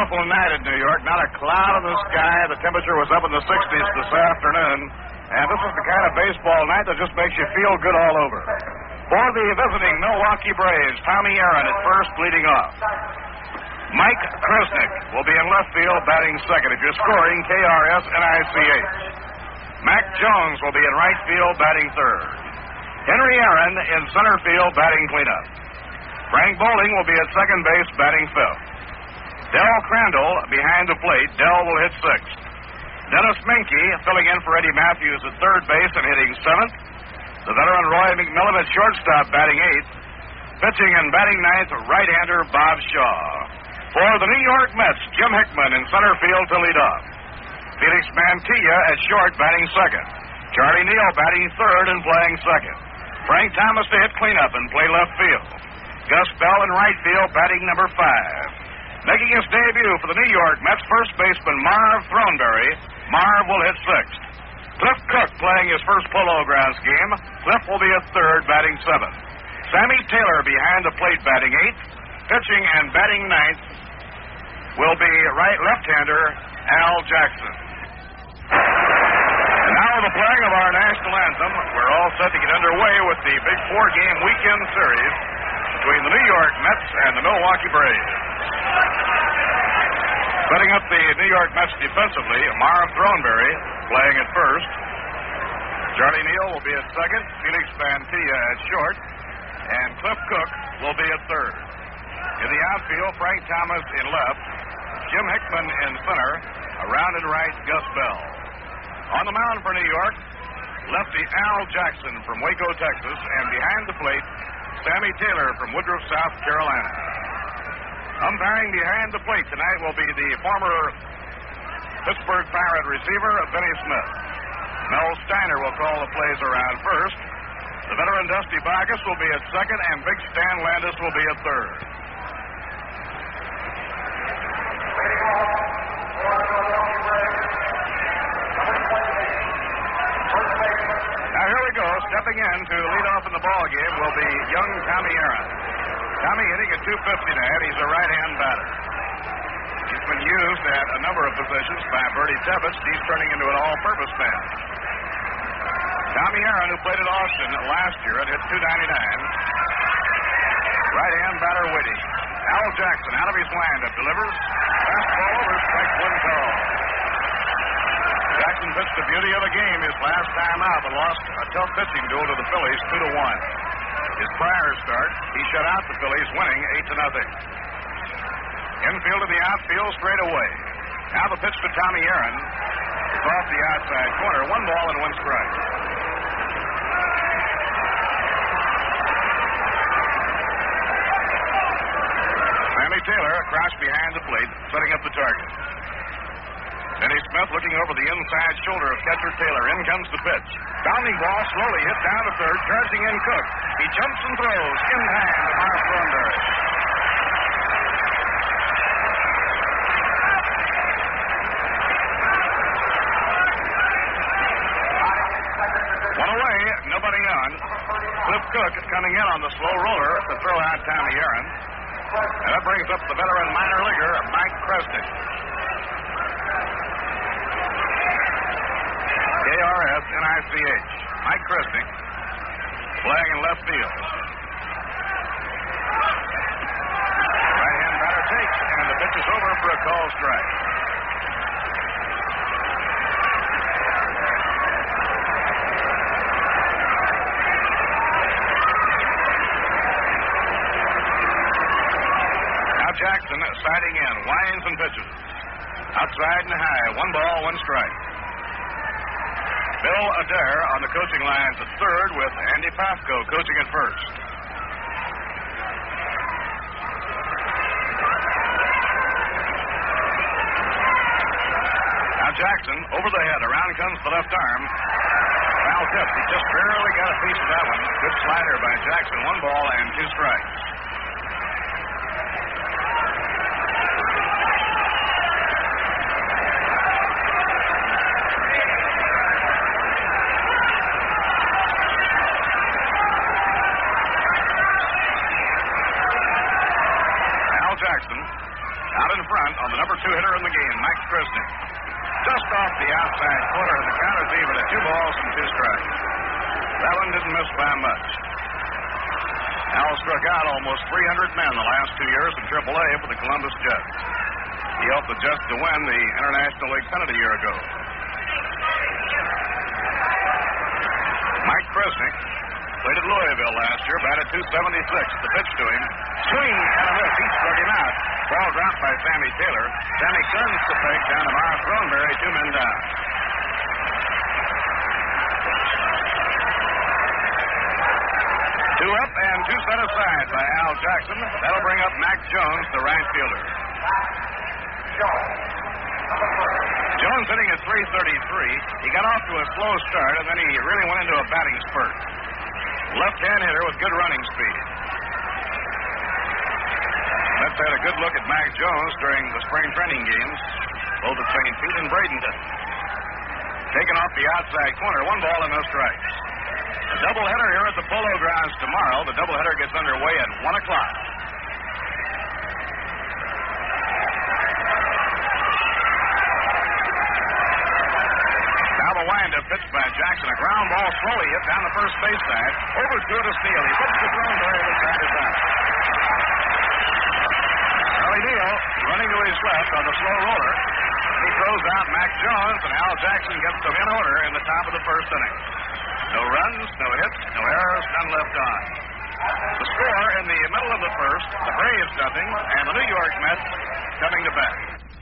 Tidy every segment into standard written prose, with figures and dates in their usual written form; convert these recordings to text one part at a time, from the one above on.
beautiful night in New York. Not a cloud in the sky. The temperature was up in the 60s this afternoon. And this is the kind of baseball night that just makes you feel good all over. For the visiting Milwaukee Braves, Tommy Aaron at first leading off. Mike Kresnick will be in left field batting second. If you're scoring, KRS-NICH. Mac Jones will be in right field batting third. Henry Aaron in center field batting cleanup. Frank Bowling will be at second base batting fifth. Del Crandall behind the plate. Del will hit sixth. Dennis Menke filling in for Eddie Matthews at third base and hitting seventh. The veteran Roy McMillan at shortstop batting eighth. Pitching and batting ninth, right-hander Bob Shaw. For the New York Mets, Jim Hickman in center field to lead off. Felix Mantilla at short batting second. Charlie Neal batting third and playing second. Frank Thomas to hit cleanup and play left field. Gus Bell in right field batting number 5. Making his debut for the New York Mets, first baseman Marv Throneberry. Marv will hit sixth. Cliff Cook playing his first Polo Grounds game. Cliff will be at third, batting seventh. Sammy Taylor behind the plate, batting eighth. Pitching and batting ninth will be left-hander Al Jackson. And now the playing of our national anthem. We're all set to get underway with the big 4-game weekend series between the New York Mets and the Milwaukee Braves. Setting up the New York Mets defensively, Marv Throneberry playing at first. Charlie Neal will be at second. Felix Mantilla at short. And Cliff Cook will be at third. In the outfield, Frank Thomas in left. Jim Hickman in center. Around and right, Gus Bell. On the mound for New York, lefty Al Jackson from Waco, Texas. And behind the plate, Sammy Taylor from Woodruff, South Carolina. Umpiring behind the plate tonight will be the former Pittsburgh Pirate receiver, Benny Smith. Mel Steiner will call the plays around first. The veteran Dusty Backus will be at second, and Big Stan Landis will be at third. Now here we go. Stepping in to lead off in the ball game will be young Tommy Aaron. Tommy hitting at .250 tonight. He's a right-hand batter. He's been used at a number of positions by Bertie Tebbetts. He's turning into an all-purpose man. Tommy Aaron, who played at Austin last year and hit .299. Right-hand batter waiting. Al Jackson out of his windup delivers. Fastball over, strike one call. Jackson pitched the beauty of the game his last time out, but lost a tough pitching duel to the Phillies 2-1. His prior start, he shut out the Phillies, winning 8-0. Infield to the outfield straight away. Now the pitch to Tommy Aaron. It's off the outside corner. 1 ball and 1 strike. Sammy Taylor across behind the plate, setting up the target. Denny Smith looking over the inside shoulder of catcher Taylor. In comes the pitch. Bounding ball slowly hit down to third, charging in Cook. He jumps and throws in time to Marv Throneberry. One away, nobody on. Cliff Cook is coming in on the slow roller to throw out Tommy Aaron. And that brings up the veteran minor leaguer, Mike Kresnick. KRS-NICH. Mike Kresnick playing in left field. Right-hand batter takes, and the pitch is over for a call strike. Now Jackson siding in, winds and pitches. Outside and high, 1 ball, 1 strike. Bill Adair on the coaching lines at third with Andy Pafko coaching at first. Now Jackson over the head. Around comes the left arm. Foul tip. He just barely got a piece of that one. Good slider by Jackson. 1 ball and 2 strikes. Out in front on the number 2 hitter in the game, Mike Krisnick. Just off the outside corner, and the count is even at 2 balls and 2 strikes. That one didn't miss by much. Al struck out almost 300 men the last 2 years in AAA for the Columbus Jets. He helped the Jets to win the International League pennant a year ago. Mike Krisnick played at Louisville last year, batted .276. The pitch to him. Swing and a miss. He struck him out. Ball dropped by Sammy Taylor. Sammy guns the peg down to Morris Thornberry, 2 men down. 2 up and 2 set aside by Al Jackson. That'll bring up Mac Jones, the right fielder. Jones hitting at .333. He got off to a slow start, and then he really went into a batting spurt. Left-hand hitter with good running speed. Let's had a good look at Mac Jones during the spring training games, both at St. Pete and Bradenton. Taken off the outside corner, 1 ball and no strikes. A doubleheader here at the Polo Grounds tomorrow. The doubleheader gets underway at 1 o'clock. Now the windup pitch by Jackson. A ground ball slowly hit down the first base side. Over to Steele. He puts the Thornberry to side to side. Charlie Neal running to his left on the slow roller. He throws out Mac Jones, and Al Jackson gets them in order in the top of the first inning. No runs, no hits, no errors, none left on. The score in the middle of the first, the Braves nothing, and the New York Mets coming to bat.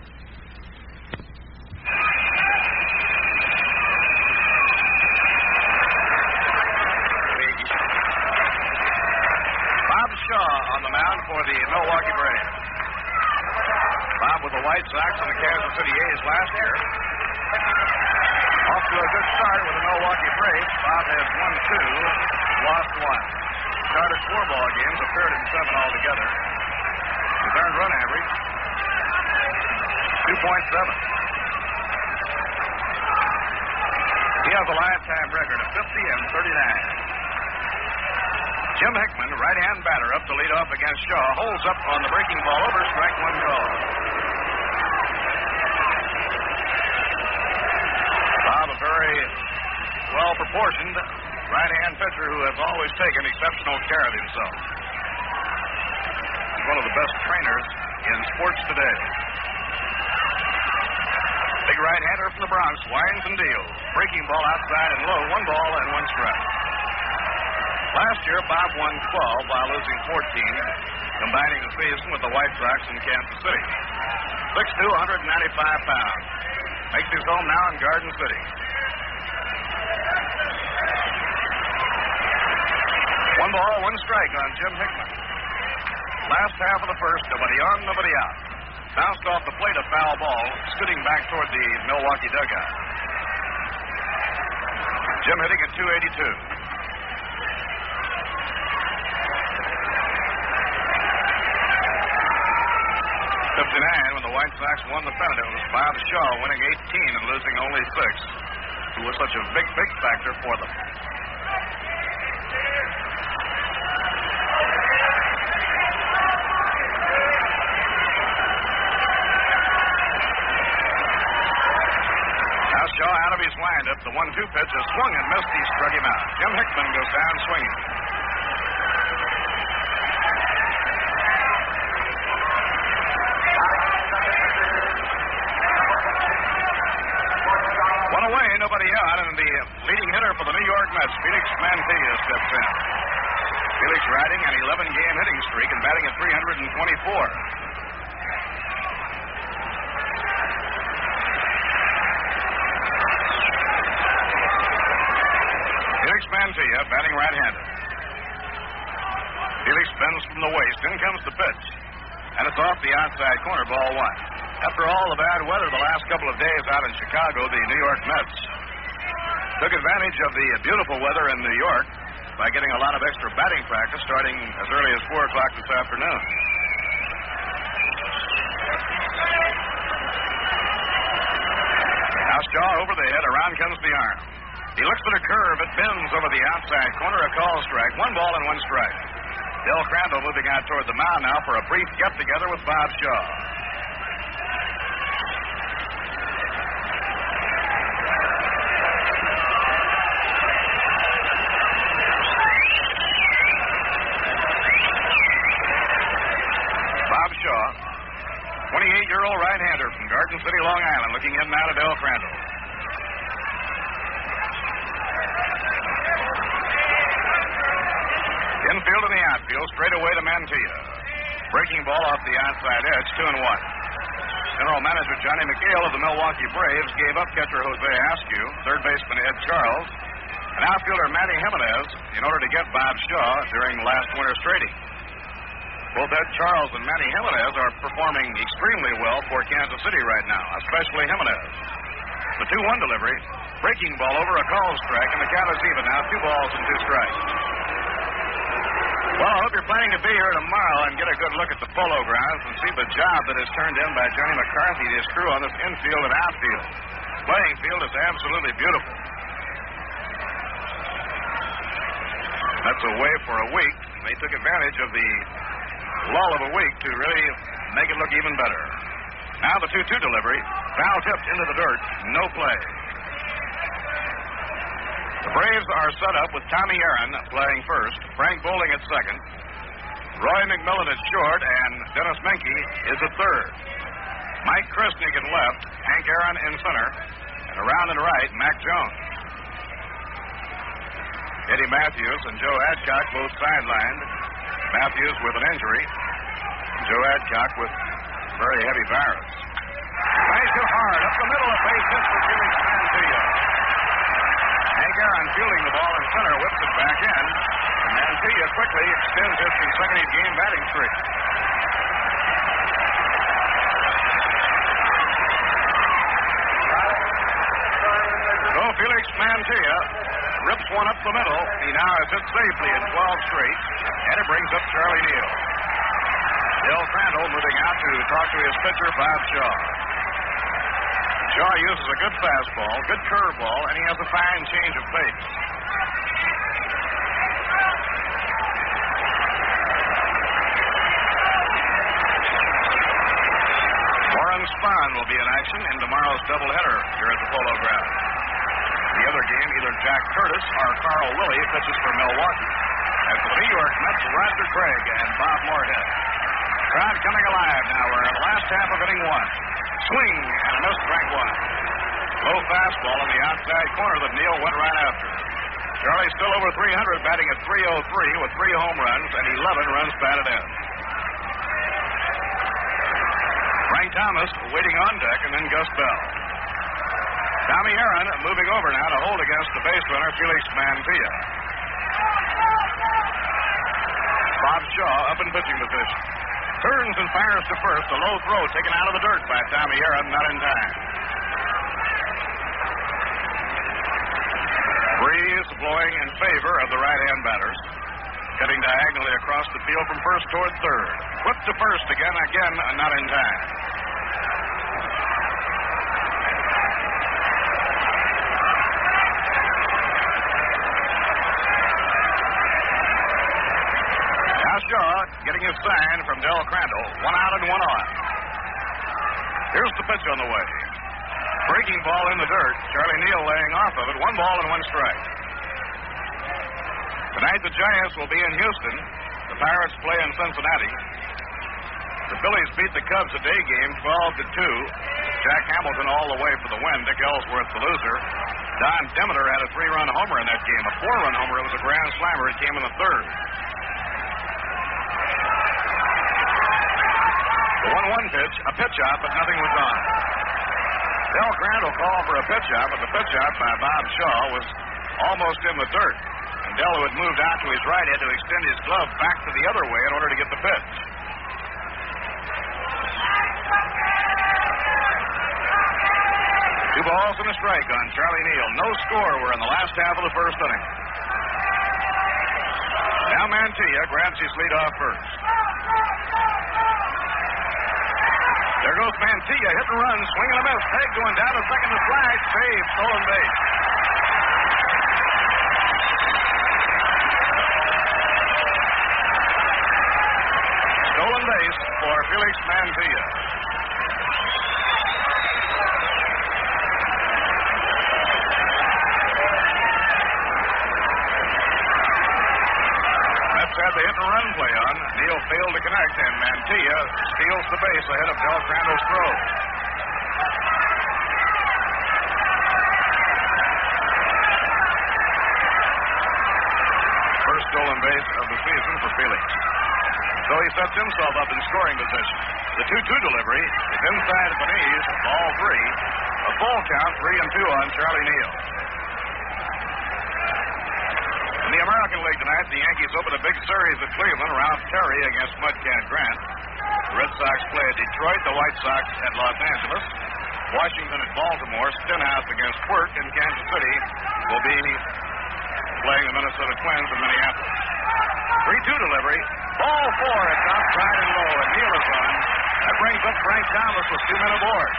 Bob Shaw on the mound for the Milwaukee Braves. Bob with the White Sox and the Kansas City A's last year. Off to a good start with the Milwaukee Braves. Bob has won 2, lost 1. Started 4 ball games, appeared in 7 altogether. His earned run average, 2.7. He has a lifetime record of 50 and 39. Jim Hickman, right-hand batter, up to lead off against Shaw, holds up on the breaking ball over, strike 1 call. Bob, a very well-proportioned right-hand pitcher who has always taken exceptional care of himself. He's one of the best trainers in sports today. Big right-hander from the Bronx, winds and deals. Breaking ball outside and low, 1 ball and 1 strike. Last year, Bob won 12 while losing 14, combining the season with the White Sox in Kansas City. 6'2", 195 pounds. Makes his home now in Garden City. 1 ball, 1 strike on Jim Hickman. Last half of the first, nobody on, nobody out. Bounced off the plate, a foul ball, scooting back toward the Milwaukee dugout. Jim hitting at .282. 59 when the White Sox won the pennant. It was Bob Shaw winning 18 and losing only 6, who was such a big factor for them. Now Shaw out of his windup. The 1-2 pitch is swung and missed. He struck him out. Jim Hickman goes down swinging. Nobody out, and the leading hitter for the New York Mets, Felix Mantilla, steps in. Felix riding an 11-game hitting streak and batting at .324. Felix Mantilla batting right-handed. Felix bends from the waist. In comes the pitch. And it's off the outside corner, ball 1. After all the bad weather the last couple of days out in Chicago, the New York Mets took advantage of the beautiful weather in New York by getting a lot of extra batting practice starting as early as 4 o'clock this afternoon. Now Shaw over the head, around comes the arm. He looks at a curve, it bends over the outside corner, a call strike, 1 ball and 1 strike. Del Crandall moving out toward the mound now for a brief get-together with Bob Shaw. Bob Shaw, 28-year-old right-hander from Garden City, Long Island, looking in now to Del Crandall. Infield and the outfield, straight away to Mantilla. Breaking ball off the outside edge, 2-1. General Manager Johnny McHale of the Milwaukee Braves gave up catcher Jose Askew, third baseman Ed Charles, and outfielder Manny Jimenez in order to get Bob Shaw during last winter's trading. Both Ed Charles and Manny Jimenez are performing extremely well for Kansas City right now, especially Jimenez. The 2-1 delivery, breaking ball over a call strike, and the count is even now, 2 balls and 2 strikes. Well, I hope you're planning to be here tomorrow and get a good look at the Polo Grounds and see the job that is turned in by Johnny McCarthy and his crew on this infield and outfield. The playing field is absolutely beautiful. That's away for a week. They took advantage of the lull of a week to really make it look even better. Now the 2-2 delivery, foul tipped into the dirt, no play. The Braves are set up with Tommy Aaron playing first, Frank Bowling at second, Roy McMillan at short, and Dennis Menke is at third. Mike Krisnick at left, Hank Aaron in center, and around and right, Mac Jones. Eddie Matthews and Joe Adcock both sidelined. Matthews with an injury, Joe Adcock with very heavy virus. Plays it hard up the middle of base hit for Felix Mantilla. Hank Aaron fielding the ball in center, whips it back in. And Mantilla quickly extends his consecutive game batting streak. So Felix Mantilla rips one up the middle. He now has hit safely in 12 straight, and it brings up Charlie Neal. Del Crandall moving out to talk to his pitcher, Bob Shaw. Shaw uses a good fastball, good curveball, and he has a fine change of pace. Warren Spahn will be in action in tomorrow's doubleheader here at the Polo Grounds. The other game, either Jack Curtis or Carl Lilly pitches for Milwaukee. And for the New York Mets, Roger Craig and Bob Moorhead. Crowd coming alive now. We're in the last half of inning 1. Swing and a miss, strike 1. Low fastball on the outside corner that Neal went right after. Charlie's still over 300, batting at .303 with 3 home runs and 11 runs batted in. Frank Thomas waiting on deck, and then Gus Bell. Tommy Aaron moving over now to hold against the base runner, Felix Mantilla. Bob Shaw up in pitching position. Turns and fires to first. A low throw taken out of the dirt by Tommy Aaron, not in time. Breeze blowing in favor of the right-hand batters. Cutting diagonally across the field from first toward third. Whip to first again, not in time. Shaw getting his sign from Del Crandall. 1 out and 1 on. Here's the pitch on the way. Breaking ball in the dirt. Charlie Neal laying off of it. 1 ball and 1 strike. Tonight the Giants will be in Houston. The Pirates play in Cincinnati. The Phillies beat the Cubs a day game 12-2. Jack Hamilton all the way for the win. Dick Ellsworth the loser. Don Demeter had a 3-run homer in that game. A 4-run homer. It was a grand slammer. It came in the third. The 1-1 pitch, a pitch-out, but nothing was on. Del Crandall called for a pitch-out, but the pitch-out by Bob Shaw was almost in the dirt. And Del, who had moved out to his right, had to extend his glove back to the other way in order to get the pitch. Two balls and a strike on Charlie Neal. No score. We're in the last half of the first inning. Now Mantilla grabs his lead off first. There goes Mantilla, hit and run, swing and a miss. Peg going down to second to slide, save, stolen base. Stolen base for Felix Mantilla. Mets tried the hit and run play on. Neal failed to connect, and Mantilla steals the base ahead of Del Crandall's throw. First stolen base of the season for Felix. So he sets himself up in scoring position. The 2-2 delivery is inside Benitez, ball 3. A full count, 3-2 on Charlie Neal. In the American League tonight, the Yankees open a big series at Cleveland. Ralph Terry against Mudcat Grant. The Red Sox play at Detroit. The White Sox at Los Angeles. Washington at Baltimore. Stenhouse against Quirk in Kansas City will be playing the Minnesota Twins in Minneapolis. 3-2 delivery. Ball 4. It's outside and low, and Neal is on. That brings up Frank Thomas with 2 men aboard.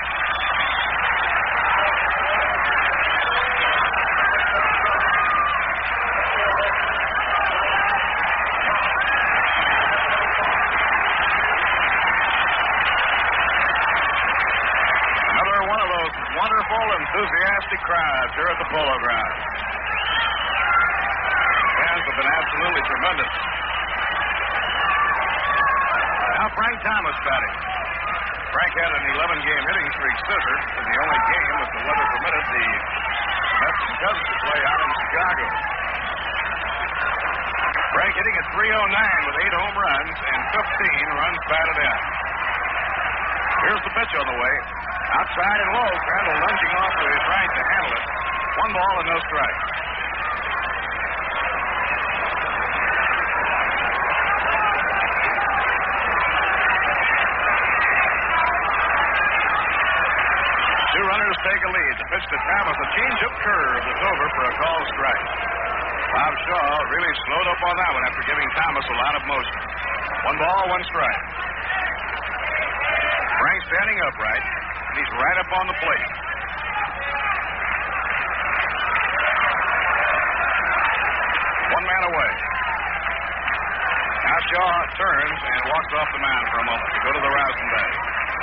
Another one of those wonderful, enthusiastic crowds here at the Polo Grounds. Fans have been absolutely tremendous. Now Frank Thomas batting. Frank had an 11-game hitting streak scissored. In the only game that the weather permitted the Mets and Cubs to play out in Chicago. Frank hitting at .309 with 8 home runs and 15 runs batted in. Here's the pitch on the way. Outside and low. Crandall lunging off to his right to handle it. 1 ball and no strikes. Take a lead. The pitch to Thomas, a change-up curve that's over for a called strike. Bob Shaw really slowed up on that one after giving Thomas a lot of motion. 1 ball, 1 strike. Frank standing upright, and he's right up on the plate. One man away. Now Shaw turns and walks off the mound for a moment to go to the rousing bag.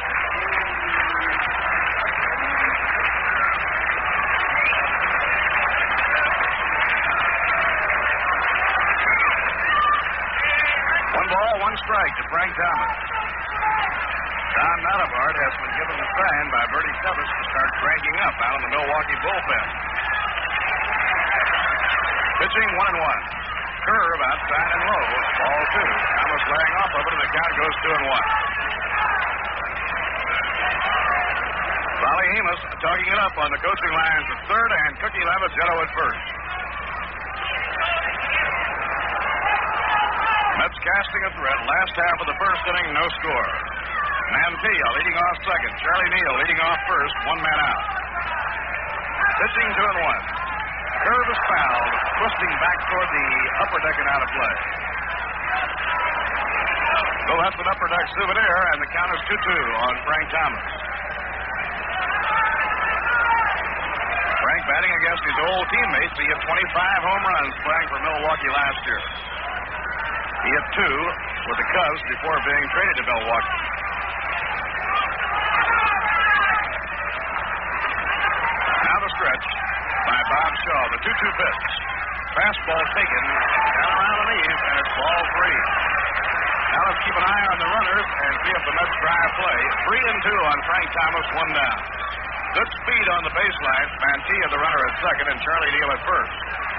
One strike to Frank Thomas. Don Nottebart has been given the sign by Bertie Tevis to start cranking up out of the Milwaukee bullpen. Pitching 1-1. Curve outside and low. Ball 2. Thomas laying off of it, and the count goes 2-1. Raleigh Hemus tugging it up on the coaching lines at third, and Cookie Lavagetto at first. Mets casting a threat. Last half of the first inning, no score. Mantilla leading off second. Charlie Neal leading off first. 1 man out. Pitching 2-1. Curve is fouled, twisting back toward the upper deck and out of play. So that's an upper deck souvenir, and the count is 2-2 on Frank Thomas. Frank batting against his old teammates. He hit 25 home runs playing for Milwaukee last year. He hit 2 with the Cubs before being traded to Milwaukee. Now the stretch by Bob Shaw. The 2-2 pitch. Fastball taken down around the knees, and it's ball 3. Now let's keep an eye on the runners and see if the Mets try a play. 3-2 on Frank Thomas, 1 down. Good speed on the baseline. Mantilla, the runner, at second, and Charlie Neal at first.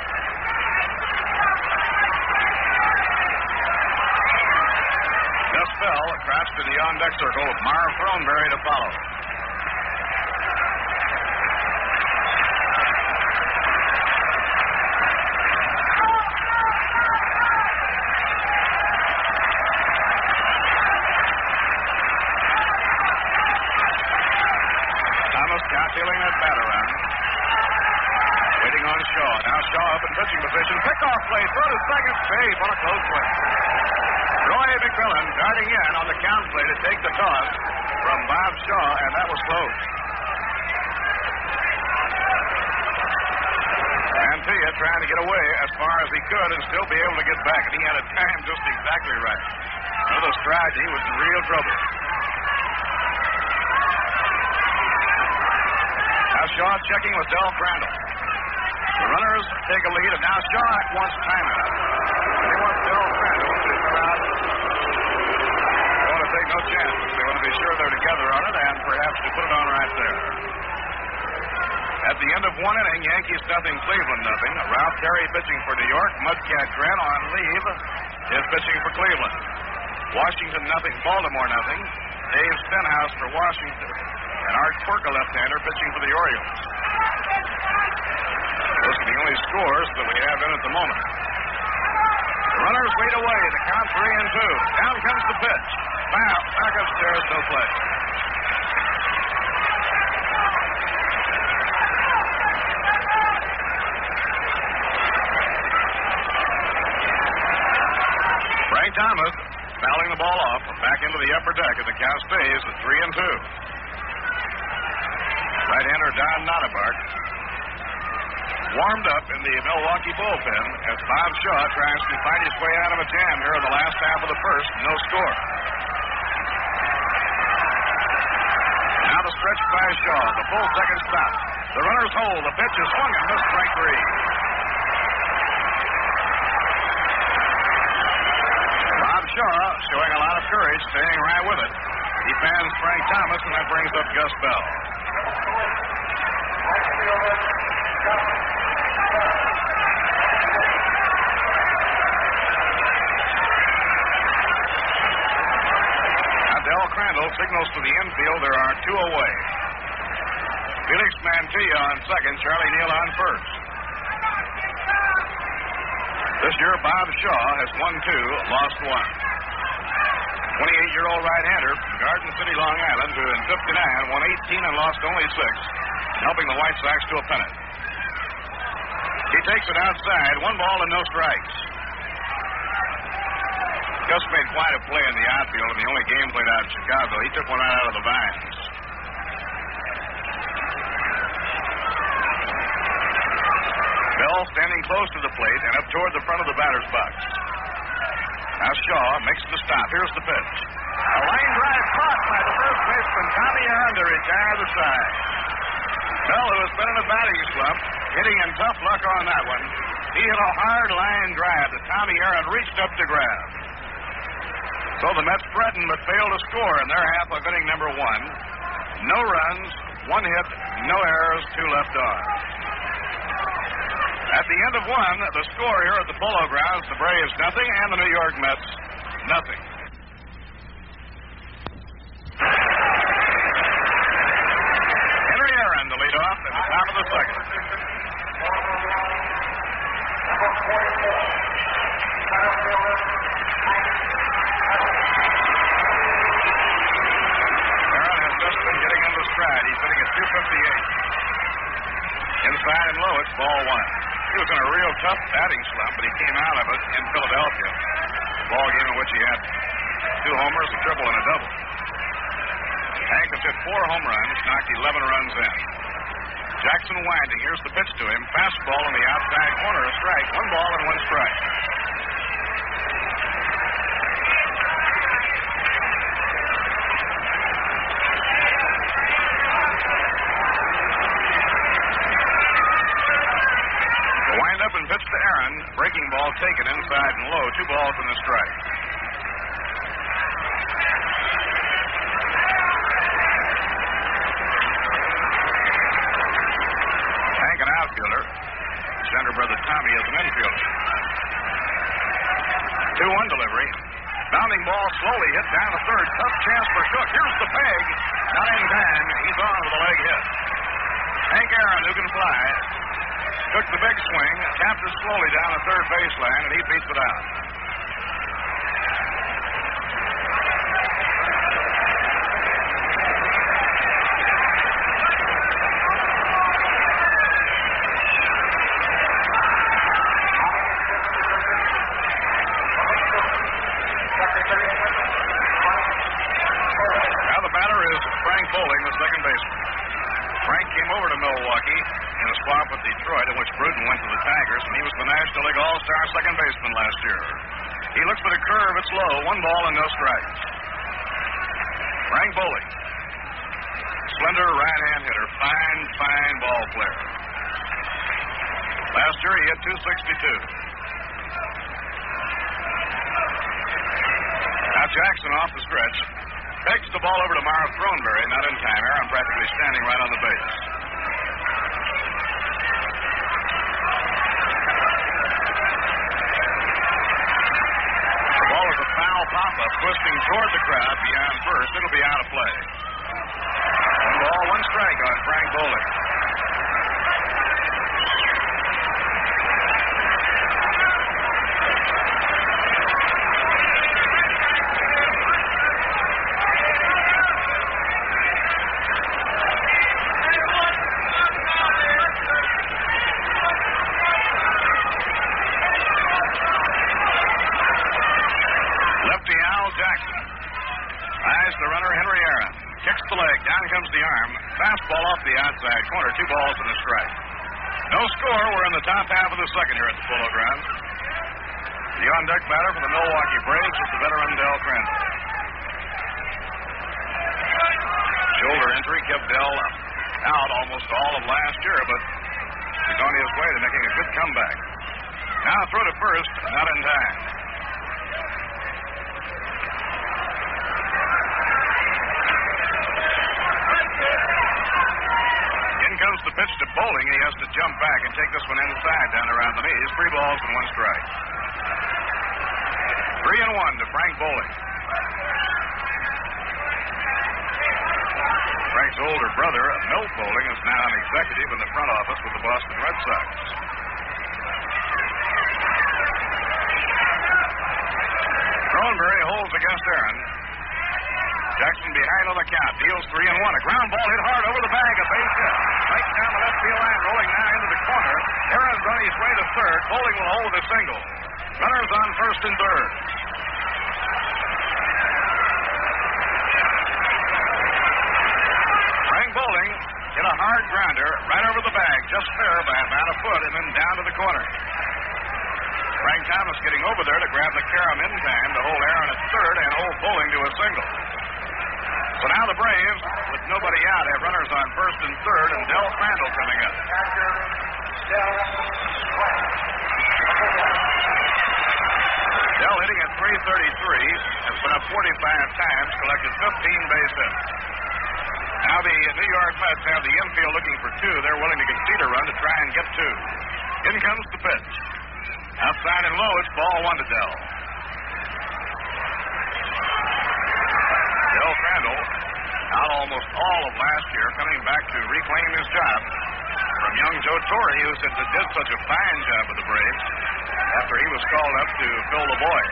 Gus Bell crashed to the on-deck circle with Mara Throneberry to follow. Thomas calculating that bat around. Waiting on Shaw. Now Shaw up in pitching position. Pickoff play. Throw to second. Safe on a close play. Roy McMillan darting in on the count play to take the toss from Bob Shaw, and that was close. Mantilla trying to get away as far as he could and still be able to get back, and he had a time just exactly right. Another stride, he was in real trouble. Now Shaw checking with Del Crandall. The runners take a lead, and now Shaw wants timeout. He wants Del Crandall to no chance. They want to be sure they're together on it and perhaps to put it on right there. At the end of one inning, Yankees nothing, Cleveland nothing. Ralph Terry pitching for New York. Mudcat Grant on leave is pitching for Cleveland. Washington nothing, Baltimore nothing. Dave Stenhouse for Washington. And Art Quirk, a left-hander, pitching for the Orioles. Those are the only scores that we have in at the moment. The runners lead away. The count 3-2. Down comes the pitch. Foul. Back upstairs, no play. Frank Thomas fouling the ball off back into the upper deck, and the count stays at 3-2. Right-hander Don Notabart warmed up in the Milwaukee bullpen as Bob Shaw tries to fight his way out of a jam here in the last half of the first. No score. Now the stretch by Shaw. The full second stop. The runners hold. The pitch is swung and missed strike three. Bob Shaw showing a lot of courage, staying right with it. He fans Frank Thomas, and that brings up Gus Bell. Del Crandall signals to the infield there are two away. Felix Mantilla on second, Charlie Neal on first. This year, Bob Shaw has won two, lost one. 28-year-old right-hander from Garden City, Long Island, who in '59 won 18 and lost only 6, helping the White Sox to a pennant. He takes it outside, 1 ball and no strikes. Gus made quite a play in the outfield in the only game played out in Chicago. He took one right out of the vines. Bell standing close to the plate and up toward the front of the batter's box. Now Shaw makes the stop. Here's the pitch. A line drive caught by the first baseman, Tommy Aaron, to retire the side. Bell, who has been in a batting slump, hitting in tough luck on that one. He hit a hard line drive that Tommy Aaron reached up to grab. So the Mets threatened but failed to score in their half of inning number 1. No runs, 1 hit, no errors, 2 left on. At the end of 1, the score here at the Polo Grounds, the Braves nothing and the New York Mets nothing. Henry Aaron to lead off at the top of the second. He's hitting at 258. Inside and low, it's ball 1. He was in a real tough batting slump, but he came out of it in Philadelphia. A ball game in which he had 2 homers, a triple, and a double. Hank has hit 4 home runs, knocked 11 runs in. Jackson winding. Here's the pitch to him. Fastball in the outside corner, a strike. 1 ball and 1 strike. And pitch to Aaron. Breaking ball taken inside and low. 2 balls and a strike. Hank, an outfielder. His younger brother Tommy is an infielder. 2-1 delivery. Bounding ball slowly hit down to third. Tough chance for Cook. Here's the peg. Not in time. He's on with a leg hit. Hank Aaron, who can fly, took the big swing, tapped it slowly down the third baseline, and he beats it out. Now the batter is Frank Bowling, the second baseman. Frank came over to Milwaukee in a swap with Detroit, in which Bruton went to the Tigers, and he was the National League All-Star second baseman last year. He looks for the curve. It's low. 1 ball and no strikes. Frank Bowling. Slender right-hand hitter. Fine ball player. Last year he hit .262. Now Jackson off the stretch. Takes the ball over to Marv Throneberry, not in time. Aaron practically standing right on the base. The ball is a foul pop-up, twisting toward the crowd beyond first. It'll be out of play. One ball, one strike on Frank Bowling. Fastball off the outside corner. 2 balls and a strike. No score. We're in the top half of the second here at the Polo Grounds. The on-deck batter for the Milwaukee Braves is the veteran Del Crandall. Shoulder injury kept Del out almost all of last year, but he's on his way to making a good comeback. Now throw to first, not in time. Comes the pitch to Bowling. He has to jump back and take this one inside down around the knees. 3 balls and 1 strike. 3-1 to Frank Bowling. Frank's older brother, Milt Bowling, is now an executive in the front office with the Boston Red Sox. Throneberry holds against Aaron. Jackson behind on the count. Deals 3-1. A ground ball hit hard over the bag. A base hit. Right down the left field line. Rolling now into the corner. Aaron's on his way to third. Bowling will hold a single. Runners on first and third. Frank Bowling hit a hard grounder right over the bag. Just fair by about a foot and then down to the corner. Frank Thomas getting over there to grab the carom in time to hold Aaron at third and hold Bowling to a single. So now the Braves, with nobody out, have runners on first and third, and Del Crandall coming up. Del hitting at .333, has been up 45 times, collected 15 base hits. Now the New York Mets have the infield looking for 2. They're willing to concede a run to try and get 2. In comes the pitch. Outside and low, it's ball 1 to Del. Del Crandall, out almost all of last year, coming back to reclaim his job from young Joe Torre, who did such a fine job with the Braves after he was called up to fill the void.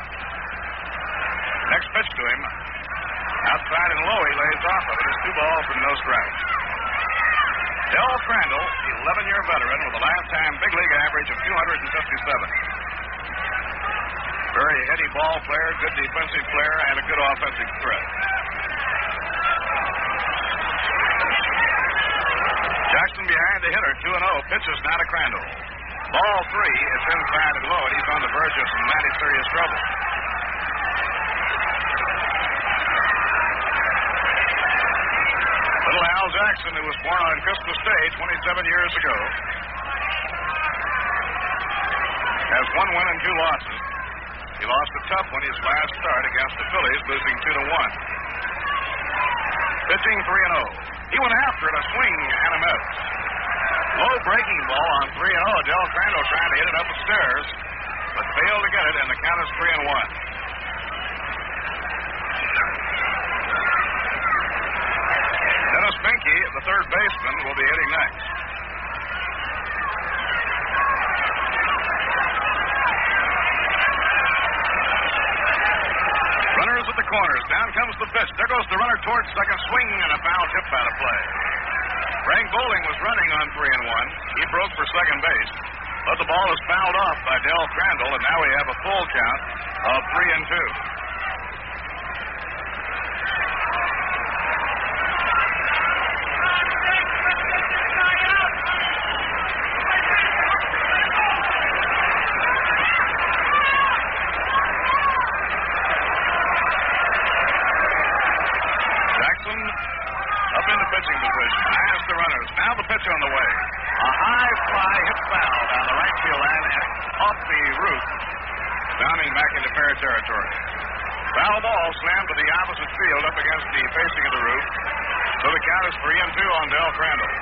Next pitch to him, outside and low, he lays off of it. It's 2 balls and no strikes. Del Crandall, the 11-year veteran with a lifetime big league average of 257. Very heady ball player, good defensive player, and a good offensive threat. Jackson behind the hitter, 2-0. Pitches now to Crandall. Ball 3, it's inside and low, and he's on the verge of some mighty serious trouble. Little Al Jackson, who was born on Christmas Day 27 years ago, has 1 win and 2 losses. He lost a tough one his last start against the Phillies, losing 2-1. Pitching 3-0. He went after it, a swing and a miss. Low breaking ball on 3-0. Del Crandall trying to hit it up the stairs, but failed to get it, and the count is 3-1. Dennis Binky, the third baseman, will be hitting next. Runners at the corners. Down comes the pitch. There goes the runner towards second. Swing and a foul tip out of play. Frank Bowling was running on 3-1. He broke for second base, but the ball is fouled off by Del Crandall, and now we have a full count of 3-2. Now the pitch on the way. A high fly hit foul down the right field line and off the roof, bounding back into fair territory. Foul ball slammed to the opposite field up against the facing of the roof. So the count is 3-2 on Del Crandall.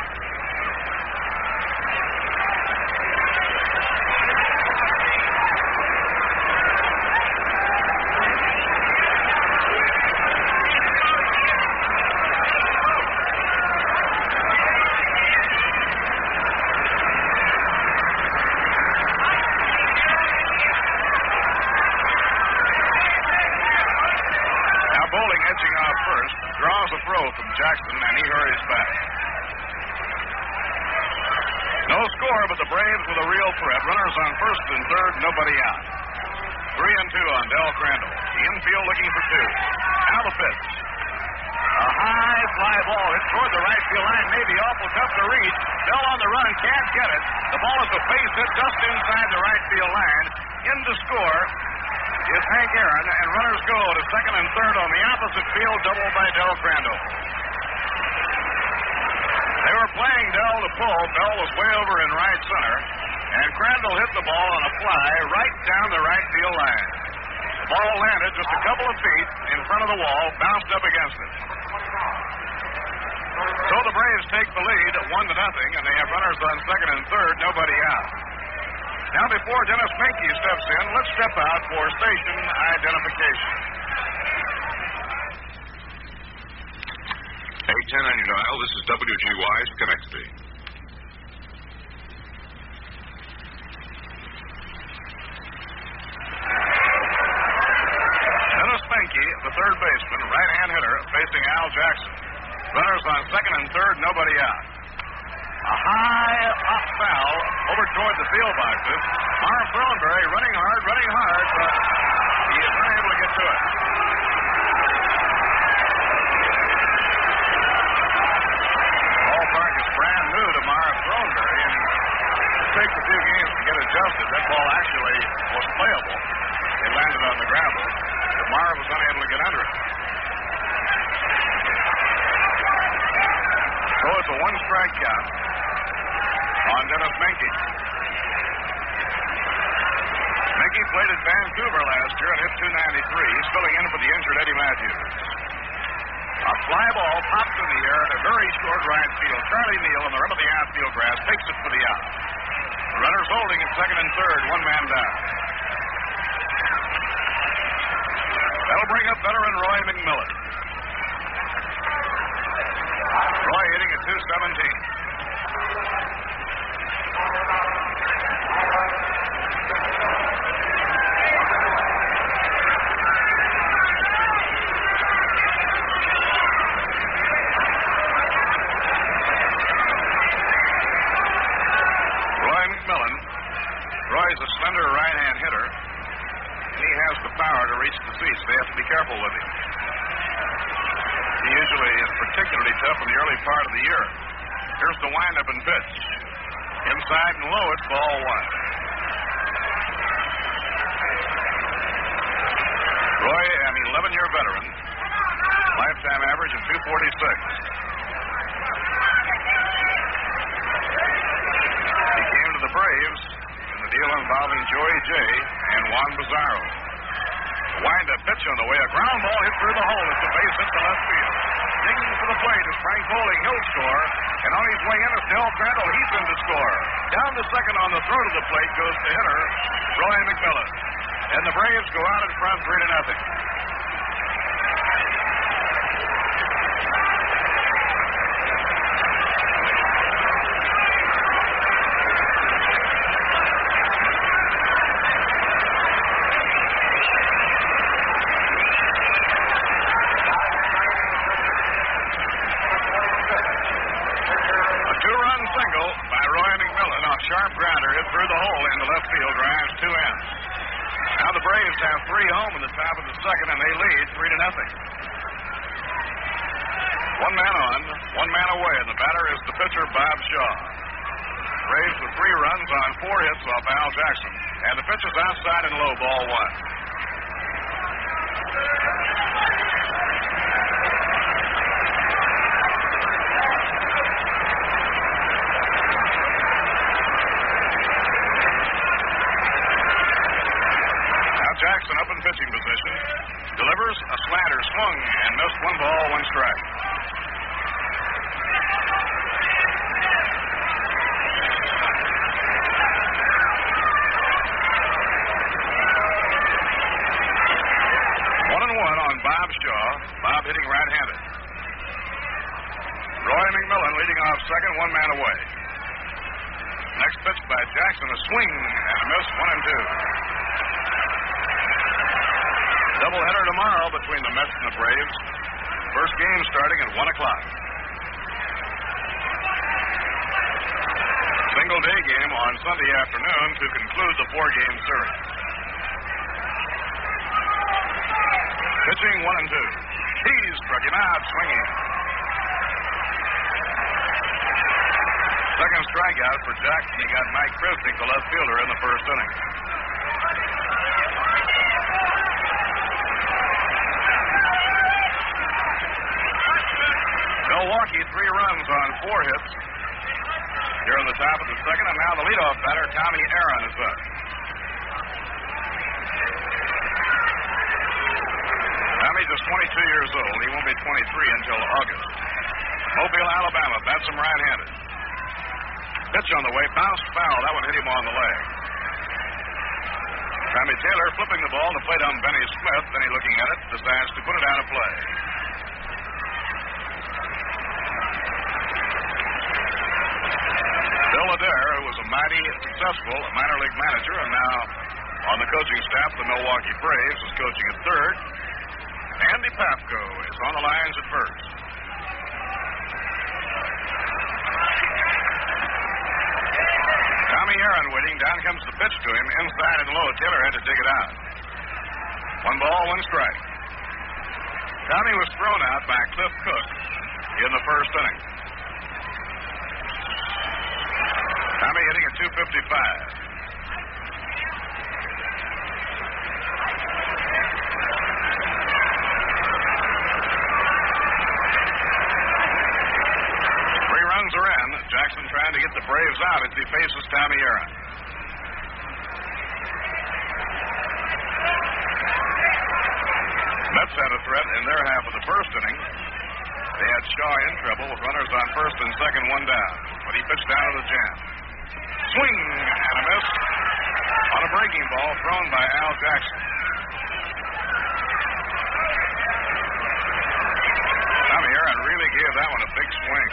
Draws a throw from Jackson, and he hurries back. No score, but the Braves with a real threat. Runners on first and third, nobody out. 3-2 on Del Crandall. The infield looking for two. Now the pitch. A high fly ball hit toward the right field line. Maybe awful tough to reach. Bell on the run, can't get it. The ball is a base hit just inside the right field line. In to score is Hank Aaron, and runners go to second and third on the opposite field, double by Del Crandall. They were playing Del to pull. Bell was way over in right center, and Crandall hit the ball on a fly right down the right field line. The ball landed just a couple of feet in front of the wall, bounced up against it. So the Braves take the lead at 1-0, and they have runners on second and third, nobody out. Now, before Dennis Menke steps in, let's step out for station identification. 810 on your dial. This is WGY Schenectady. Dennis Menke, the third baseman, right-hand hitter, facing Al Jackson. Runners on second and third, nobody out. A high pop foul over toward the field boxes. Marv Thornberry running hard, but he is unable to get to it. Ballpark is brand new to Marv Thornberry, and it takes a few games to get adjusted. That ball actually was playable. It landed on the gravel, but Marv was unable to get under it. So it's a one-strike count on Dennis Menke. Menke played at Vancouver last year and hit .293. He's filling in for the injured Eddie Matthews. A fly ball pops in the air at a very short right field. Charlie Neal on the rim of the outfield grass takes it for the out. The runners holding at second and third, one man down. That'll bring up veteran Roy McMillan. Roy hitting at .217. Roy's a slender right-hand hitter, and he has the power to reach the seats. They have to be careful with him. He usually is particularly tough in the early part of the year. Here's the windup and pitch. Inside and low, it's ball one. Roy, an 11-year veteran, lifetime average of .246. He came to the Braves in the deal involving Joey J. and Juan Bizarro. Wind-up pitch on the way. A ground ball hit through the hole as the base hit to left field. Digging for the plate is Frank Bowling. He'll score. And on his way in is Del Crandall. He's in to score. Down to second on the throw to the plate goes the hitter, Roy McMillan. And the Braves go out in front 3-0. Sharp grounder hit through the hole into left field, drives 2 in. Now the Braves have 3 home in the top of the second, and they lead 3-0. 1 man on, 1 man away, and the batter is the pitcher, Bob Shaw. Braves with 3 runs on 4 hits off Al Jackson, and the pitch is outside and low, ball 1. Jackson up in pitching position. Delivers leading off second, 1 man away. Next pitch by Jackson, a swing and a miss, 1-2. Doubleheader tomorrow between the Mets and the Braves. First game starting at 1 o'clock. Single day game on Sunday afternoon to conclude the 4-game series. Pitching 1-2. He struck him out, swinging. Second strikeout for Jackson. He got Mike Krisnick, the left fielder, in the first inning. Milwaukee, 3 runs on 4 hits here in the top of the second, and now the leadoff batter, Tommy Aaron, is up. Tommy's just 22 years old. He won't be 23 until August. Mobile, Alabama, bats him right-handed. Pitch on the way, bounced foul. That one hit him on the leg. Tommy Taylor flipping the ball to plate on Benny Smith. Then he, looking at it, decides to put it out of play. Bill Adair, who was a mighty successful minor league manager and now on the coaching staff of the Milwaukee Braves, is coaching at third. Andy Pafko is on the lines at first. Tommy Aaron waiting. Down comes the pitch to him. Inside and low. Taylor had to dig it out. 1 ball, 1 strike. Tommy was thrown out by Cliff Cook in the first inning. Tommy hitting at .255. Jackson trying to get the Braves out as he faces Tommy Aaron. Mets had a threat in their half of the first inning. They had Shaw in trouble with runners on first and second, 1 down. But he pitched down to the jam. Swing and a miss on a breaking ball thrown by Al Jackson. Tommy Aaron really gave that one a big swing.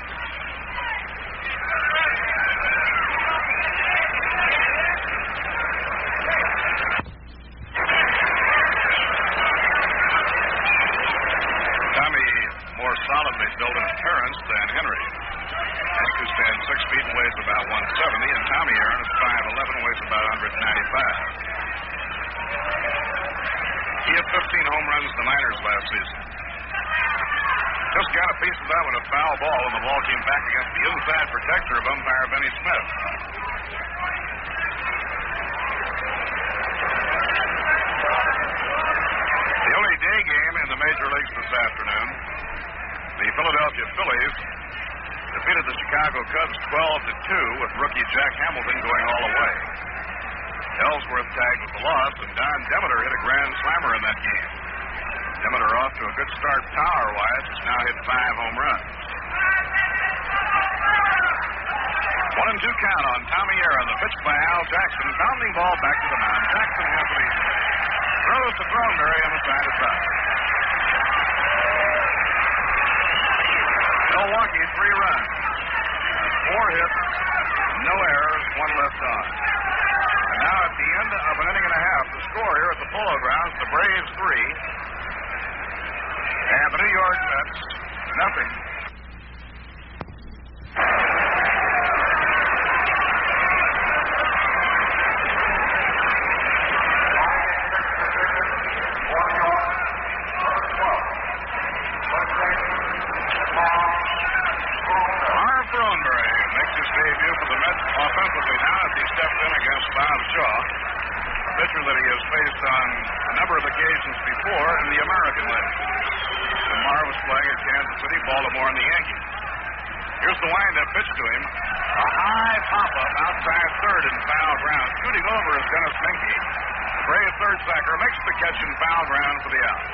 Built in appearance than Henry. Hank, who stands 6 feet and weighs about 170, and Tommy Aaron is 5'11", weighs about 195. He had 15 home runs in the minors last season. Just got a piece of that with a foul ball, and the ball came back against the inside protector of umpire Benny Smith. The only day game in the major leagues this afternoon. The Philadelphia Phillies defeated the Chicago Cubs 12-2 with rookie Jack Hamilton going all the way. Ellsworth tagged with the loss, and Don Demeter hit a grand slammer in that game. Demeter off to a good start power-wise. Has now hit 5 home runs. 1-2 count on Tommy Aaron. The pitch by Al Jackson. Bounding ball back to the mound. Jackson has it easy. Throws to Thornberry on the side of side. Milwaukee, 3 runs. 4 hits, no errors, 1 left on. And now at the end of an inning and a half, the score here at the Polo Grounds, the Braves 3, and the New York Mets, nothing. Baltimore and the Yankees. Here's the windup pitch to him. A high pop-up outside third in foul ground. Shooting over is Dennis Menke. The Brave third sacker makes the catch in foul ground for the out.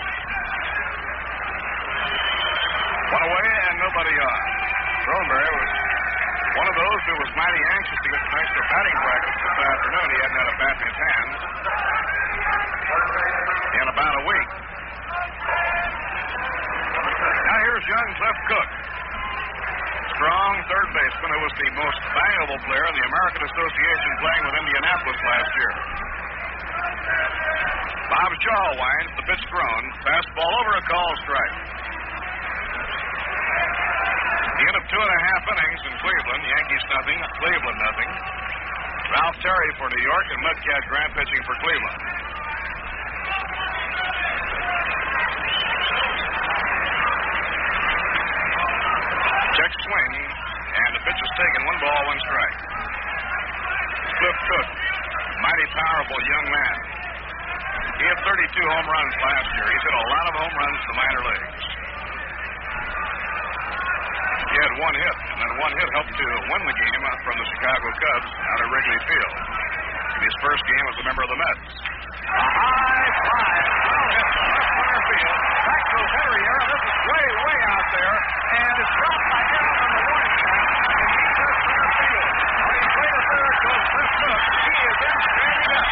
1 away and nobody on. Thornberry was one of those who was mighty anxious to get some extra batting practice this afternoon. He hadn't had a bat in his hands in about a week. Now here's young Cliff Cook. strong third baseman who was the most valuable player in the American Association playing with Indianapolis last year. Bob Shaw winds, the pitch thrown. Fastball over, a call strike. The end of 2.5 innings in Cleveland. Yankees nothing, Cleveland nothing. Ralph Terry for New York and Mudcat Grant pitching for Cleveland. Check swing, and the pitch is taken. 1 ball, 1 strike. Cliff Cook, mighty powerful young man. He had 32 home runs last year. He's hit a lot of home runs in the minor leagues. He had 1 hit, and that 1 hit helped to win the game from the Chicago Cubs out of Wrigley Field. In his first game as a member of the Mets. A high fly, well hit to left center field. Back goes Henriera. This is way, way out there, and it's dropped by him on the warning track. And he's at center field. On his way to third goes Cliff Cook. He is in standing up.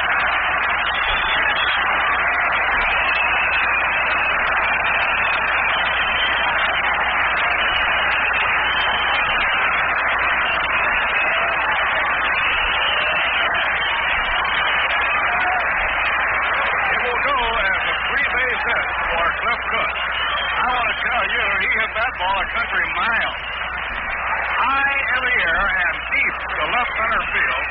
That ball a country mile. High in the air and deep to left center field.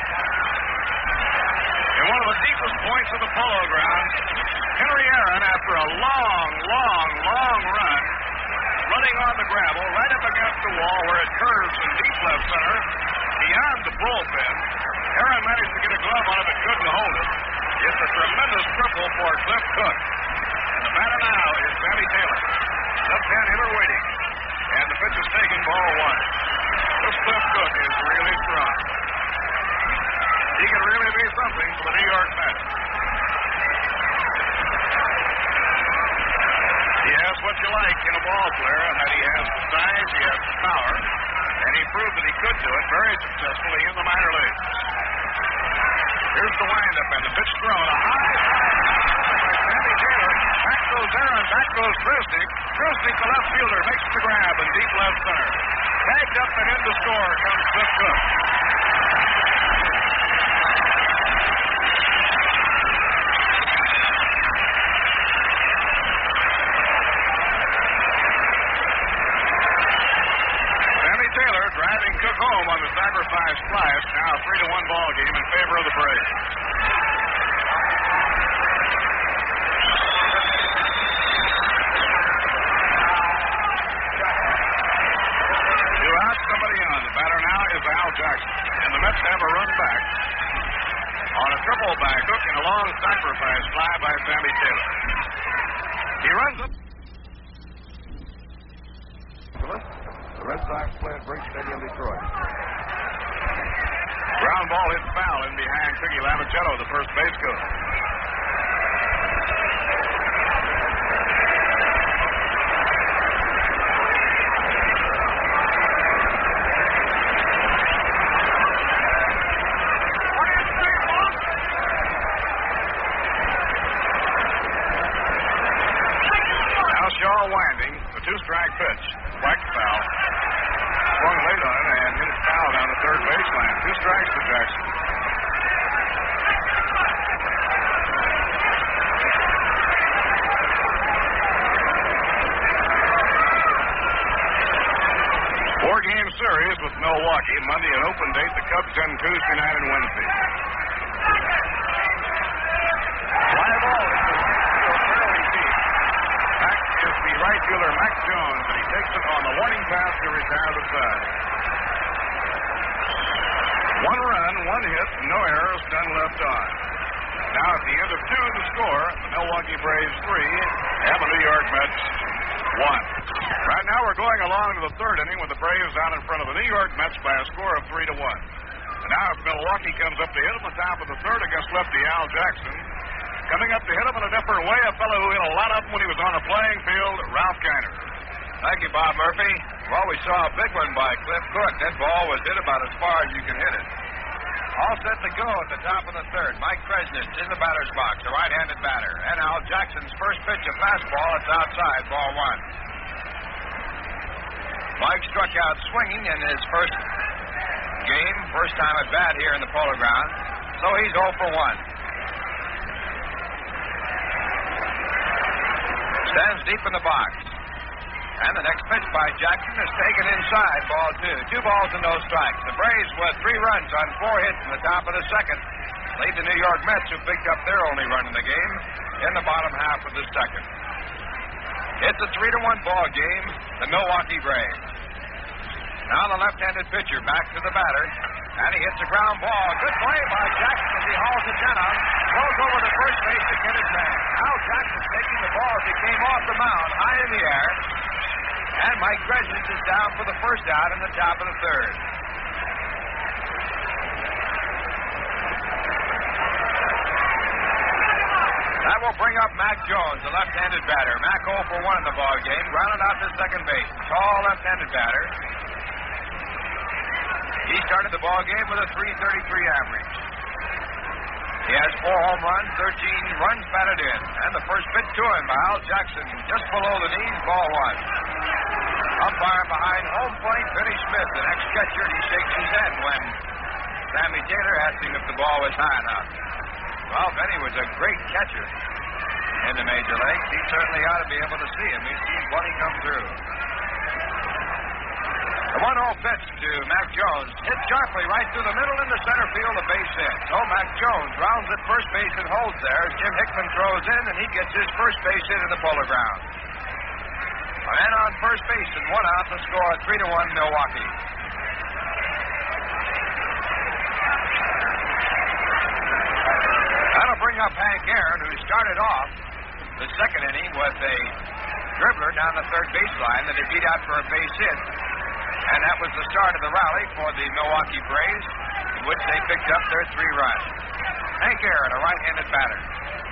In one of the deepest points of the Polo Grounds, Henry Aaron, after a long run, running on the gravel, right up against the wall where it curves in deep left center, beyond the bullpen. Aaron managed to get a glove on it, but couldn't hold it. It's a tremendous triple for Cliff Cook. And the batter now is Sammy Taylor. Left-hand hitter waiting. And the pitch is taken, ball 1. This Cliff Cook is really strong. He can really be something for the New York Mets. He has what you like in a ball player, and that he has the size, he has the power, and he proved that he could do it very successfully in the minor leagues. Here's the windup, and the pitch thrown. A high fly by Sammy Taylor. Back goes Aaron, back goes Krusty. Krusty, the left fielder, makes the grab in deep left center. Tagged up and in to score comes Cliff Cook. Sammy Taylor driving Cook home on the sacrifice fly. It's now a 3-1 ball game in favor of the Braves. Al Jackson. And the Mets have a run back on a triple by Cook and a long sacrifice fly by Sammy Taylor. He runs up. The Red Sox play at Briggs Stadium, Detroit. Ground ball hit foul in behind Quickie Lamichetto, the first base coach. Winding, the 2-strike pitch, whacked foul, swung late on it, and hit it foul down the third baseline. 2 strikes to Jackson. Four-game series with Milwaukee. Monday an open date. The Cubs end Tuesday night and Wednesday. Fly ball into the field fairly deep. Back is the right fielder, Mac Jones, and he takes it on the warning pass to retire the side. 1 run, 1 hit, no errors, none left on. Now at the end of 2 the score, the Milwaukee Braves 3 and the New York Mets 1. Right now we're going along to the third inning with the Braves out in front of the New York Mets by a score of 3-1. And now if Milwaukee comes up to hit him on top of the third against lefty Al Jackson, coming up to hit him in a different way, a fellow who hit a lot of them when he was on the playing field, Ralph Kiner. Thank you, Bob Murphy. Well, we saw a big one by Cliff Cook. That ball was hit about as far as you can hit it. All set to go at the top of the third. Mike Kresnich in the batter's box, a right-handed batter. And Al Jackson's first pitch, a fastball. It's outside, ball 1. Mike struck out swinging in his first game, first time at bat here in the Polo Grounds. So he's 0 for 1. Stands deep in the box. And the next pitch by Jackson is taken inside, ball 2. 2 balls and no strikes. The Braves with 3 runs on 4 hits in the top of the second lead the New York Mets, who picked up their only run in the game in the bottom half of the second. It's a 3-1 ball game, the Milwaukee Braves. Now the left-handed pitcher back to the batter, and he hits a ground ball. Good play by Jackson as he hauls it down, goes over to first base to get his man. Al Jackson taking the ball as he came off the mound, high in the air, and Mike Bresnik is down for the first out in the top of the third. That will bring up Mac Jones, the left-handed batter. Mac 0 for 1 in the ball game, grounded out to second base. Tall left-handed batter. He started the ball game with a .333 average. He has 4 home runs, 13 runs batted in, and the first pitch to him by Al Jackson, just below the knees, ball 1. Umpire behind home plate, Benny Smith, the next catcher. He shakes his head when Sammy Taylor asked him if the ball was high enough. Well, Benny was a great catcher in the major leagues. He certainly ought to be able to see him. He's seen plenty come through. The 1-0 pitch to Mac Jones hit sharply right through the middle into center field, a base hit. So Mac Jones rounds at first base and holds there as Jim Hickman throws in, and he gets his first base hit in the Polo Grounds. A man on first base and 1 out to score 3-1 Milwaukee. That'll bring up Hank Aaron, who started off the second inning with a dribbler down the third baseline that he beat out for a base hit. And that was the start of the rally for the Milwaukee Braves, in which they picked up their 3 runs. Hank Aaron, a right-handed batter.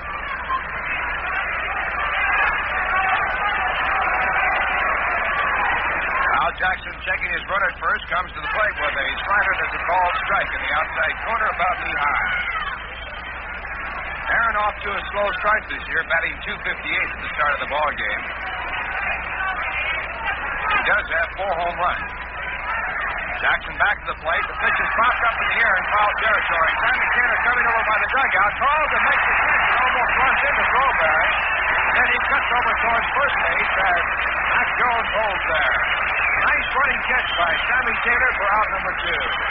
Al Jackson checking his run at first, comes to the plate with a slider that's a called strike in the outside corner about knee-high. Aaron off to a slow start this year, batting .258 at the start of the ball game. He does have 4 home runs. Jackson back to the plate. The pitch is popped up in the air in foul territory. Sammy Taylor coming over by the dugout. Calls and makes the catch and almost runs into Strawberry. Then he cuts over towards first base as Mac Jones holds there. Nice running catch by Sammy Taylor for out number 2.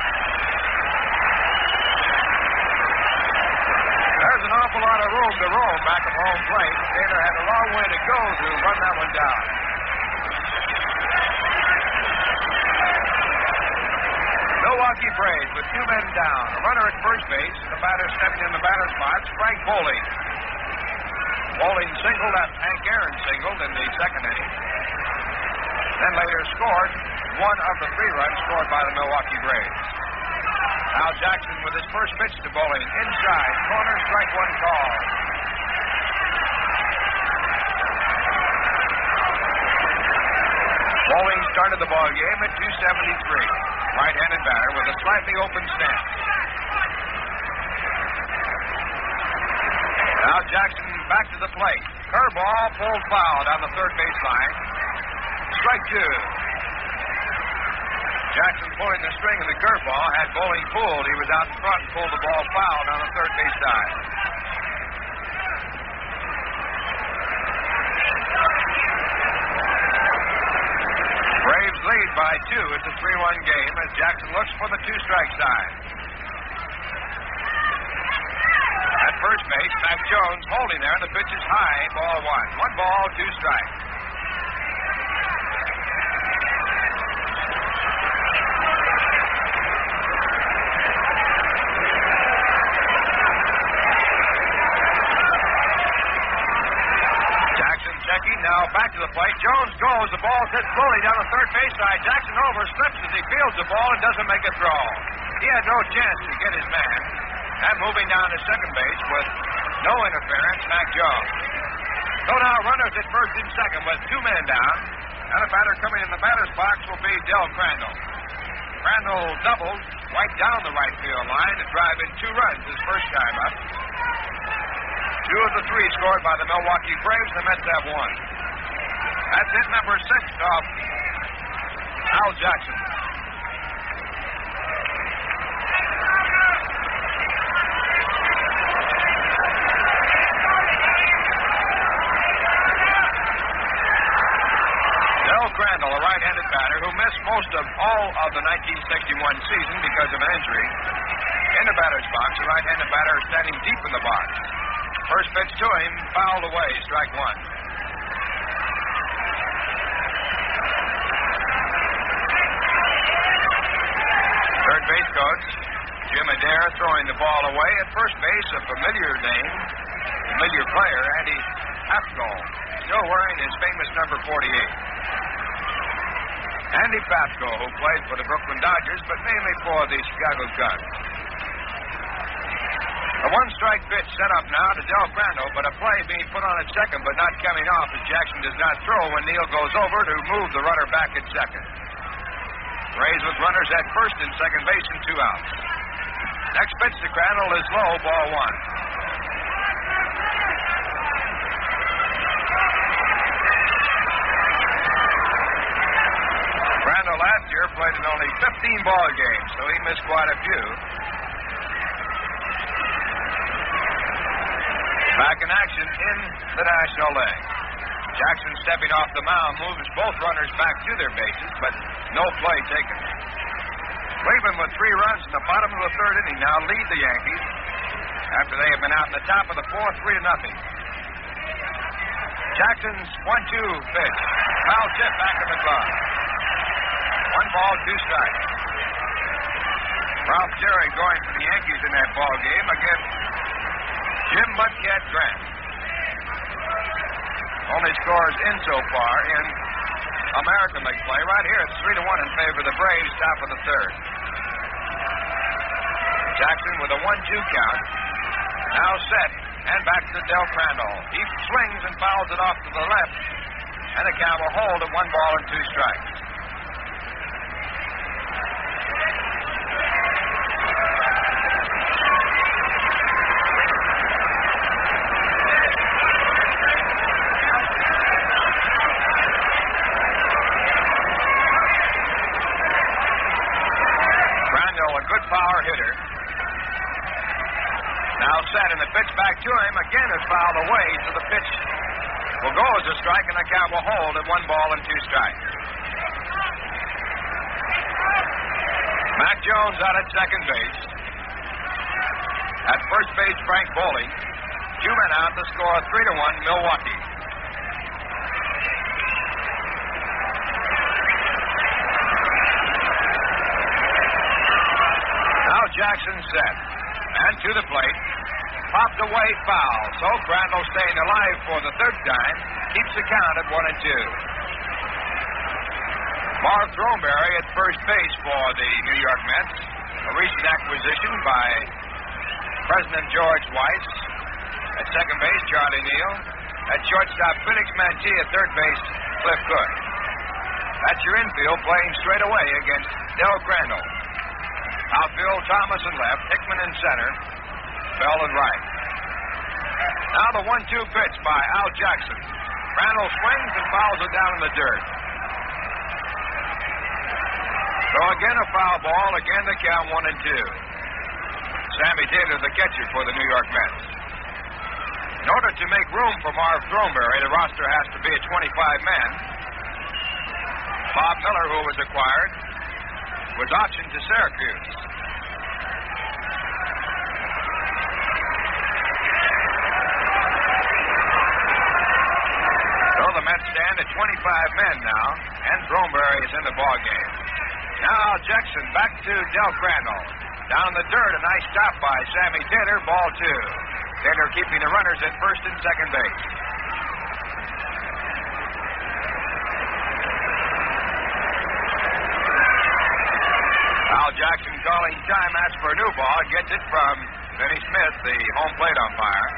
There's an awful lot of room to roam back at home plate. Taylor had a long way to go to run that one down. Milwaukee Braves with 2 men down. A runner at first base, and the batter stepping in the batter's box, Frank Bowling. Bowling singled after Hank Aaron singled in the second inning. Then later scored 1 of the 3 runs scored by the Milwaukee Braves. Al Jackson with his first pitch to Bowling. Inside, corner, strike 1 call. Bowling started the ball game at .273. Right-handed batter with a slightly open stance. Now Jackson back to the plate. Curveball pulled foul down the third baseline. Strike 2. Jackson pulling the string of the curveball had Bowling pulled. He was out in front and pulled the ball foul down the third base side. Braves lead by 2. It's a 3-1 game as Jackson looks for the 2-strike sign. At first base, Mac Jones holding there, and the pitch is high, ball 1. 1 ball, 2 strikes. Now back to the plate. Jones goes. The ball hits slowly down the third base side. Jackson over, slips as he fields the ball and doesn't make a throw. He had no chance to get his man. And moving down to second base with no interference, Mac Jones. So now runners at first and second with 2 men down. And a batter coming in the batter's box will be Del Crandall. Crandall doubled right down the right field line to drive in 2 runs his first time up. 2 of the 3 scored by the Milwaukee Braves. The Mets have 1. That's hit number 6 off Al Al Jackson. Del Crandall, a right-handed batter who missed most of all of the 1961 season because of an injury. In the batter's box, a right-handed batter standing deep in the box. First pitch to him, fouled away, strike one. Third base coach, Jim Adair, throwing the ball away. At first base, a familiar name, familiar player, Andy Pafko, still wearing his famous number 48. Andy Pafko, who played for the Brooklyn Dodgers, but mainly for the Chicago Cubs. A one-strike pitch set up now to Del Crandall, but a play being put on at second, but not coming off as Jackson does not throw when Neal goes over to move the runner back at second. Rays with runners at first and second base and 2 outs. Next pitch to Crandall is low, ball one. Crandall last year played in only 15 ball games, so he missed quite a few. Back in action in the National League. Jackson stepping off the mound moves both runners back to their bases, but no play taken. Cleveland with 3 runs in the bottom of the third inning now lead the Yankees after they have been out in the top of the fourth, 3-0. Jackson's 1-2 pitch. Foul tip back in the glove. 1 ball, 2 strikes. Ralph Terry going for the Yankees in that ball game against Jim Mudcat Grant. Only scores in so far in American League play. Right here, it's 3-1 in favor of the Braves, top of the third. Jackson with a 1-2 count. Now set, and back to Del Crandall. He swings and fouls it off to the left, and the count will hold at 1 ball and 2 strikes. Power hitter. Now set, and the pitch back to him again is fouled away, so the pitch will go as a strike, and the count will hold at 1 ball and 2 strikes. Mac Jones out at second base. At first base, Frank Boley. 2 men out to score 3-1 Milwaukee. Jackson set. And to the plate. Popped away foul. So Crandall staying alive for the third time. Keeps the count at 1-2. Marv Throneberry at first base for the New York Mets. A recent acquisition by President George Weiss. At second base, Charlie Neal. At shortstop, Felix Mantilla. At third base, Cliff Cook. That's your infield playing straight away against Del Crandall. Outfield, Thomas in left, Hickman in center, Bell in right. Now the 1-2 pitch by Al Jackson. Crandall swings and fouls it down in the dirt. So again a foul ball, again the count 1-2. Sammy Taylor, the catcher for the New York Mets. In order to make room for Marv Throneberry, the roster has to be at 25 men. Bob Miller, who was acquired, was auctioned to Syracuse. So the Mets stand at 25 men now, and Throneberry is in the ballgame. Now Jackson back to Del Crandall. Down the dirt, a nice stop by Sammy Taylor, ball 2. Taylor keeping the runners at first and second base. Al Jackson calling time, asks for a new ball, gets it from Vinny Smith, the home plate umpire.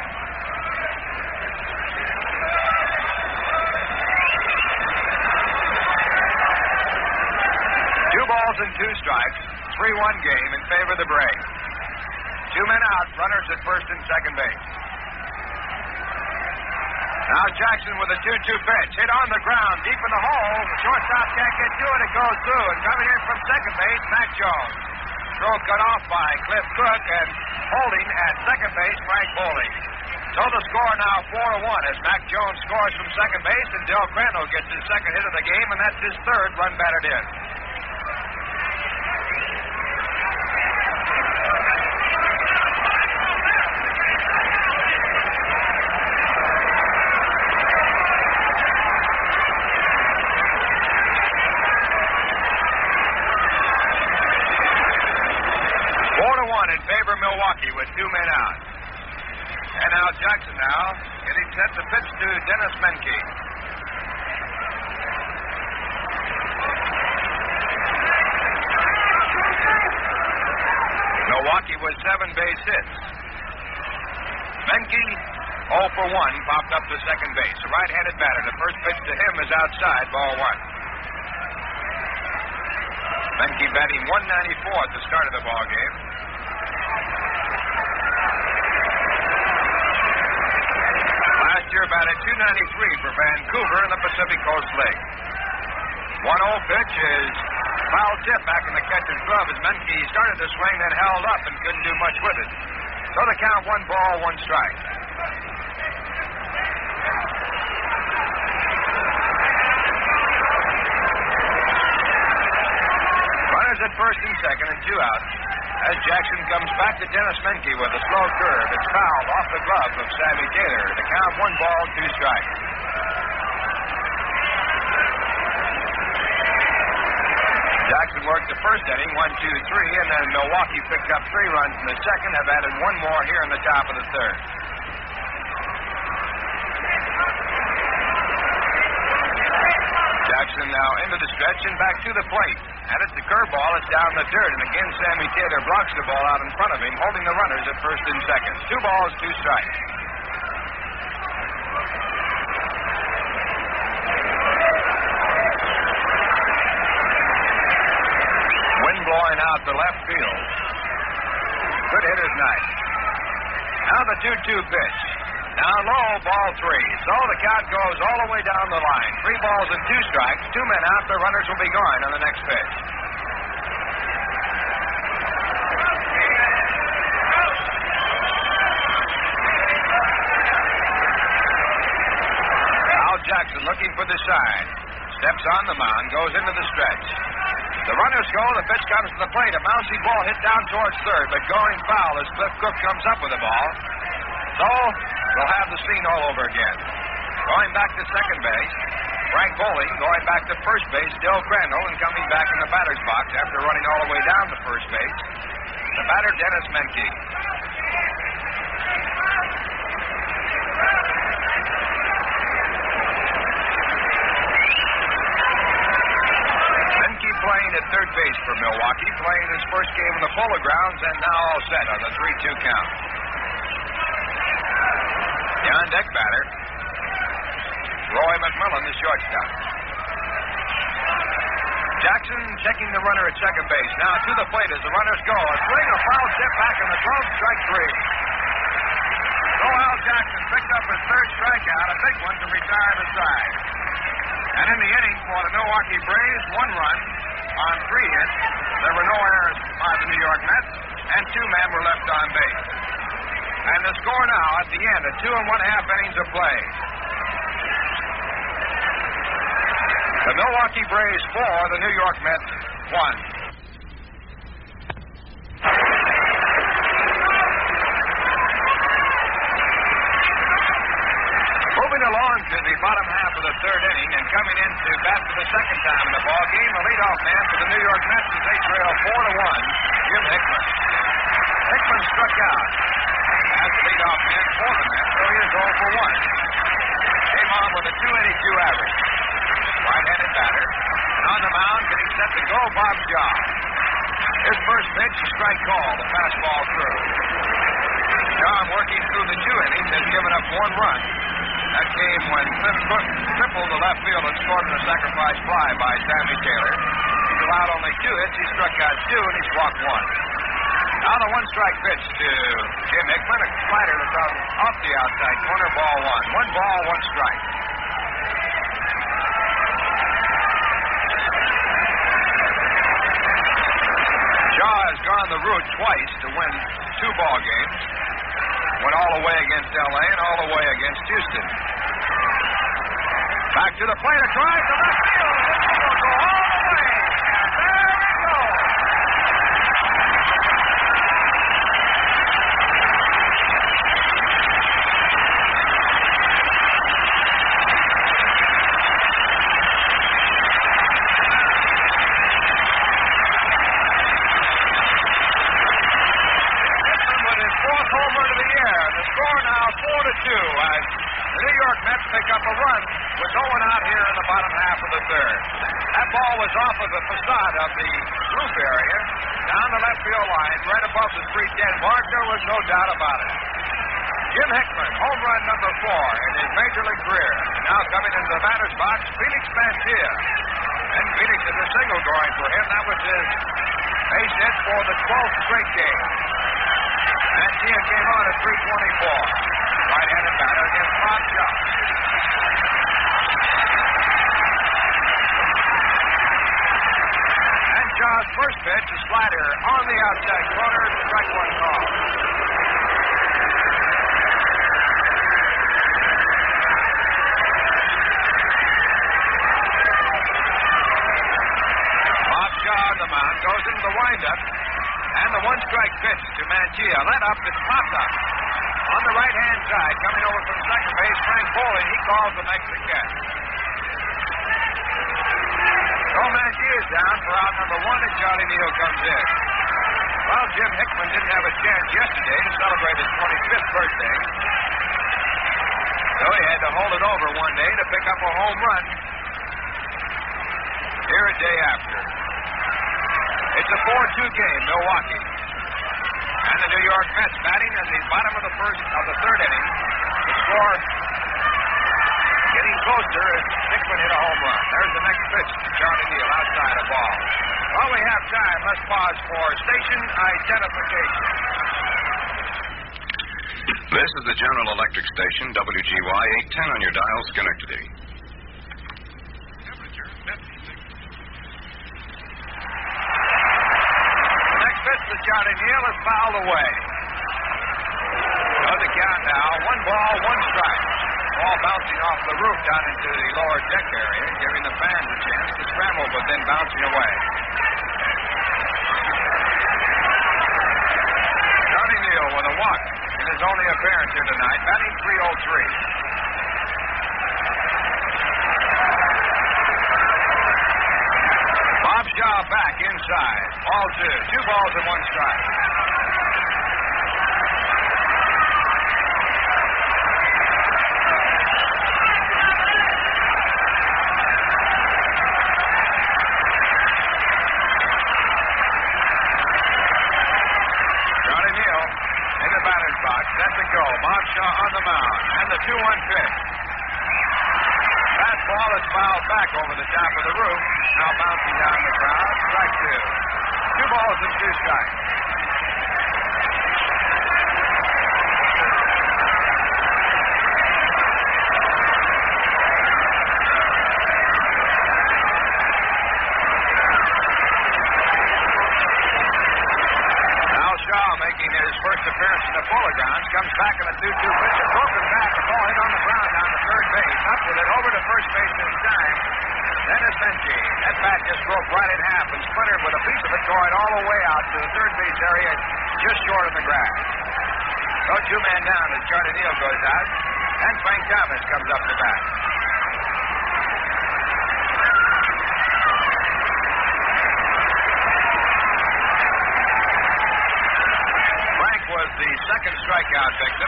Two balls and 2 strikes, 3-1 game in favor of the Braves. 2 men out, runners at first and second base. Now Jackson with a 2-2 pitch. Hit on the ground, deep in the hole. The shortstop can't get to it. It goes through. And coming in from second base, Mac Jones. Throw cut off by Cliff Cook, and holding at second base, Frank Bowling. So the score now 4-1 as Mac Jones scores from second base, and Del Crandall gets his second hit of the game, and that's his third run batted in. In favor of Milwaukee with 2 men out. And Al Jackson now getting set to pitch to Dennis Menke. Milwaukee with 7 base hits. Menke 0 for 1 popped up to second base. A right-handed batter. The first pitch to him is outside, ball 1. Menke batting 194 at the start of the ball game. Last year batted 293 for Vancouver in the Pacific Coast League. 1-0 pitch is foul tip back in the catcher's glove as Menke started to swing, then held up and couldn't do much with it. So the count 1 ball, 1 strike. Runners at first and second and 2 out. As Jackson comes back to Dennis Menke with a slow curve, it's fouled off the glove of Sammy Taylor. The count 1 ball, 2 strikes. Jackson worked the first inning, 1-2-3, and then Milwaukee picked up 3 runs in the second, have added 1 more here in the top of the third. Jackson now into the stretch and back to the plate. And it's the curveball. It's down the dirt. And again, Sammy Taylor blocks the ball out in front of him, holding the runners at first and second. 2 balls, 2 strikes. Wind blowing out to left field. Good hitter's night. Now the 2-2 pitch. Down low, ball 3. So the count goes all the way down the line. 3 balls and 2 strikes. 2 men out. The runners will be going on the next pitch. Al Jackson looking for the side. Steps on the mound, goes into the stretch. The runners go. The pitch comes to the plate. A mousy ball hit down towards third, but going foul as Cliff Cook comes up with the ball. So we'll have the scene all over again. Going back to second base, Frank Bowling. Going back to first base, Del Crandall. And coming back in the batter's box after running all the way down to first base, the batter, Dennis Menke. Menke playing at third base for Milwaukee, playing his first game in the Polo Grounds, and now all set on the 3-2 count. The on-deck batter, Roy McMillan, the shortstop. Jackson checking the runner at second base. Now to the plate as the runners go. A swing, a foul tip back in the glove, strike 3. So Al Jackson picked up his third strikeout, a big one to retire the side. And in the inning for the Milwaukee Braves, 1 run on 3 hits. There were no errors by the New York Mets, and 2 men were left on base. And the score now at the end of 2 1/2 innings of play. The Milwaukee Braves 4, the New York Mets 1. Moving along to the bottom half of the third inning and coming in to bat for the second time in the ball game, the leadoff man for the New York Mets as they trail 4-1, Jim Hickman. Hickman struck out as the leadoff man for the Mets, so he is 0 for 1. Came on with a 282 average. Right-handed batter. And on the mound, getting set to go, Bob Shaw. His first pitch, a strike call, the fastball through. Shaw, working through the 2 innings, has given up 1 run. That came when Cliff Cook tripled the left field and scored on a sacrifice fly by Sammy Taylor. He's allowed only 2 hits. He struck out 2, and he's walked 1. Now the one-strike pitch to Jim Hickman, a slider that's off the outside corner, ball one. 1 ball, 1 strike. Shaw has gone the route twice to win 2 ball games. Went all the way against L.A. and all the way against Houston. Back to the plate, a drive to left field. This will go all the way. And there we go. The New York Mets pick up a run with no one out here in the bottom half of the third. That ball was off of the facade of the roof area, down the left field line, right above the 310 mark. There was no doubt about it. Jim Hickman, home run number 4 in his major league career. Now coming into the batter's box, Felix Mantilla. And Felix is a single going for him. That was his base hit for the 12th straight game. Mantilla came on at 324. Right-handed batter against Bob Shaw. And Shaw's first pitch, a slider on the outside corner, strike 1 call. Bob Shaw on the mound goes into the windup, and the 1-strike pitch to Mantilla. Let up, it's popped up. On the right-hand side, coming over from second base, Frank Foley, he calls the extra catch. So Mantilla's down for out number 1, and Charlie Neal comes in. Well, Jim Hickman didn't have a chance yesterday to celebrate his 25th birthday. So he had to hold it over one day to pick up a home run here a day after. It's a 4-2 game, Milwaukee. And the New York Mets batting at the bottom of the third inning. The score getting closer as Hickman hit a home run. There's the next pitch to Charlie Neal outside a ball. While we have time, let's pause for station identification. This is the General Electric station, WGY 810 on your dial, Schenectady. Charlie Neal is fouled away. So the count now, 1 ball, 1 strike. Ball bouncing off the roof down into the lower deck area, giving the fans a chance to scramble, but then bouncing away. Charlie Neal with a walk in his only appearance here tonight, batting .303. Bob Shaw back inside. Ball 2. 2 balls and 1 strike. Charlie Neal in the batter's box. That's a go. Bob Shaw on the mound. And the 2-1 pitch. That ball is fouled back over the top of the roof. Now bouncing down the crowd. Strike 2. 2 balls and 2 strikes. Now Shaw making his first appearance in the Polo Grounds. Comes back in a 2-2 pitch. A broken back. The ball hit on the ground down to third base. Up with it over to first base this time. Dennis Benji. That bat just broke right in half and splintered with a piece of it going all the way out to the third base area, just short of the grass. So 2-man down as Charlie Neal goes out, and Frank Thomas comes up to bat. Frank was the second strikeout victim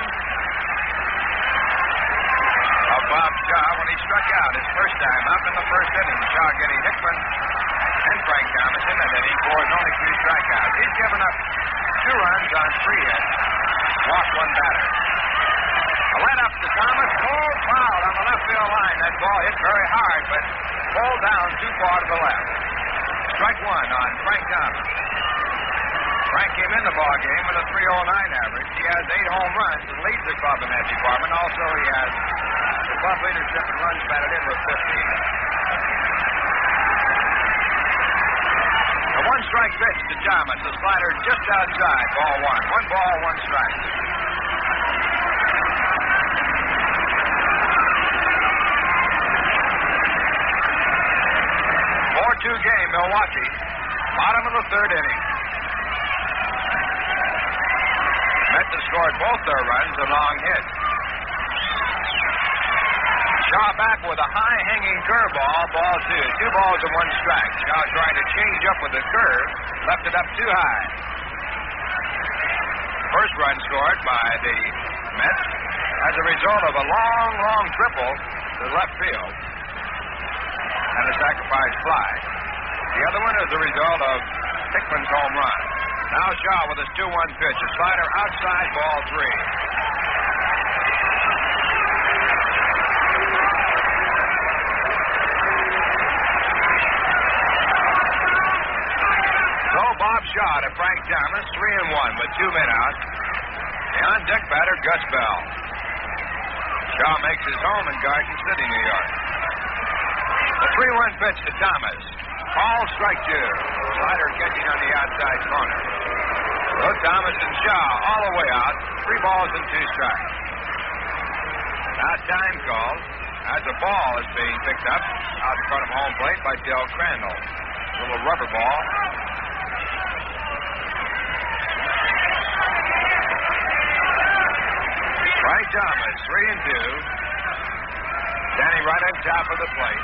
of Bob Shaw when he struck out his first time up in the first inning. Shaw getting Hickman and Frank Thomas in that inning for his only 2 strikeouts. He's given up 2 runs on 3 hits, walked 1 batter. A let up to Thomas, pulled foul on the left field line. That ball hit very hard, but pulled down too far to the left. Strike 1 on Frank Thomas. Frank came in the ball game with a 309 average. He has 8 home runs and leads the club in that department. Also, he has the club leadership in runs batted in with 15. A one-strike pitch to Thomas. The slider just outside. Ball 1. 1 ball, 1 strike. Game, Milwaukee. Bottom of the 3rd inning. Mets have scored both their runs, a long hit. Shaw back with a high-hanging curveball, ball 2. 2 balls and 1 strike. Shaw trying to change up with the curve, left it up too high. First run scored by the Mets as a result of a long triple to left field and a sacrifice fly. The other one is the result of Hickman's home run. Now Shaw with his 2-1 pitch. A slider outside, ball 3. So Bob Shaw to Frank Thomas, 3-1 with 2 men out. The on-deck batter, Gus Bell. Shaw makes his home in Garden City, New York. The 3-1 pitch to Thomas. Ball, strike 2. Slider catching on the outside corner. So Thomas and Shaw all the way out. 3 balls and 2 strikes. Now time called as a ball is being picked up out in front of home plate by Del Crandall. A little rubber ball. Frank Thomas, 3-2. Standing right on top of the plate.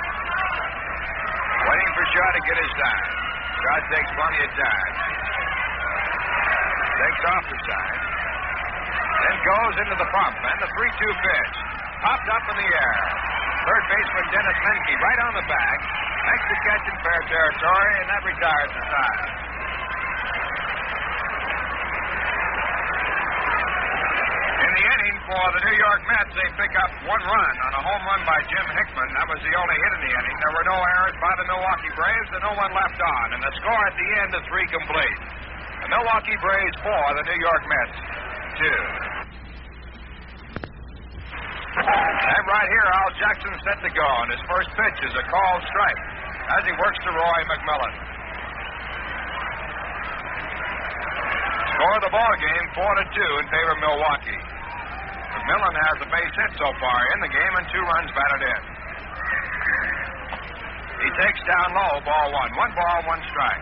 Waiting for Shaw to get his sign. Shaw takes plenty of time. Takes off the sign. Then goes into the pump. And the 3-2 pitch. Popped up in the air. Third baseman Dennis Menke right on the back. Makes the catch in fair territory, and that retires the side. In the inning for the New York Mets, they pick up 1 run on a home run by Jim Hickman. That was the only hit in the inning. There were no errors by the Milwaukee Braves and no one left on. And the score at the end is 3 complete. The Milwaukee Braves 4, the New York Mets 2. And right here, Al Jackson set to go. And his first pitch is a called strike as he works to Roy McMillan. Score of the ball game 4-2 in favor of Milwaukee. McMillan has a base hit so far in the game and 2 runs batted in. He takes down low, ball 1. 1 ball, 1 strike.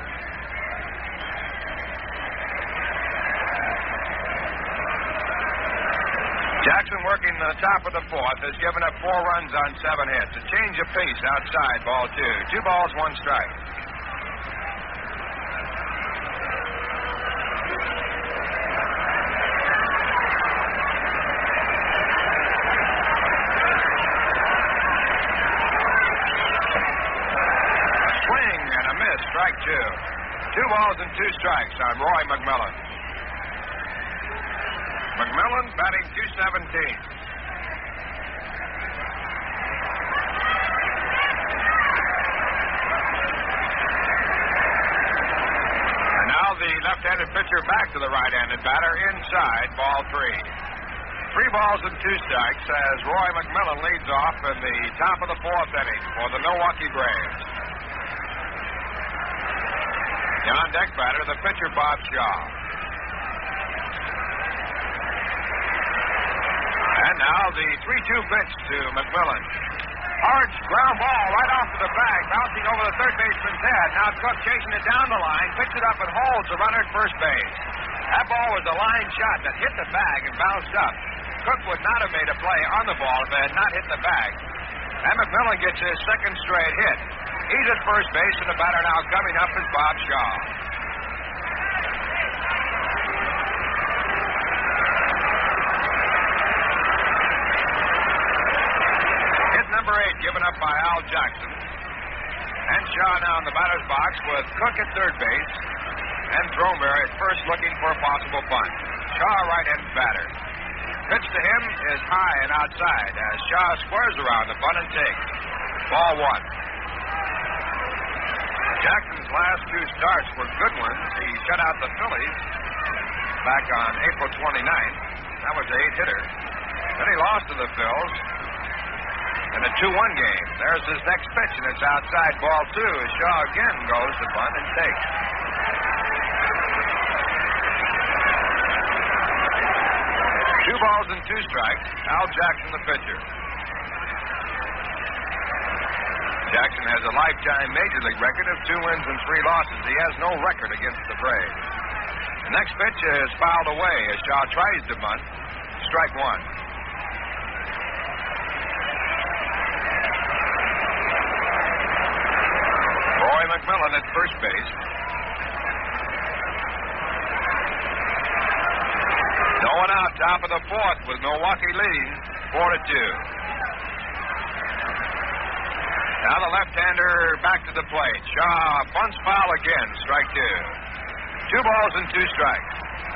Jackson working the top of the 4th has given up 4 runs on 7 hits. A change of pace outside, ball 2. 2 balls, 1 strike. Swing and a miss, strike 2. 2 balls and 2 strikes on Roy McMillan. McMillan batting .217. And now the left-handed pitcher back to the right-handed batter inside, ball 3. 3 balls and 2 strikes as Roy McMillan leads off in the top of the 4th inning for the Milwaukee Braves. The on-deck batter, the pitcher Bob Shaw. And now the 3-2 pitch to McMillan. Hard ground ball right off to the bag, bouncing over the third baseman's head. Now Cook chasing it down the line, picks it up and holds the runner at first base. That ball was a line shot that hit the bag and bounced up. Cook would not have made a play on the ball if it had not hit the bag. And McMillan gets his second straight hit. He's at first base, and the batter now coming up is Bob Shaw. Number 8 given up by Al Jackson. And Shaw now in the batter's box with Cook at third base and Throneberry at first looking for a possible bunt. Shaw right-handed batter. Pitch to him is high and outside as Shaw squares around the bunt and takes. Ball 1. Jackson's last two starts were good ones. He shut out the Phillies back on April 29th. That was an 8-hitter. Then he lost to the Phils in a 2-1 game. There's his next pitch, and it's outside ball 2 as Shaw again goes to bunt and takes. Two balls and 2 strikes. Al Jackson, the pitcher. Jackson has a lifetime Major League record of 2 wins and 3 losses. He has no record against the Braves. The next pitch is fouled away as Shaw tries to bunt. Strike 1. Roy McMillan at first base. No one out, top of the 4th with Milwaukee leading 4-2. Now the left-hander back to the plate. Shaw bunts foul again. Strike 2. 2 balls and 2 strikes.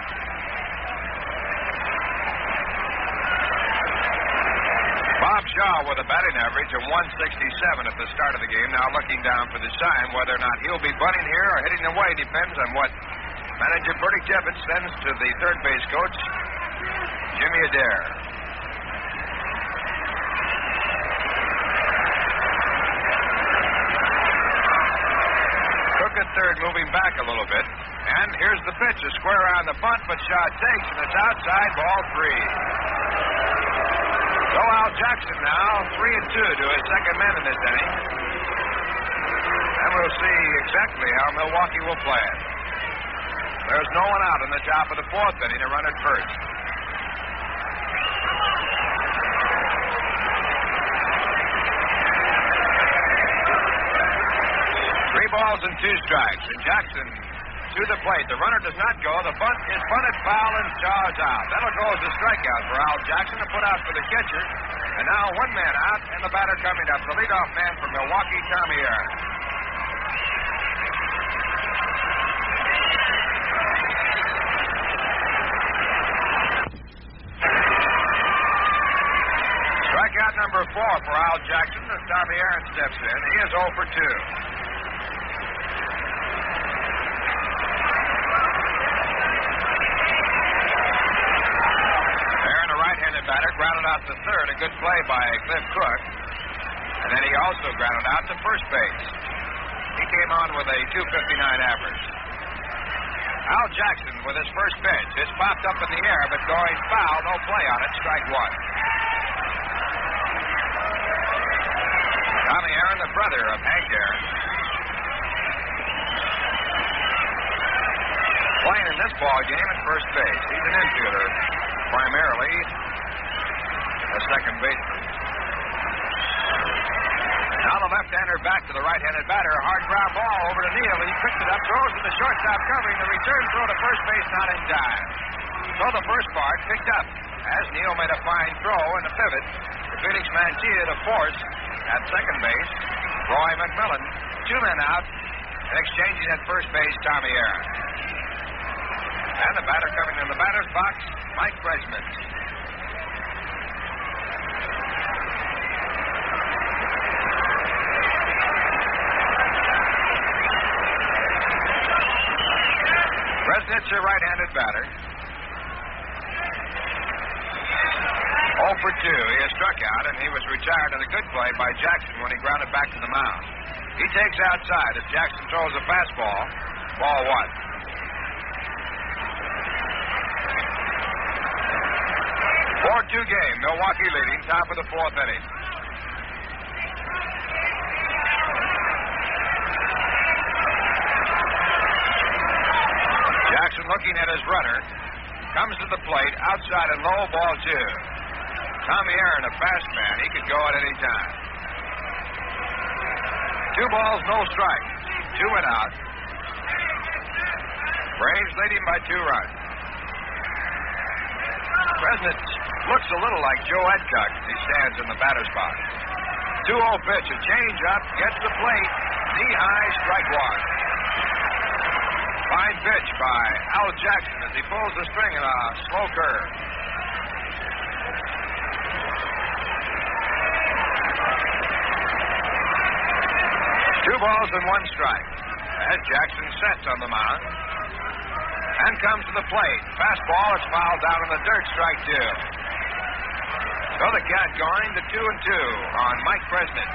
Bob Shaw with a batting average of 167 at the start of the game. Now looking down for the sign. Whether or not he'll be bunting here or hitting away depends on what manager Bertie Tibbetts sends to the third base coach, Jimmy Adair. At third, moving back a little bit. And here's the pitch, a square on the bunt, but Shaw takes, and it's outside, ball 3. So Al Jackson now, 3-2 to his second man in this inning. And we'll see exactly how Milwaukee will play it. There's no one out in the top of the 4th inning, a run at first. Balls and 2 strikes. And Jackson to the plate. The runner does not go. The bunt is bunted foul and Shaw's out. That'll go as a strikeout for Al Jackson to put out for the catcher. And now 1 man out and the batter coming up. The leadoff man for Milwaukee, Tommy Aaron. Strikeout number 4 for Al Jackson as Tommy Aaron steps in. He is 0 for 2. Batter grounded out to third, a good play by Cliff Cook. And then he also grounded out to first base. He came on with a .259 average. Al Jackson with his first pitch. It's popped up in the air, but going foul, no play on it, strike 1. Tommy Aaron, the brother of Hank Aaron, playing in this ball game at first base. He's an infielder, primarily a second baseman. Now the left-hander back to the right-handed batter. A hard ground ball over to Neal. He picks it up, throws to the shortstop covering. The return throw to first base, not in time. So the first part picked up as Neal made a fine throw in the pivot to Felix Mantilla to force at second base. Roy McMillan, 2 men out, and exchanging at first base, Tommy Aaron. And the batter coming in the batter's box, Mike Bresnitz. Bresnitz, a right-handed batter. 0 for 2. He has struck out, and he was retired on a good play by Jackson when he grounded back to the mound. He takes outside as Jackson throws a fastball. Ball 1. 4-2 game. Milwaukee leading, top of the 4th inning. Jackson looking at his runner. Comes to the plate, outside and low, ball 2. Tommy Aaron, a fast man. He could go at any time. 2 balls, no strikes. 2 and out. Braves leading by 2 runs. Bresnitz looks a little like Joe Edcock as he stands in the batter's box. 2-0 pitch, a change-up, gets the plate. Knee-high, strike 1. Fine pitch by Al Jackson as he pulls the string in a slow curve. Two balls and 1 strike. as Jackson sets on the mound and comes to the plate. Fastball is fouled down in the dirt, strike two. So the count going to 2-2 on Mike Presnich.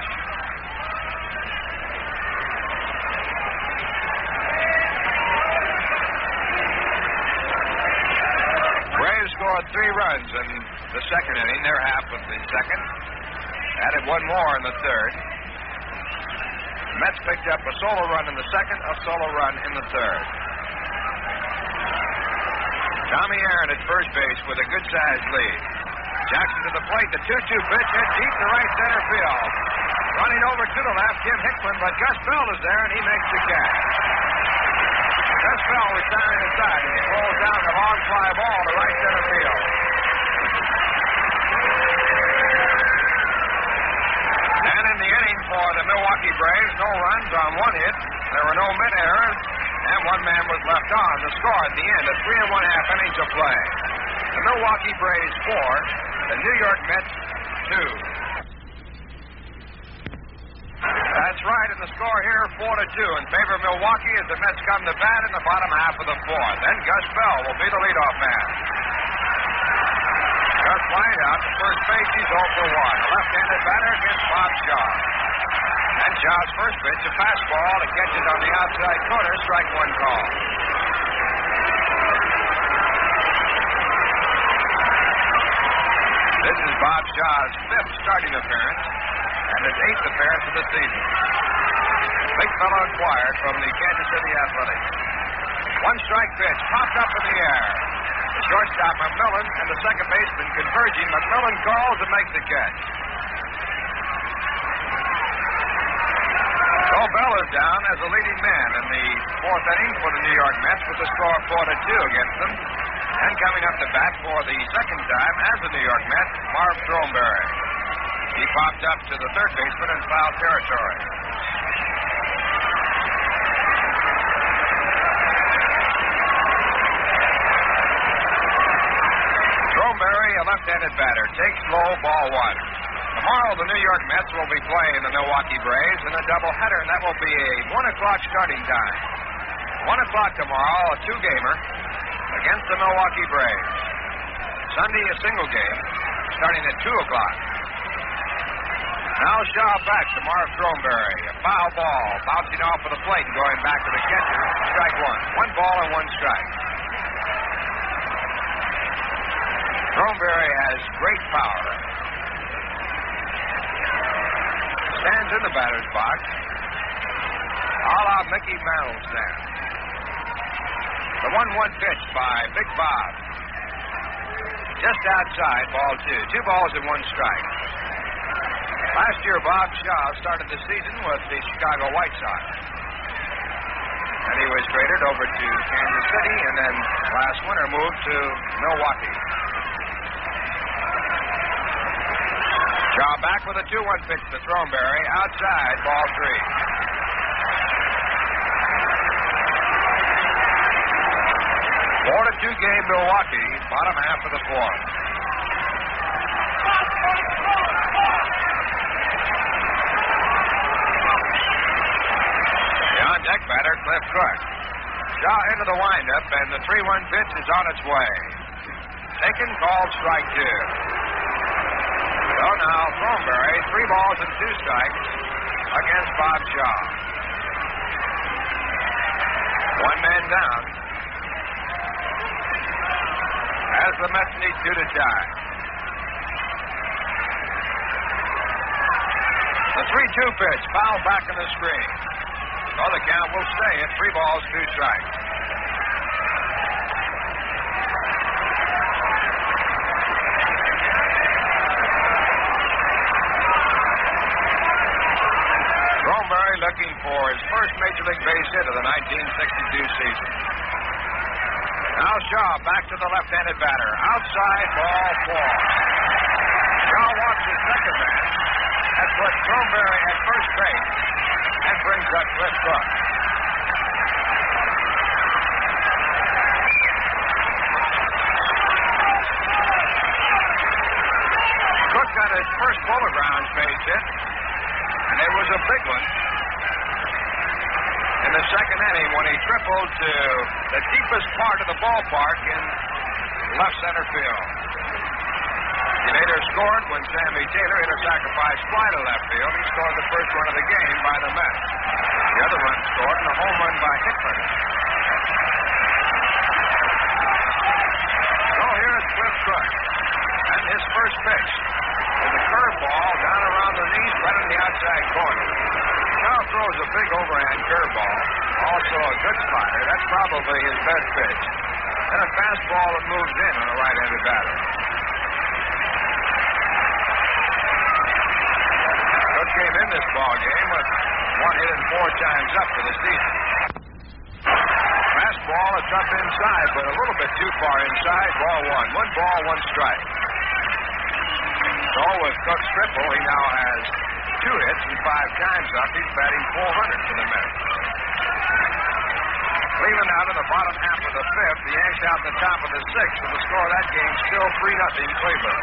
Braves scored 3 runs in the second inning. Their half of the second. Added one more in the third. Mets picked up a solo run in the second, a solo run in the third. Tommy Aaron at first base with a good-sized lead. Jackson to the plate, the 2-2 pitch hit deep to right center field. Running over to the left, Jim Hickman, but Gus Bell is there, and he makes the catch. Gus Bell was standing aside, and he pulls down the long fly ball to right center field. And in the inning for the Milwaukee Braves, no runs on 1 hit. There were no mid-errors, and 1 man was left on. The score at the end of 3 1/2 innings of play. The Milwaukee Braves 4, the New York Mets 2. That's right, and the score here 4-2 in favor of Milwaukee as the Mets come to bat in the bottom half of the 4th. Then Gus Bell will be the leadoff man. Gus lined out to first base. He's 0 for 1. A left-handed batter against Bob Shaw. And Shaw's first pitch, a fastball that catches on the outside corner, strike 1 call. This is Bob Shaw's 5th starting appearance and his 8th appearance of the season. Big fellow acquired from the Kansas City Athletics. 1 strike pitch, popped up in the air. The shortstop, McMillan, and the second baseman converging. McMillan calls and makes the catch. So Bell is down as a leading man in the 4th inning for the New York Mets with the score 4-2 against them. And coming up to bat for the second time as the New York Mets, Marv Throneberry. He popped up to the third baseman in foul territory. Throneberry, a left-handed batter, takes low, ball 1. Tomorrow, the New York Mets will be playing the Milwaukee Braves in a doubleheader, and that will be a 1 o'clock starting time. 1 o'clock tomorrow, a 2-gamer against the Milwaukee Braves. Sunday, a single game, starting at 2 o'clock. Now Shaw back to Marv Throneberry. A foul ball bouncing off of the plate and going back to the catcher. Strike 1. 1 ball and 1 strike. Throneberry has great power. Stands in the batter's box. A la Mickey Mantle stand. The 1-1 pitch by Big Bob. Just outside, ball 2. 2 balls and 1 strike. Last year, Bob Shaw started the season with the Chicago White Sox. And he was traded over to Kansas City and then last winter moved to Milwaukee. Shaw back with a 2-1 pitch to Throneberry. Outside, ball 3. Four to 2 game Milwaukee, bottom half of the 4th. The on-deck batter, Cliff Cook. Shaw into the windup, and the 3-1 pitch is on its way. Taken, called, strike 2. So now, Throneberry, 3 balls and 2 strikes against Bob Shaw. 1 man down. As the Mets need 2 to tie. The 3-2 pitch, foul back in the screen. So the count will stay at 3 balls, 2 strikes. Throneberry looking for his first Major League base hit of the 1962 season. Now Shaw back to the left-handed batter. Outside, ball 4. Shaw walks his second man and puts Throneberry at first base and brings up Cliff Cook. Cook got his first Polo Grounds base hit, and it was a big one. In the second inning when he tripled to the deepest part of the ballpark in left center field. Nader scored when Sammy Taylor hit a sacrifice fly to left field. He scored the first run of the game by the Mets. The other run scored in a home run by Hickman. So here is Cliff Cook. And his first pitch is a curveball down around the knees, right in the outside corner. Shaw throws a big overhand curveball. Also a good slider. That's probably his best pitch. And a fastball that moves in on a right-handed batter. Cook came in this ball game with one hit and 4 times up for the season. Fastball, it's up inside, but a little bit too far inside. Ball 1. 1 ball, 1 strike. So with Cook's triple, he now has 2 hits and 5 times up. He's batting .400 for the Mets. Cleveland out in the bottom half of the 5th. The Yanks out in the top of the 6th. And the score of that game still 3-0 Cleveland.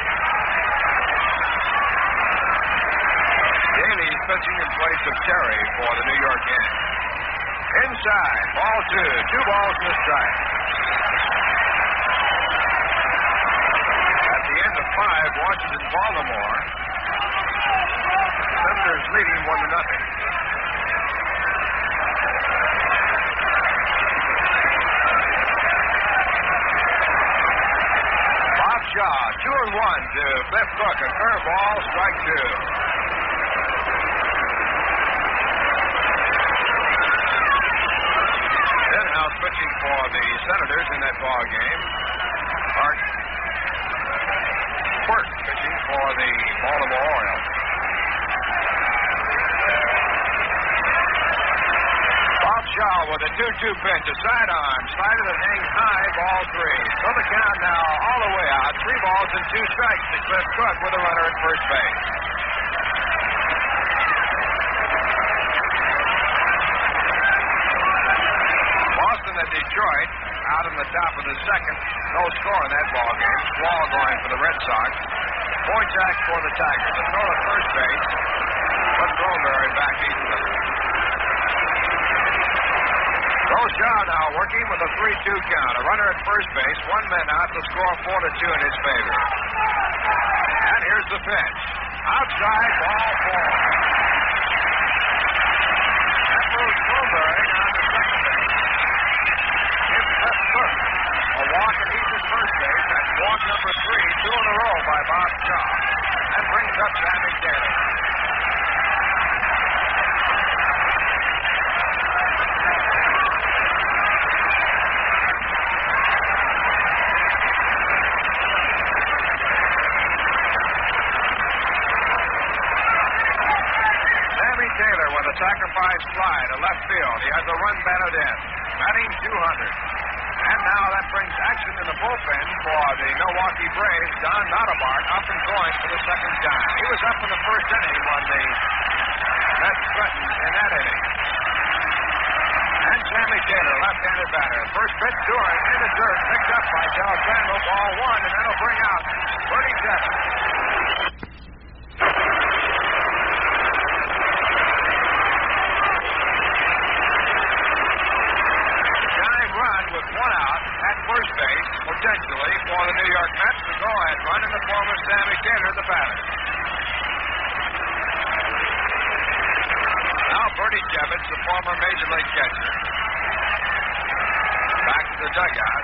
Daly's pitching in place of Terry for the New York Yankees. Inside, ball 2. 2 balls and a strike. At the end of 5, Washington, Baltimore. Senators leading 1-0. Bob Shaw, 2-1 to Cliff Cook. A curveball, strike 2. Pitching for the Senators in that ball game. Art Quirk pitching for the Baltimore Orioles. Bob Shaw with a 2-2 pitch, a sidearm, slider that hangs high, ball 3. So the count now all the way out, 3 balls and 2 strikes to Cliff Cook with a runner at first base. Detroit out in the top of the 2nd. No score in that ball game. Wall going for the Red Sox. Wojciak for the Tigers. A throw at first base. But Thornberry back easily. So Shaw now working with a 3-2 count. A runner at first base. 1 man out. The score 4-2 in his favor. And here's the pitch. Outside, ball 4. That moves Thornberry down to second base. Cook. A walk and he's at first base. That's walk number 3, 2 in a row by Bob Shaw. And brings up Sammy Taylor. Sammy Taylor with a sacrifice fly to left field. He has a run batted in. Batting .200. And now that brings action in the bullpen for the Milwaukee Braves. Don Nottebart up and going for the second time. He was up in the first inning when the Mets threatened in that inning. And Sammy Taylor, left-handed batter. First pitch to him in the dirt, picked up by Deltrano. Ball 1, and that'll bring out Bernie Jeppes. With 1 out at first base, potentially, for the New York Mets. The go-ahead run in the form of Sammy Taylor, the batter. Now Bernie Jeppes, the former Major League catcher, back to the dugout.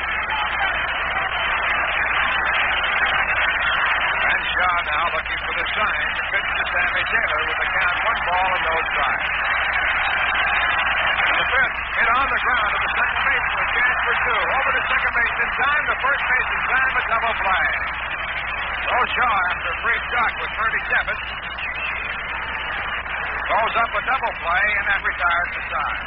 And Shaw now looking for the sign to pitch to Sammy Taylor with the count 1 ball and no strike. The fifth hit on the ground at the second base with a chance for 2. Over to second base in time. The first base in time, a double play. So Shaw, after a brief talk with Bernie Jeppes, throws up a double play, and that retires the side.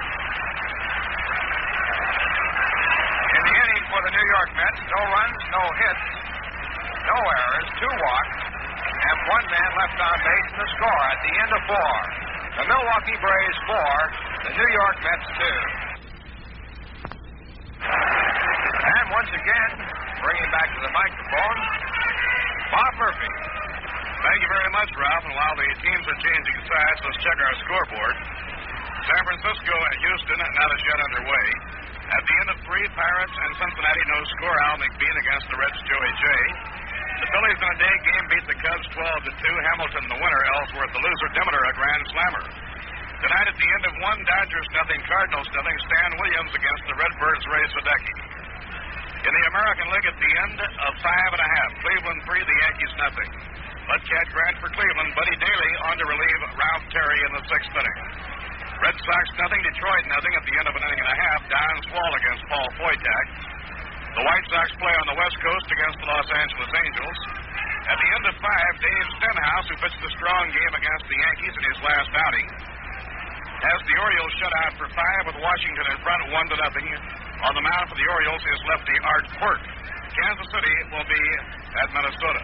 In the inning for the New York Mets, no runs, no hits, no errors, 2 walks, and 1 man left on base in the score at the end of 4. The Milwaukee Braves 4, the New York Mets 2. And once again, bringing back to the microphone, Bob Murphy. Thank you very much, Ralph. And while the teams are changing sides, let's check our scoreboard. San Francisco and Houston not as yet underway. At the end of 3, Pirates and Cincinnati no score. Al McBean against the Reds' Joey J. The Phillies in a day game beat the Cubs 12-2. Hamilton the winner, Ellsworth the loser, Demeter a grand slammer. Tonight at the end of 1, Dodgers nothing, Cardinals nothing. Stan Williams against the Redbirds, Ray Sadecki. In the American League at the end of 5.5, Cleveland 3, the Yankees nothing. Mudcat Grant for Cleveland, Buddy Daly on to relieve Ralph Terry in the 6th inning. Red Sox nothing, Detroit nothing at the end of an inning and a half. Don Swall against Paul Foytak. The White Sox play on the West Coast against the Los Angeles Angels. At the end of 5, Dave Stenhouse, who pitched a strong game against the Yankees in his last outing, has the Orioles shut out for 5 with Washington in front 1-0. On the mound for the Orioles is lefty Art Quirk. Kansas City will be at Minnesota.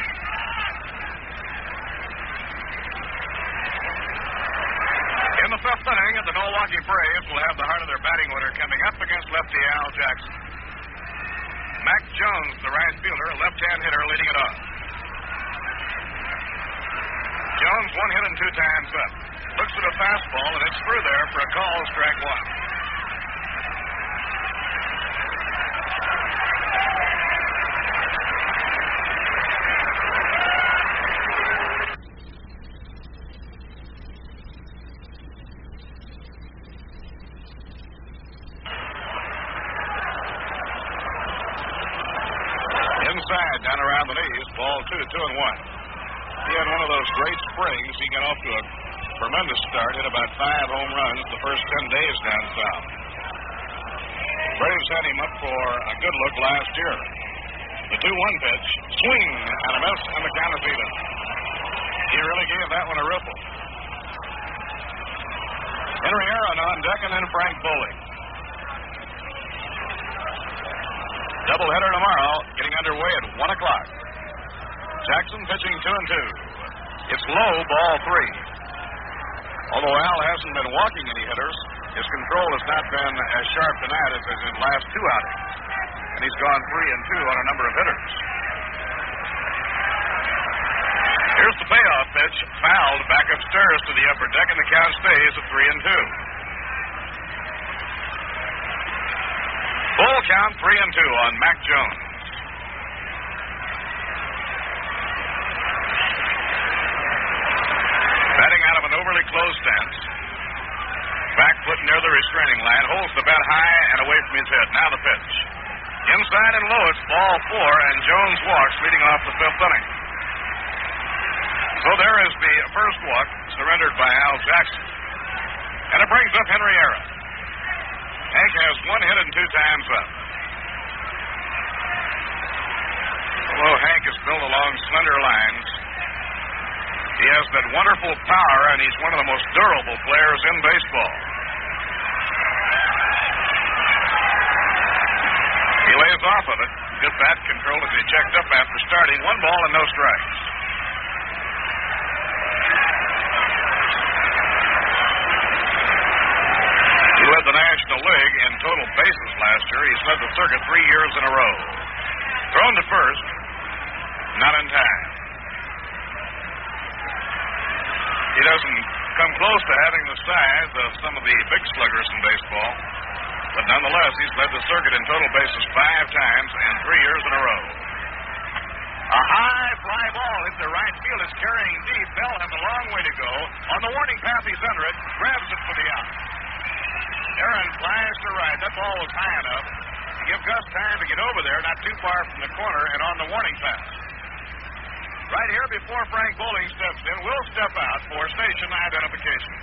In the 5th inning, the Milwaukee Braves will have the heart of their batting order coming up against lefty Al Jackson. Mac Jones, the right fielder, left-hand hitter, leading it off. Jones 1 hit and 2 times up. Looks at a fastball, and it's through there for a call, strike 1. Inside, down around the knees, ball 2, 2-1. He had one of those great springs. He got off to a tremendous start, hit about 5 home runs the first 10 days down south. Braves had him up for a good look last year. The 2-1 pitch, swing and a miss, and the count is even. He really gave that one a ripple. Henry Aaron on deck, and then Frank Bowling. Doubleheader tomorrow, getting underway at 1 o'clock. Jackson pitching 2-2. It's low, ball 3. Although Al hasn't been walking any hitters, his control has not been as sharp tonight as in the last 2 outings. And he's gone 3-2 on a number of hitters. Here's the payoff pitch, fouled back upstairs to the upper deck, and the count stays at 3-2. Full count, 3-2 on Mac Jones. Batting out of an overly closed stance. Back foot near the restraining line. Holds the bat high and away from his head. Now the pitch. Inside and low, it's ball 4, and Jones walks, leading off the 5th inning. So there is the first walk surrendered by Al Jackson. And it brings up Henry Aaron. Hank has 1 hit and 2 times up. Although Hank is built along slender lines, he has that wonderful power, and he's one of the most durable players in baseball. He lays off of it. Good bat control as he checked up after starting. 1 ball and no strikes. He led the National League in total bases last year. He's led the circuit 3 years in a row. Thrown to first, not in time. He doesn't come close to having the size of some of the big sluggers in baseball, but nonetheless, he's led the circuit in total bases 5 times and 3 years in a row. A high fly ball hit the right field. It's carrying deep. Bell has a long way to go. On the warning path, he's under it. Grabs it for the out. Aaron flies to right. That ball was high enough to give Gus time to get over there, not too far from the corner, and on the warning path. Right here before Frank Bowling steps in, we'll step out for station identification.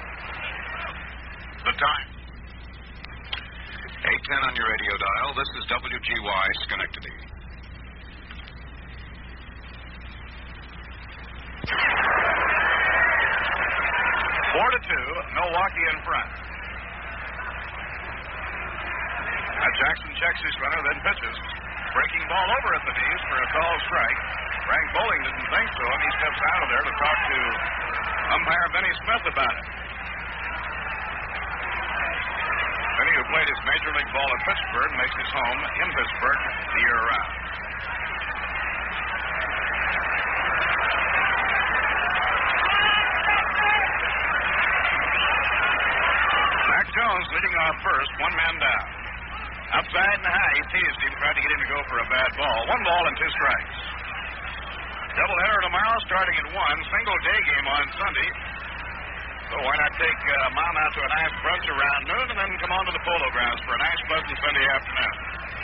The time. 810 on your radio dial. This is WGY Schenectady. 4-2, Milwaukee in front. Now Jackson checks his runner, then pitches. Breaking ball over at the knees for a called strike. Frank Bowling didn't think so, and he steps out of there to talk to umpire Benny Smith about it. Benny, who played his major league ball at Pittsburgh, makes his home in Pittsburgh the year round. Jones leading off first, one man down. Outside and high, he teased him, tried to get him to go for a bad ball. 1 ball and 2 strikes. Doubleheader tomorrow starting at 1. Single day game on Sunday. So why not take Mom out to a nice brunch around noon and then come on to the Polo Grounds for a nice, pleasant Sunday afternoon.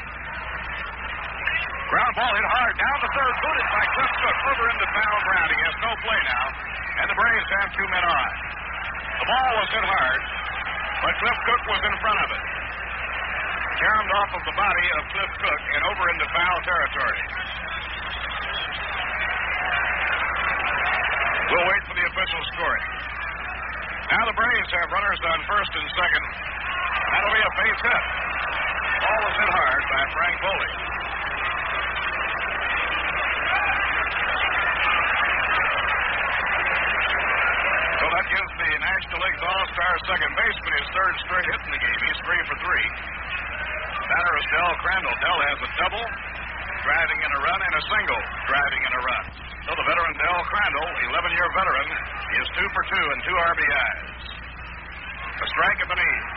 Ground ball hit hard down the third, booted by Cliff Cook over into foul ground. He has no play now, and the Braves have 2 men on. The ball was hit hard, but Cliff Cook was in front of it. Caromed off of the body of Cliff Cook and over into foul territory. We'll wait for the official scoring. Now the Braves have runners on first and second. That'll be a base hit. Ball was hit hard by Frank Foley. So that gives the National League's All-Star second baseman his third straight hit in the game. He's 3 for 3. Batter is Del Crandall. Del has a double, driving in a run, and a single, driving in a run. So the veteran Del Crandall, 11-year veteran, is 2 for 2 and 2 RBIs. A strike at the knees.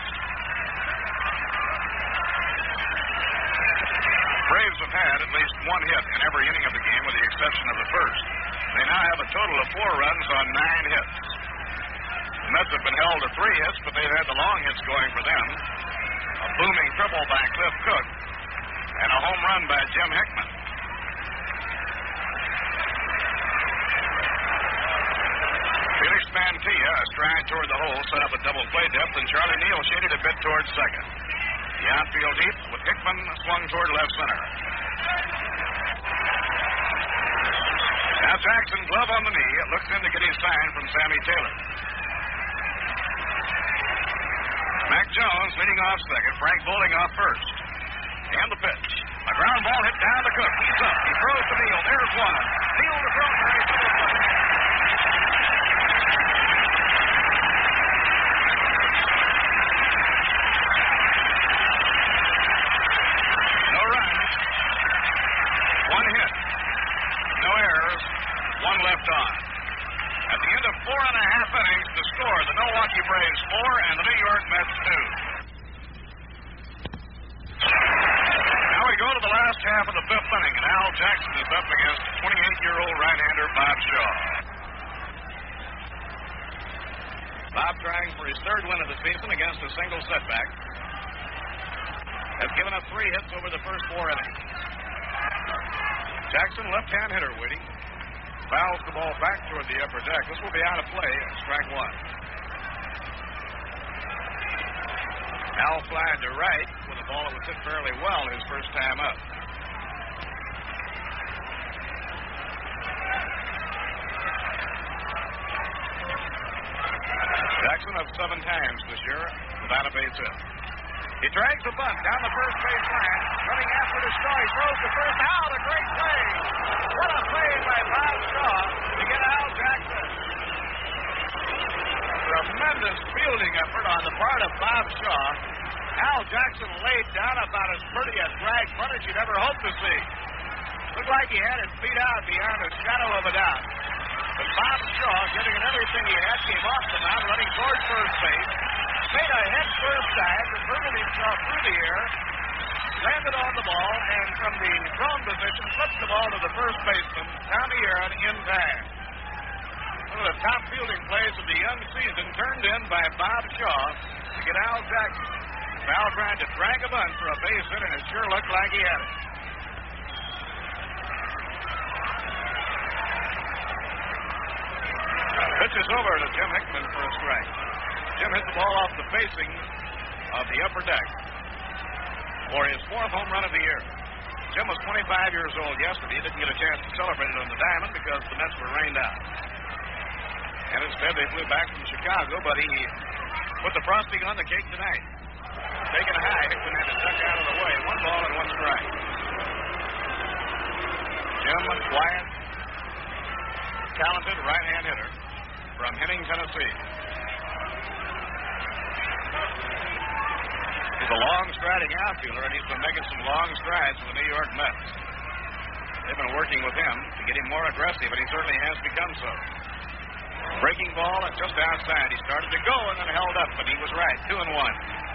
Braves have had at least 1 hit in every inning of the game with the exception of the first. They now have a total of 4 runs on 9 hits. The Mets have been held to 3 hits, but they've had the long hits going for them. A booming triple by Cliff Cook and a home run by Jim Hickman. Felix Mantilla, a stride toward the hole, set up a double play depth, and Charlie Neal shaded a bit towards second. The outfield deep with Hickman swung toward left center. Now Jackson, glove on the knee, looks in to get his sign from Sammy Taylor. Mac Jones leading off second, Frank Bowling off first. And the pitch. A ground ball hit down to Cook. He's up. He throws to Neal. There's one. Neal to throw. No runs. 1 hit. No errors. 1 left on. At the end of 4 1/2 innings, the score, the Milwaukee Braves 4 and the New York Mets 2. Now we go to the last half of the 5th inning, and Al Jackson is up against 28-year-old right-hander Bob Shaw. Bob, trying for his 3rd win of the season against a single setback, has given up 3 hits over the first 4 innings. Jackson, left-hand hitter, waiting. Fouls the ball back toward the upper deck. This will be out of play. Strike 1. Al flied to right with a ball that was hit fairly well his first time up. Jackson up 7 times this year without a base hit. He drags a bunt down the first base line, running after the Shaw. He throws the first out. A great play. What a play by Bob Shaw to get Al Jackson. Tremendous fielding effort on the part of Bob Shaw. Al Jackson laid down about as pretty a drag bunt as you'd ever hope to see. Looked like he had his feet out beyond a shadow of a doubt. But Bob Shaw, giving it everything he had, came off the mound, running towards first base. Made a head-first dive, reverted himself through the air, landed on the ball, and from the thrown position, flipped the ball to the first baseman, down the air and in time. One of the top fielding plays of the young season, turned in by Bob Shaw to get Al Jackson. Al tried to drag a bunt for a base hit, and it sure looked like he had it. Pitch is over to Jim Hickman for a strike. Jim hit the ball off the facing of the upper deck for his 4th home run of the year. Jim was 25 years old yesterday. He didn't get a chance to celebrate it on the diamond because the Mets were rained out. And instead they flew back from Chicago, but he put the frosting on the cake tonight. Taking a high, Hickman had to duck out of the way. 1 ball and 1 strike. Jim, quiet, talented right-hand hitter from Henning, Tennessee. He's a long-striding outfielder, and he's been making some long strides for the New York Mets. They've been working with him to get him more aggressive, and he certainly has become so. Breaking ball and just outside. He started to go and then held up, but he was right. 2-1.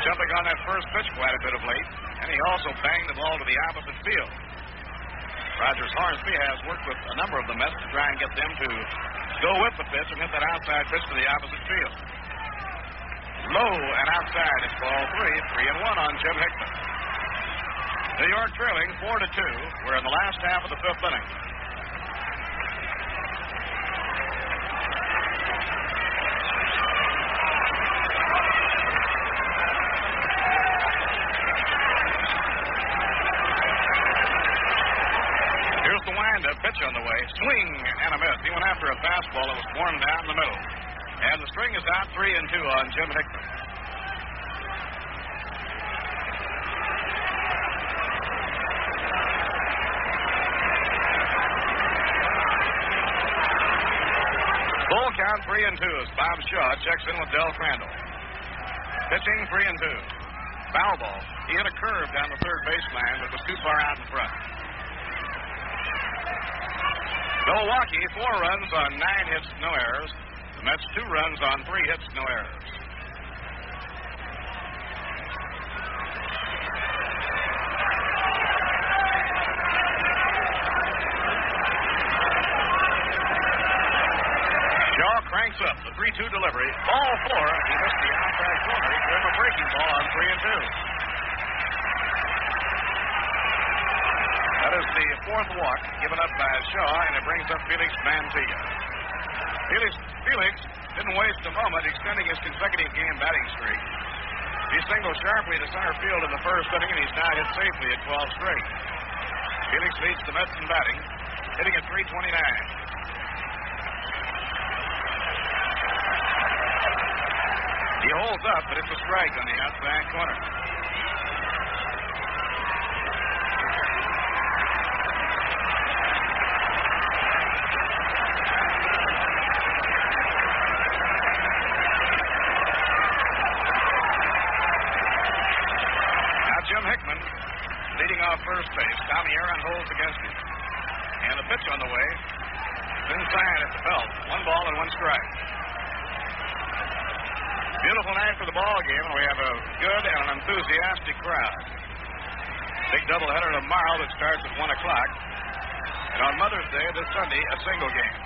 jumping on that first pitch quite a bit of late, and he also banged the ball to the opposite field. Rogers Hornsby has worked with a number of the Mets to try and get them to go with the pitch and hit that outside pitch to the opposite field. Low and outside. It's ball 3, 3-1 on Jim Hickman. New York trailing 4-2. We're in the last half of the fifth inning. Here's the windup, pitch on the way. Swing and a miss. He went after a fastball that was formed down the middle. And the string is out 3-2 on Jim Hickman. Full count 3-2 as Bob Shaw checks in with Del Crandall. Pitching 3-2. Foul ball. He hit a curve down the third baseline, but was too far out in front. Milwaukee, 4 runs on 9 hits, no errors. The Mets 2 runs on 3 hits, no errors. Shaw cranks up the 3-2 delivery. Ball 4. He missed the outside corner. He threw him a breaking ball on 3-2. That is the fourth walk given up by Shaw, and it brings up Felix Mantilla. Felix didn't waste a moment extending his consecutive game batting streak. He singled sharply to center field in the first inning, and he's now hit safely at 12 straight. Felix leads the Mets in batting, hitting at .329. He holds up, but it's a strike on the outside corner. Hickman leading off first base. Tommy Aaron holds against him. And the pitch on the way. Inside at the belt. 1 ball and 1 strike. Beautiful night for the ball game, and we have a good and an enthusiastic crowd. Big doubleheader tomorrow that starts at 1 o'clock. And on Mother's Day this Sunday, a single game.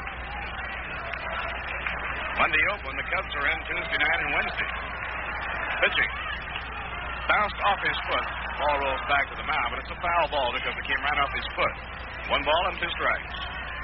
Monday Oakland, the Cubs are in Tuesday night and Wednesday. Pitching. Bounced off his foot. Ball rolls back to the mound, but it's a foul ball because it came right off his foot. 1 ball and 2 strikes.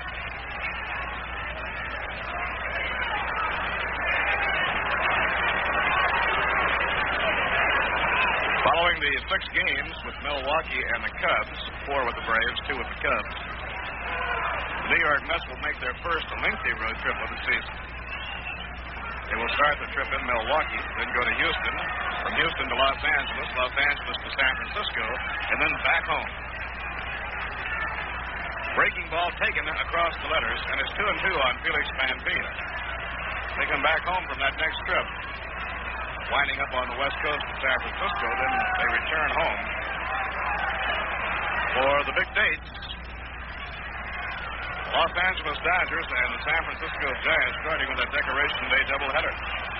Following the 6 games with Milwaukee and the Cubs, 4 with the Braves, 2 with the Cubs, the New York Mets will make their first lengthy road trip of the season. They will start the trip in Milwaukee, then go to Houston, from Houston to Los Angeles, Los Angeles to San Francisco, and then back home. Breaking ball taken across the letters, and it's 2-2 on Felix Mantilla. They come back home from that next trip, winding up on the west coast of San Francisco, then they return home for the big dates. Los Angeles Dodgers and the San Francisco Giants starting with a Decoration Day doubleheader.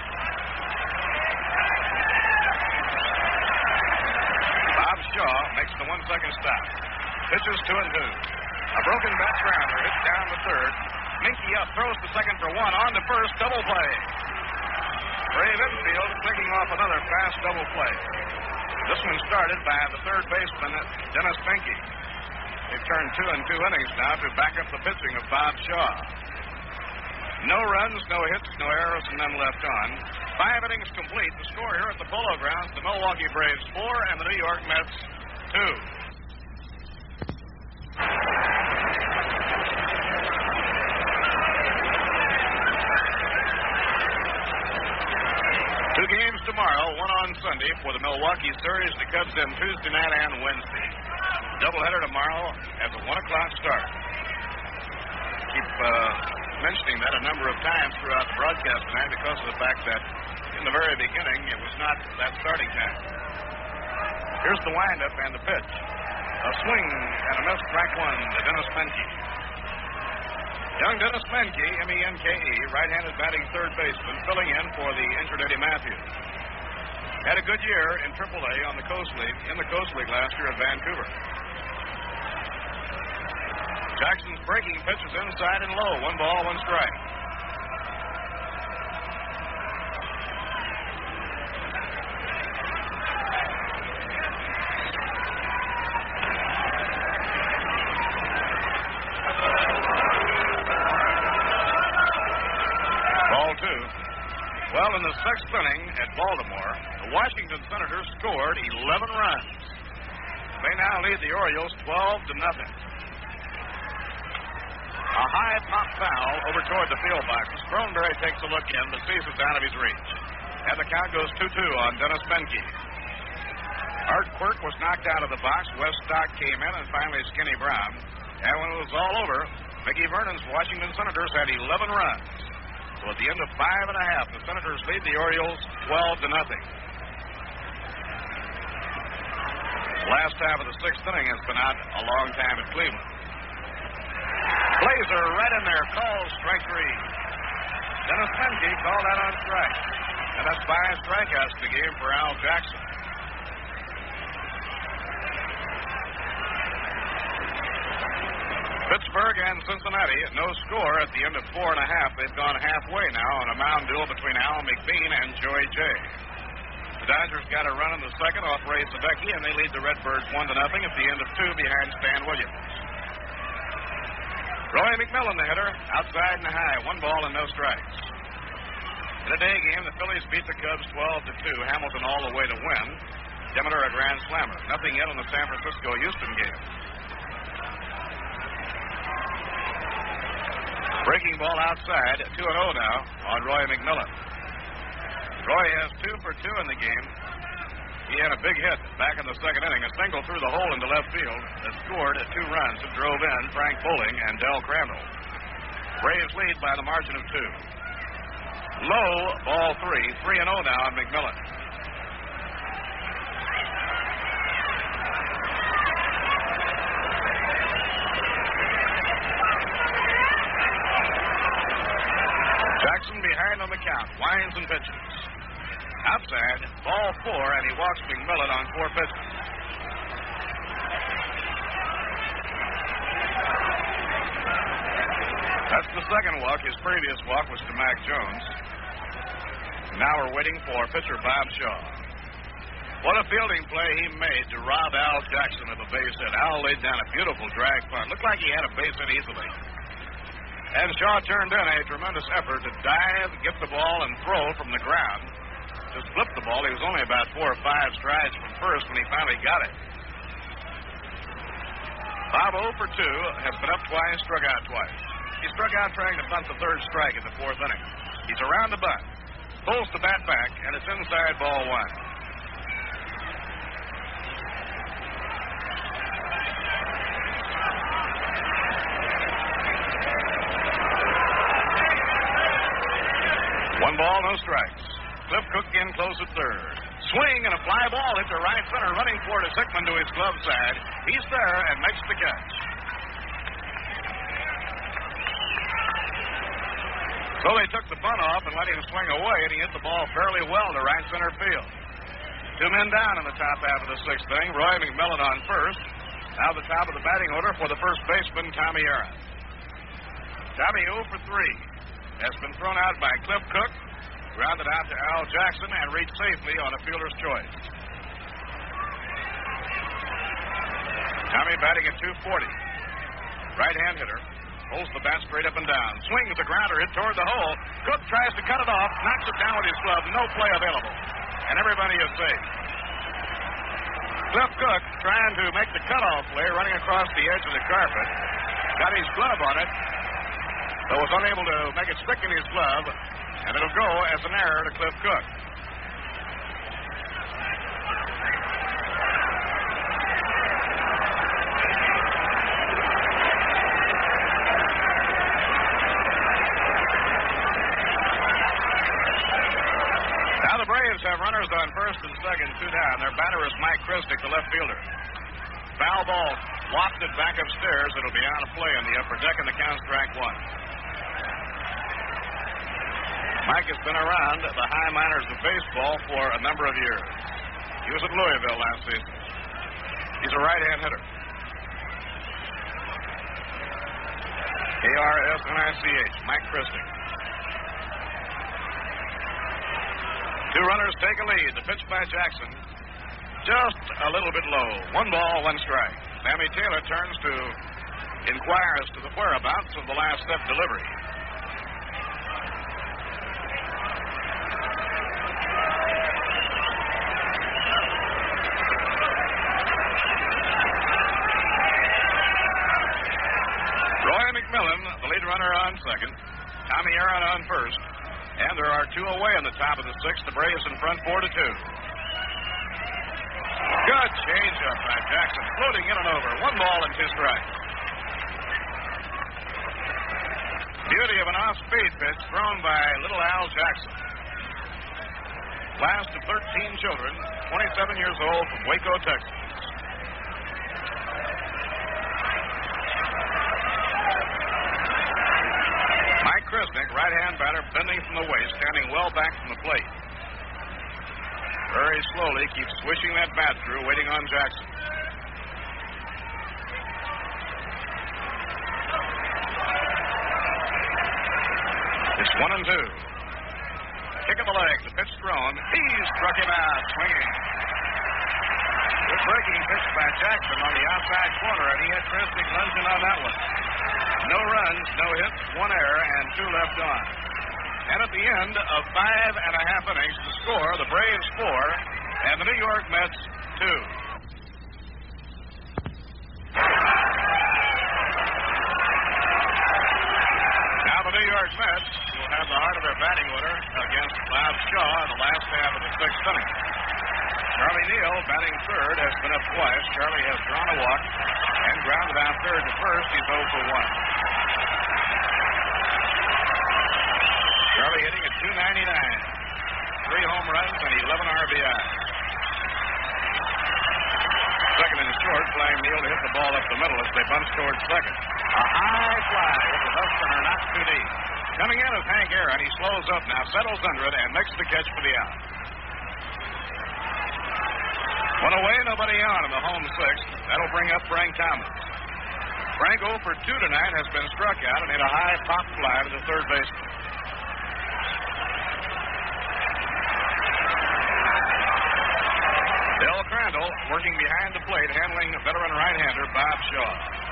Bob Shaw makes the 1-second stop. Pitches 2-2. A broken bat grounder hits down the third. Minky up, throws to second for 1, on to first, double play. Brave infield picking off another fast double play. This one started by the third baseman, Dennis Minky. They've turned 2 innings now to back up the pitching of Bob Shaw. No runs, no hits, no errors, and none left on. 5 innings complete. The score here at the Polo Grounds, the Milwaukee Braves 4 and the New York Mets 2. 2 games tomorrow, 1 on Sunday for the Milwaukee series. The Cubs in Tuesday night and Wednesday. Doubleheader tomorrow at the 1 o'clock start. Keep mentioning that a number of times throughout the broadcast tonight because of the fact that in the very beginning it was not that starting time. Here's the windup and the pitch. A swing and a miss, strike 1 to Dennis Menke. Young Dennis Menke, M-E-N-K-E, right-handed batting third baseman, filling in for the injured Eddie Matthews. Had a good year in AAA on the Coast League, in the Coast League last year at Vancouver. Jackson's breaking pitches inside and low. 1 ball, 1 strike. Ball 2. Well, in the 6th inning at Baltimore, the Washington Senators scored 11 runs. They now lead the Orioles 12-0. A high pop foul over toward the field box. Cronenberry takes a look in, but sees it's out of his reach. And the count goes 2-2 on Dennis Benke. Art Quirk was knocked out of the box. Wes Stock came in, and finally Skinny Brown. And when it was all over, Mickey Vernon's Washington Senators had 11 runs. So at the end of 5 1/2, the Senators lead the Orioles 12-0. The last half of the 6th inning has been out a long time at Cleveland. Blazer right in there, calls strike 3. Dennis Benke called that on strike. And that's 5 strikeouts in the game for Al Jackson. Pittsburgh and Cincinnati, no score at the end of 4 1/2. They've gone halfway now on a mound duel between Al McBean and Joey Jay. The Dodgers got a run in the 2nd off Ray Sadecki, and they lead the Redbirds 1-0 at the end of 2 behind Stan Williams. Roy McMillan, the hitter, outside and high, 1 ball and no strikes. In a day game, the Phillies beat the Cubs 12-2. Hamilton all the way to win. Demeter a grand slammer. Nothing yet on the San Francisco-Houston game. Breaking ball outside, 2-0 now on Roy McMillan. Roy has 2 for 2 in the game. He had a big hit back in the 2nd inning, a single through the hole into left field that scored 2 runs that drove in Frank Bowling and Del Crandall. Braves lead by the margin of 2. Low, ball 3, 3-0 now on McMillan. Jackson behind on the count, winds and pitches. Outside, ball 4, and he walks McMillan on 4 pitches. That's the 2nd walk. His previous walk was to Mac Jones. Now we're waiting for pitcher Bob Shaw. What a fielding play he made to rob Al Jackson of a base hit. Al laid down a beautiful drag punt. Looked like he had a base hit easily. And Shaw turned in a tremendous effort to dive, get the ball, and throw from the ground. Just flipped the ball. He was only about 4 or 5 strides from first when he finally got it. Bob 0 for 2, has been up twice, struck out twice. He struck out trying to bunt the 3rd strike in the 4th inning. He's around the bunt, pulls the bat back, and it's inside ball 1. One ball, no strikes. Cliff Cook in close at 3rd. Swing and a fly ball hit to right center, running for it is Hickman to his glove side. He's there and makes the catch. So they took the bunt off and let him swing away, and he hit the ball fairly well to right center field. 2 men down in the top half of the 6th inning. Roy McMillan on first. Now the top of the batting order for the first baseman, Tommy Aaron. Tommy 0 for 3. Has been thrown out by Cliff Cook. Grounded out to Al Jackson and reached safely on a fielder's choice. Tommy batting at 240. Right-hand hitter. Holds the bat straight up and down. Swings the grounder hit toward the hole. Cook tries to cut it off. Knocks it down with his glove. No play available. And everybody is safe. Cliff Cook trying to make the cutoff play, running across the edge of the carpet. Got his glove on it, but was unable to make it stick in his glove. And it'll go as an error to Cliff Cook. Now the Braves have runners on first and second, 2 down. Their batter is Mike Christick, the left fielder. Foul ball wafted back upstairs. It'll be out of play in the upper deck, and the count strike 1. Mike has been around the high minors of baseball for a number of years. He was at Louisville last season. He's a right-hand hitter. K-R-S-N-I-C-H, Mike Christnick. Two runners take a lead. The pitch by Jackson, just a little bit low. 1 ball, 1 strike. Sammy Taylor turns to inquire as to the whereabouts of the last step delivery. Roy McMillan, the lead runner on second. Tommy Aaron on first. And there are 2 away in the top of the 6th. The Braves in front 4-2. Good changeup by Jackson, floating in and over. 1 ball and 2 strikes. Beauty of an off-speed pitch thrown by little Al Jackson. Last of 13 children, 27 years old, from Waco, Texas. Mike Christnick, right-hand batter, bending from the waist, standing well back from the plate. Very slowly keeps swishing that bat through, waiting on Jackson. It's 1-2. Kick of the leg, the pitch thrown. He struck him out, swinging. Good breaking pitch by Jackson on the outside corner, and he had Christnick lunging on that one. No runs, no hits, 1 error, and 2 left on. And at the end of 5.5 innings to score, the Braves 4 and the New York Mets 2. Now the New York Mets will have the heart of their batting order against Bob Shaw in the last half of the 6th inning. Charlie Neal, batting third, has been up twice. Charlie has drawn a walk and grounded out third to first. He's 0 for 1. Charlie hitting at .299. 3 home runs and 11 RBIs. Second and short, flying Neal to hit the ball up the middle as they bunch towards second. A high fly with the left center, not too deep. Coming in is Hank Aaron. He slows up now, settles under it, and makes the catch for the out. 1 away, nobody on in the home 6th. That'll bring up Frank Thomas. Frank 0 for 2 tonight, has been struck out and hit a high pop fly to the third baseman. Del Crandall working behind the plate, handling veteran right-hander Bob Shaw.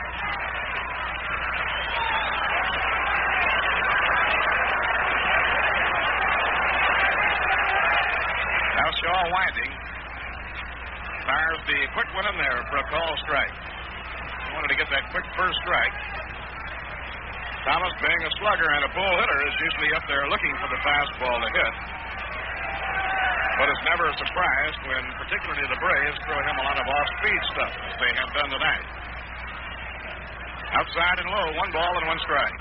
Now Shaw winding. Fires the quick one in there for a call strike. He wanted to get that quick first strike. Thomas, being a slugger and a pull hitter, is usually up there looking for the fastball to hit. But it's never a surprise when particularly the Braves throw him a lot of off-speed stuff, as they have done tonight. Outside and low, 1 ball and 1 strike.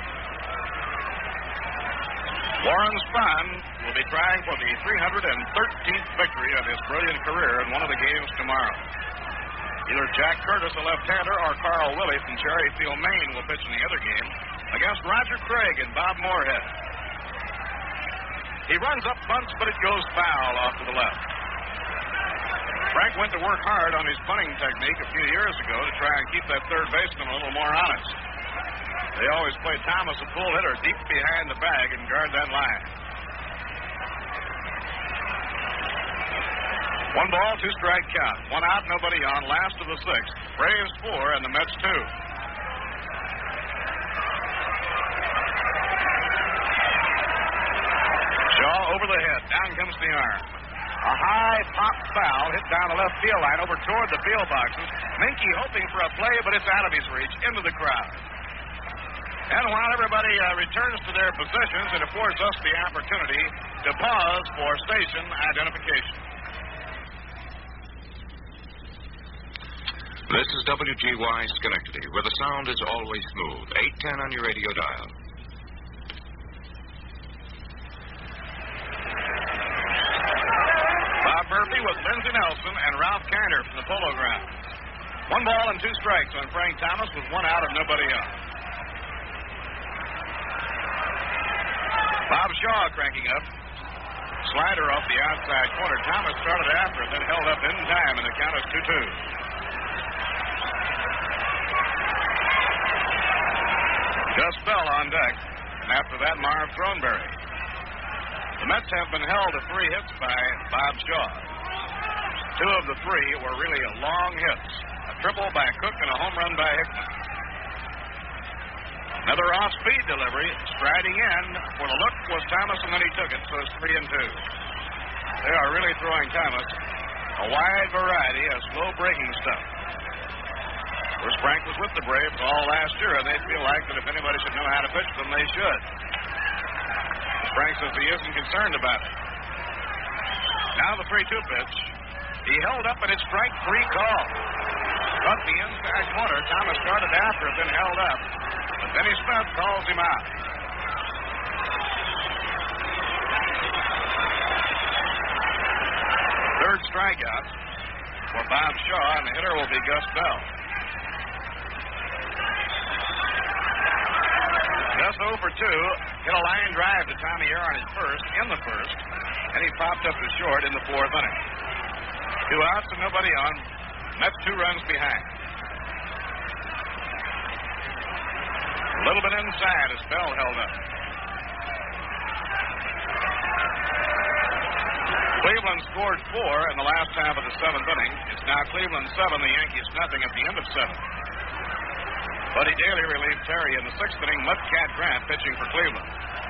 Warren Spahn will be trying for the 313th victory of his brilliant career in one of the games tomorrow. Either Jack Curtis, a left-hander, or Carl Willey from Cherryfield, Maine, will pitch in the other game against Roger Craig and Bob Moorhead. He runs up, bunts, but it goes foul off to the left. Frank went to work hard on his punting technique a few years ago to try and keep that third baseman a little more honest. They always play Thomas a pull hitter deep behind the bag and guard that line. 1 ball, 2 strike count. 1 out, nobody on. Last of the 6th. Braves 4 and the Mets 2. Shaw over the head. Down comes the arm. A high pop foul hit down the left field line over toward the field boxes. Minky hoping for a play, but it's out of his reach, into the crowd. And while everybody returns to their positions, it affords us the opportunity to pause for station identification. This is WGY Schenectady, where the sound is always smooth. 810 on your radio dial. Bob Murphy with Lindsey Nelson and Ralph Kiner from the Polo Grounds. 1 ball and 2 strikes on Frank Thomas with 1 out and nobody on. Bob Shaw cranking up. Slider off the outside corner. Thomas started after it, then held up in time, and the count is 2-2. Gus Bell on deck, and after that, Marv Throneberry. The Mets have been held to 3 hits by Bob Shaw. 2 of the 3 were really long hits. A triple by Cook and a home run by Hickman. Another off-speed delivery, striding in. For the look was Thomas, and then he took it, so it's 3-2. They are really throwing Thomas a wide variety of slow-breaking stuff. Of course, Frank was with the Braves all last year, and they feel like that if anybody should know how to pitch them, they should. Frank says he isn't concerned about it. Now the 3-2 pitch. He held up, and it's strike 3 call. Cut the inside corner. Thomas started after it, then held up. But Benny Smith calls him out. Third strikeout for Bob Shaw, and the hitter will be Gus Bell. Gus 0 for 2. Hit a line drive to Tommy Air on his first, in the first, and he popped up to short in the 4th inning. 2 outs and nobody on. Mets 2 runs behind. A little bit inside as Bell held up. Cleveland scored 4 in the last half of the 7th inning. It's now Cleveland 7, the Yankees nothing at the end of 7. Buddy Daly relieved Terry in the 6th inning. Mudcat Grant pitching for Cleveland.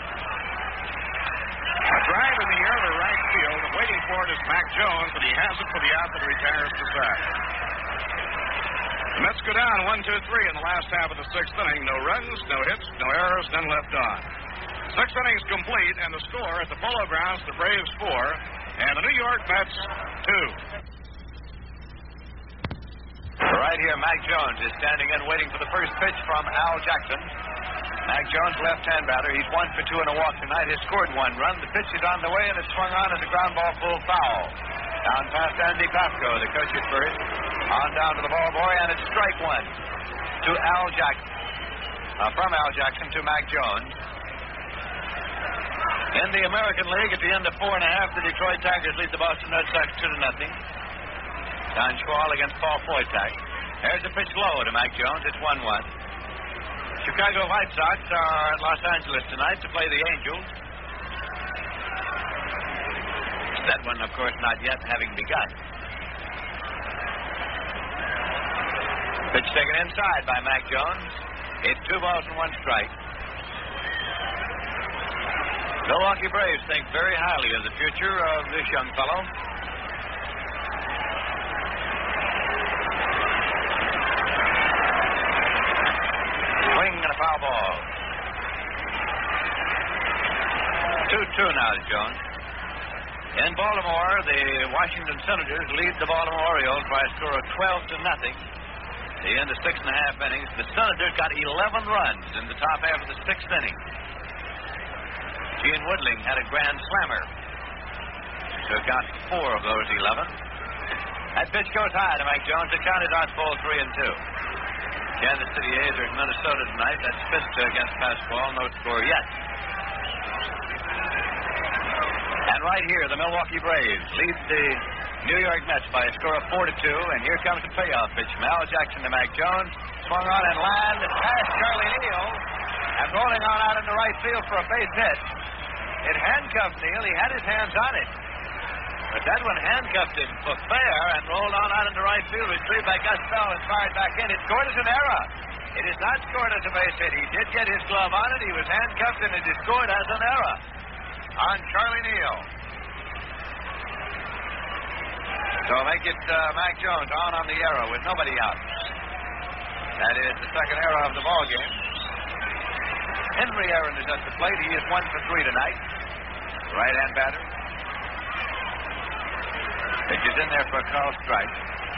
A drive in the air to right field. Waiting for it is Mac Jones, but he has it for the out that retires to side. The Mets go down 1-2-3 in the last half of the 6th inning. No runs, no hits, no errors, none left on. 6 innings complete, and the score at the Polo Grounds, the Braves 4, and the New York Mets 2. Right here, Mac Jones is standing in waiting for the first pitch from Al Jackson. Mac Jones, left-hand batter. He's 1 for 2 and a walk tonight. Has scored 1 run. The pitch is on the way, and it's swung on as a ground ball full foul. Down past Andy Pasco, the coach at first. On down to the ball boy, and it's strike 1 to Al Jackson. From Al Jackson to Mac Jones. In the American League, at the end of 4 1/2, the Detroit Tigers lead the Boston Red Sox 2-0. Don Schwal against Paul Foytak. There's a pitch low to Mac Jones. It's 1-1. Chicago White Sox are at Los Angeles tonight to play the Angels. That one, of course, not yet having begun. Pitch taken inside by Mac Jones. It's 2 balls and 1 strike. Milwaukee Braves think very highly of the future of this young fellow. Swing and a foul ball. 2-2 now to Jones. In Baltimore, the Washington Senators lead the Baltimore Orioles by a score of 12-0. At the end of 6 1/2 innings, the Senators got 11 runs in the top half of the 6th inning. Gene Woodling had a grand slammer. Took out 4 of those 11. That pitch goes high to Mike Jones. The count is on ball 3-2. Kansas City A's are in Minnesota tonight. That's Fiska against Pasquale. No score yet. And right here, the Milwaukee Braves lead the New York Mets by a score of 4-2. And here comes the payoff pitch from Al Jackson to Mac Jones. Swung on and landed past Charlie Neal. And rolling on out into right field for a base hit. It handcuffed Neal. He had his hands on it. But that one handcuffed him for fair and rolled on out into right field. Retrieved by Gus Bell and fired back in. It scored as an error. It is not scored as a base hit. He did get his glove on it. He was handcuffed, and it is scored as an error on Charlie Neal. So make it Mac Jones on the error with nobody out. That is the second error of the ball game. Henry Aaron is at the plate. He is 1 for 3 tonight. Right-hand batter. Pitch is in there for a call strike.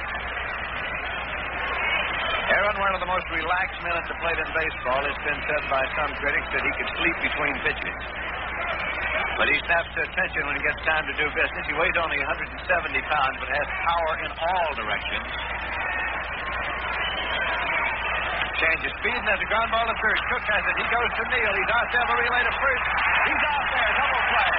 Aaron, one of the most relaxed men at the plate in baseball, has been said by some critics that he could sleep between pitches. But he snaps to attention when he gets time to do business. He weighs only 170 pounds, but has power in all directions. Change of speed, and there's a ground ball to third. Cook has it. He goes to Neal. He's out there. The relay to first. He's out there. Double play.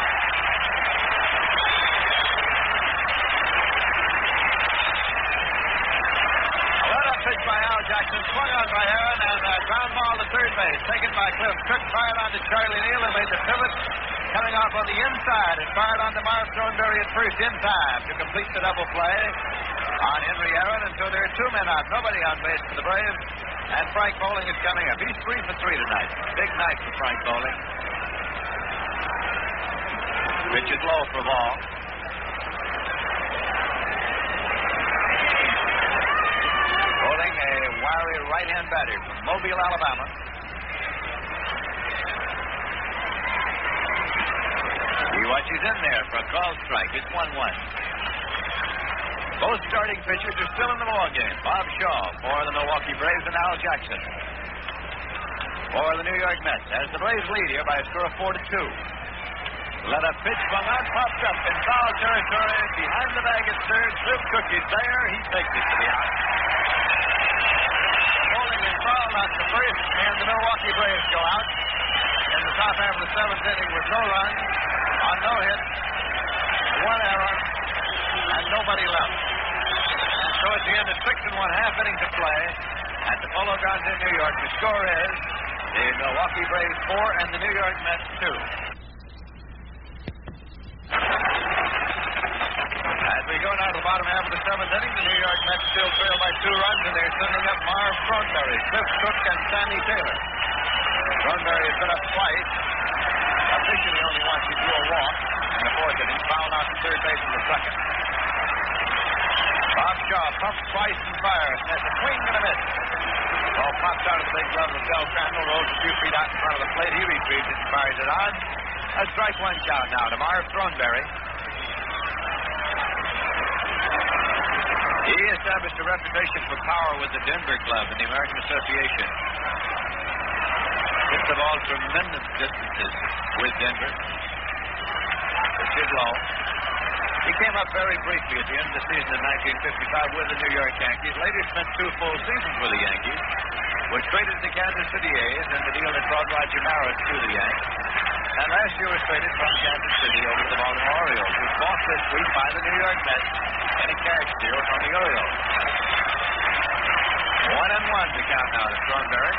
A let-up pitch by Al Jackson. Swung on by Aaron, and a ground ball to third base. Taken by Cliff. Cook fired on to Charlie Neal and made the pivot. Coming off on the inside and fired on to Marv Thornberry at first in time to complete the double play on Henry Aaron. And so there are two men out. Nobody on base for the Braves. And Frank Bowling is coming up. He's 3 for 3 tonight. Big night for Frank Bowling. Pitch is low for a ball. Bowling, a wiry right-hand batter from Mobile, Alabama. He watches in there for a called strike. It's 1-1. Both starting pitchers are still in the ball game. Bob Shaw for the Milwaukee Braves and Al Jackson for the New York Mets. As the Braves lead here by a score of 4-2. Let a pitch swung on, popped up in foul territory behind the bag at third. Cliff Cook is there. He takes it to the out. Bowling is fouled out to first, and the Milwaukee Braves go out in the top half of the seventh inning with no runs, on no hits, 1 error, and nobody left. And so at the end of 6 1/2 innings to play at the Polo Grounds in New York, the score is the Milwaukee Braves 4 and the New York Mets 2. As we go now to the bottom half of the seventh inning, the New York Mets still trail by 2 runs, and they're sending up Marv Thornberry, Cliff Cook, and Sammy Taylor. Thornberry has been up twice. Officially only wants to do a walk in the fourth inning, fouled out to third base in the second. Bob Shaw pumps twice and fires, and there's a swing and a miss. Ball pops out of the big glove of Del Crandall, rolls a few feet out in front of the plate. He retrieves it and fires it on. A strike 1 count now to Marv Thornberry. He established a reputation for power with the Denver Club in the American Association. Hits the ball tremendous distances with Denver. Pitch is low. He came up very briefly at the end of the season in 1955 with the New York Yankees. Later spent 2 full seasons with the Yankees. Was traded to the Kansas City A's, and the deal that brought Roger Maris to the Yanks. And last year was traded from Kansas City over to the Baltimore Orioles, was bought this week by the New York Mets in a cash deal from the Orioles. 1-1 to count now to Thornberry.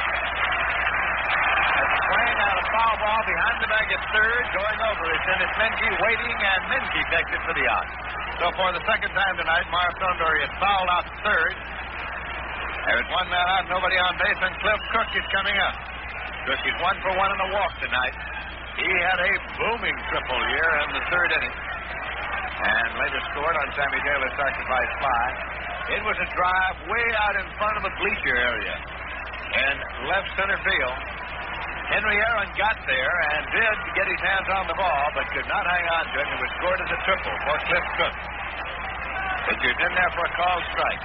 As a swing out a foul ball behind the bag at third, going over is Dennis Menke waiting, and Menke takes it for the out. So for the second time tonight, Marv Thornberry is fouled out to third. There's 1 man out, nobody on base, and Cliff Cook is coming up. Cook is 1 for 1 in a walk tonight. He had a booming triple here in the third inning. And later scored on Sammy Taylor's sacrifice fly. It was a drive way out in front of the bleacher area in left center field. Henry Aaron got there and did get his hands on the ball, but could not hang on to it. It was scored as a triple for Cliff Cook. Pitcher's in there for a called strike.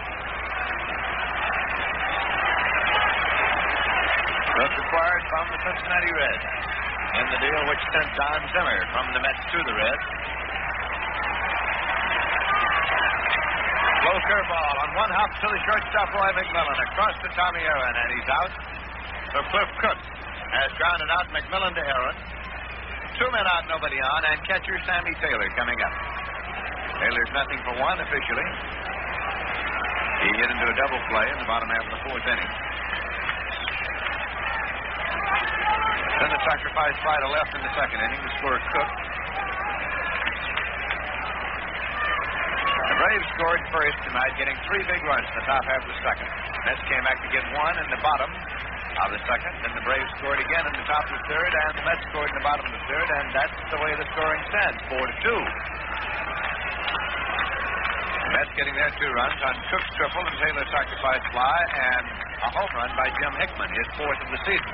Cook acquired from the Cincinnati Reds in the deal which sent Don Zimmer from the Mets to the Reds. Low curveball on 1 hop to the shortstop Roy McMillan across to Tommy Aaron, and he's out. So Cliff Cook has grounded out McMillan to Aaron. 2 men out, nobody on, and catcher Sammy Taylor coming up. Taylor's nothing for 1 officially. He hit into a double play in the bottom half of the 4th inning. Then the sacrifice fly to left in the 2nd inning to score Cook. The Braves scored first tonight, getting 3 big runs in the top half of the 2nd. Mets came back to get 1 in the bottom of the 2nd. Then the Braves scored again in the top of the 3rd, and the Mets scored in the bottom of the 3rd, and that's the way the scoring stands, 4-2. The Mets getting their 2 runs on Cook's triple and Taylor's sacrifice fly, and a home run by Jim Hickman, his 4th of the season.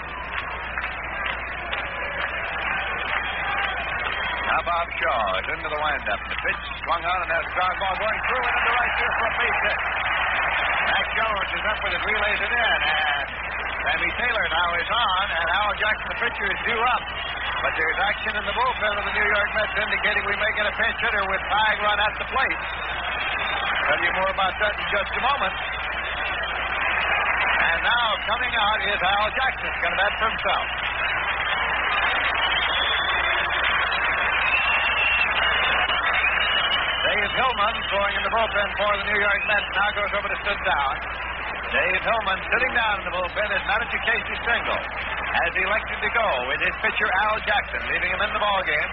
Now Bob Shaw is into the windup. The pitch swung on, and there's a ground ball going through and into right field for a base hit. Mac Jones is up with it, relays it in, and Sammy Taylor now is on, and Al Jackson, the pitcher, is due up. But there's action in the bullpen of the New York Mets indicating we may get a pinch hitter with Tighe run at the plate. Tell you more about that in just a moment. And now coming out is Al Jackson. He's going to bat for himself. Dave Hillman throwing in the bullpen for the New York Mets. Now goes over to sit down. Dave Hillman sitting down in the bullpen is Manager Casey Stengel, has elected to go with his pitcher Al Jackson, leaving him in the ballgame.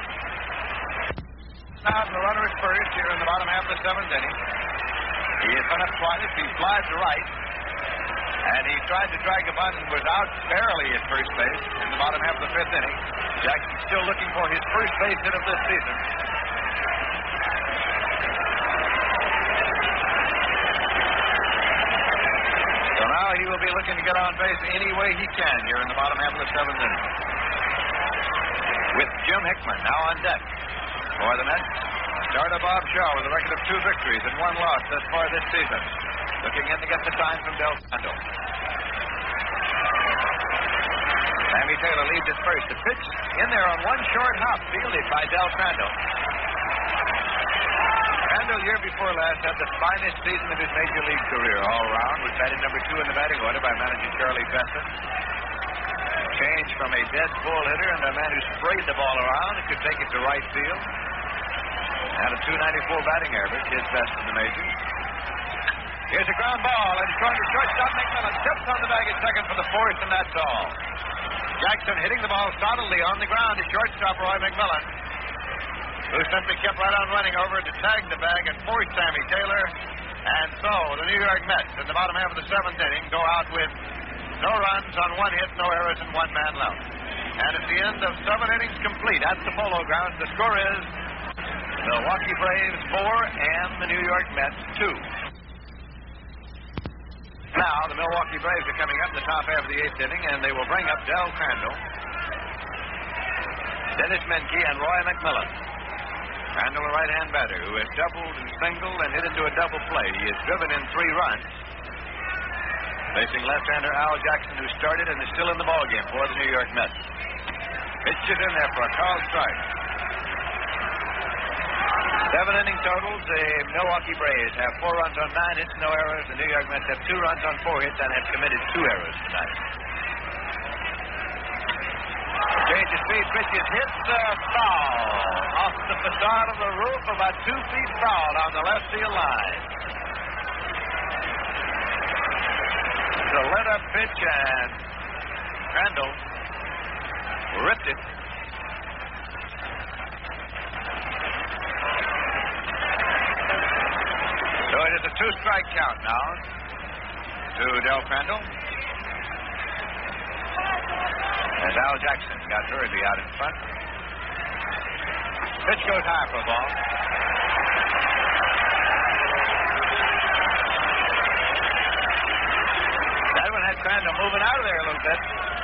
Now the runner is first here in the bottom half of the seventh inning. He has been up twice. He flies to right. And he tried to drag a bunt and was out barely at first base in the bottom half of the fifth inning. Jackson still looking for his first base hit of this season. So now he will be looking to get on base any way he can here in the bottom half of the seventh inning. With Jim Hickman now on deck for the Mets. Starter Bob Shaw with a record of 2 victories and 1 loss thus far this season. Looking in to get the sign from Del Crandall. Sammy Taylor leads at first. The pitch in there on one short hop, fielded by Del Crandall. Crandall, year before last, had the finest season of his major league career all around. Was batted number 2 in the batting order by manager Charlie Besson. Change from a dead ball hitter and a man who sprayed the ball around and could take it to right field. Had a .294 batting average, his best in the majors. Here's a ground ball, and it's going to shortstop. McMillan steps on the bag at second for the fourth, and that's all. Jackson hitting the ball solidly on the ground to shortstop Roy McMillan, who simply kept right on running over to tag the bag and force Sammy Taylor. And so the New York Mets in the bottom half of the seventh inning go out with no runs on 1 hit, no errors, and 1 man left. And at the end of 7 innings complete at the Polo Grounds, the score is Milwaukee Braves 4 and the New York Mets 2. Now, the Milwaukee Braves are coming up in the top half of the 8th inning, and they will bring up Del Crandall, Dennis Menke, and Roy McMillan. Crandall, a right-hand batter, who has doubled and singled and hit into a double play. He has driven in 3 runs. Facing left-hander Al Jackson, who started and is still in the ballgame for the New York Mets. Pitch is in there for a called strike. 7 inning totals. The Milwaukee Braves have 4 runs on 9 hits, no errors. The New York Mets have 2 runs on 4 hits and have committed 2 errors tonight. Change of speed, pitch is hit foul. Off the facade of the roof, about 2 feet foul on the left field line. It's a let-up pitch, and Crandall ripped it. So it is a 2-strike count now to Del Crandall. As Al Jackson got hurriedly out in front. Pitch goes high for a ball. That one had Crandall moving out of there a little bit.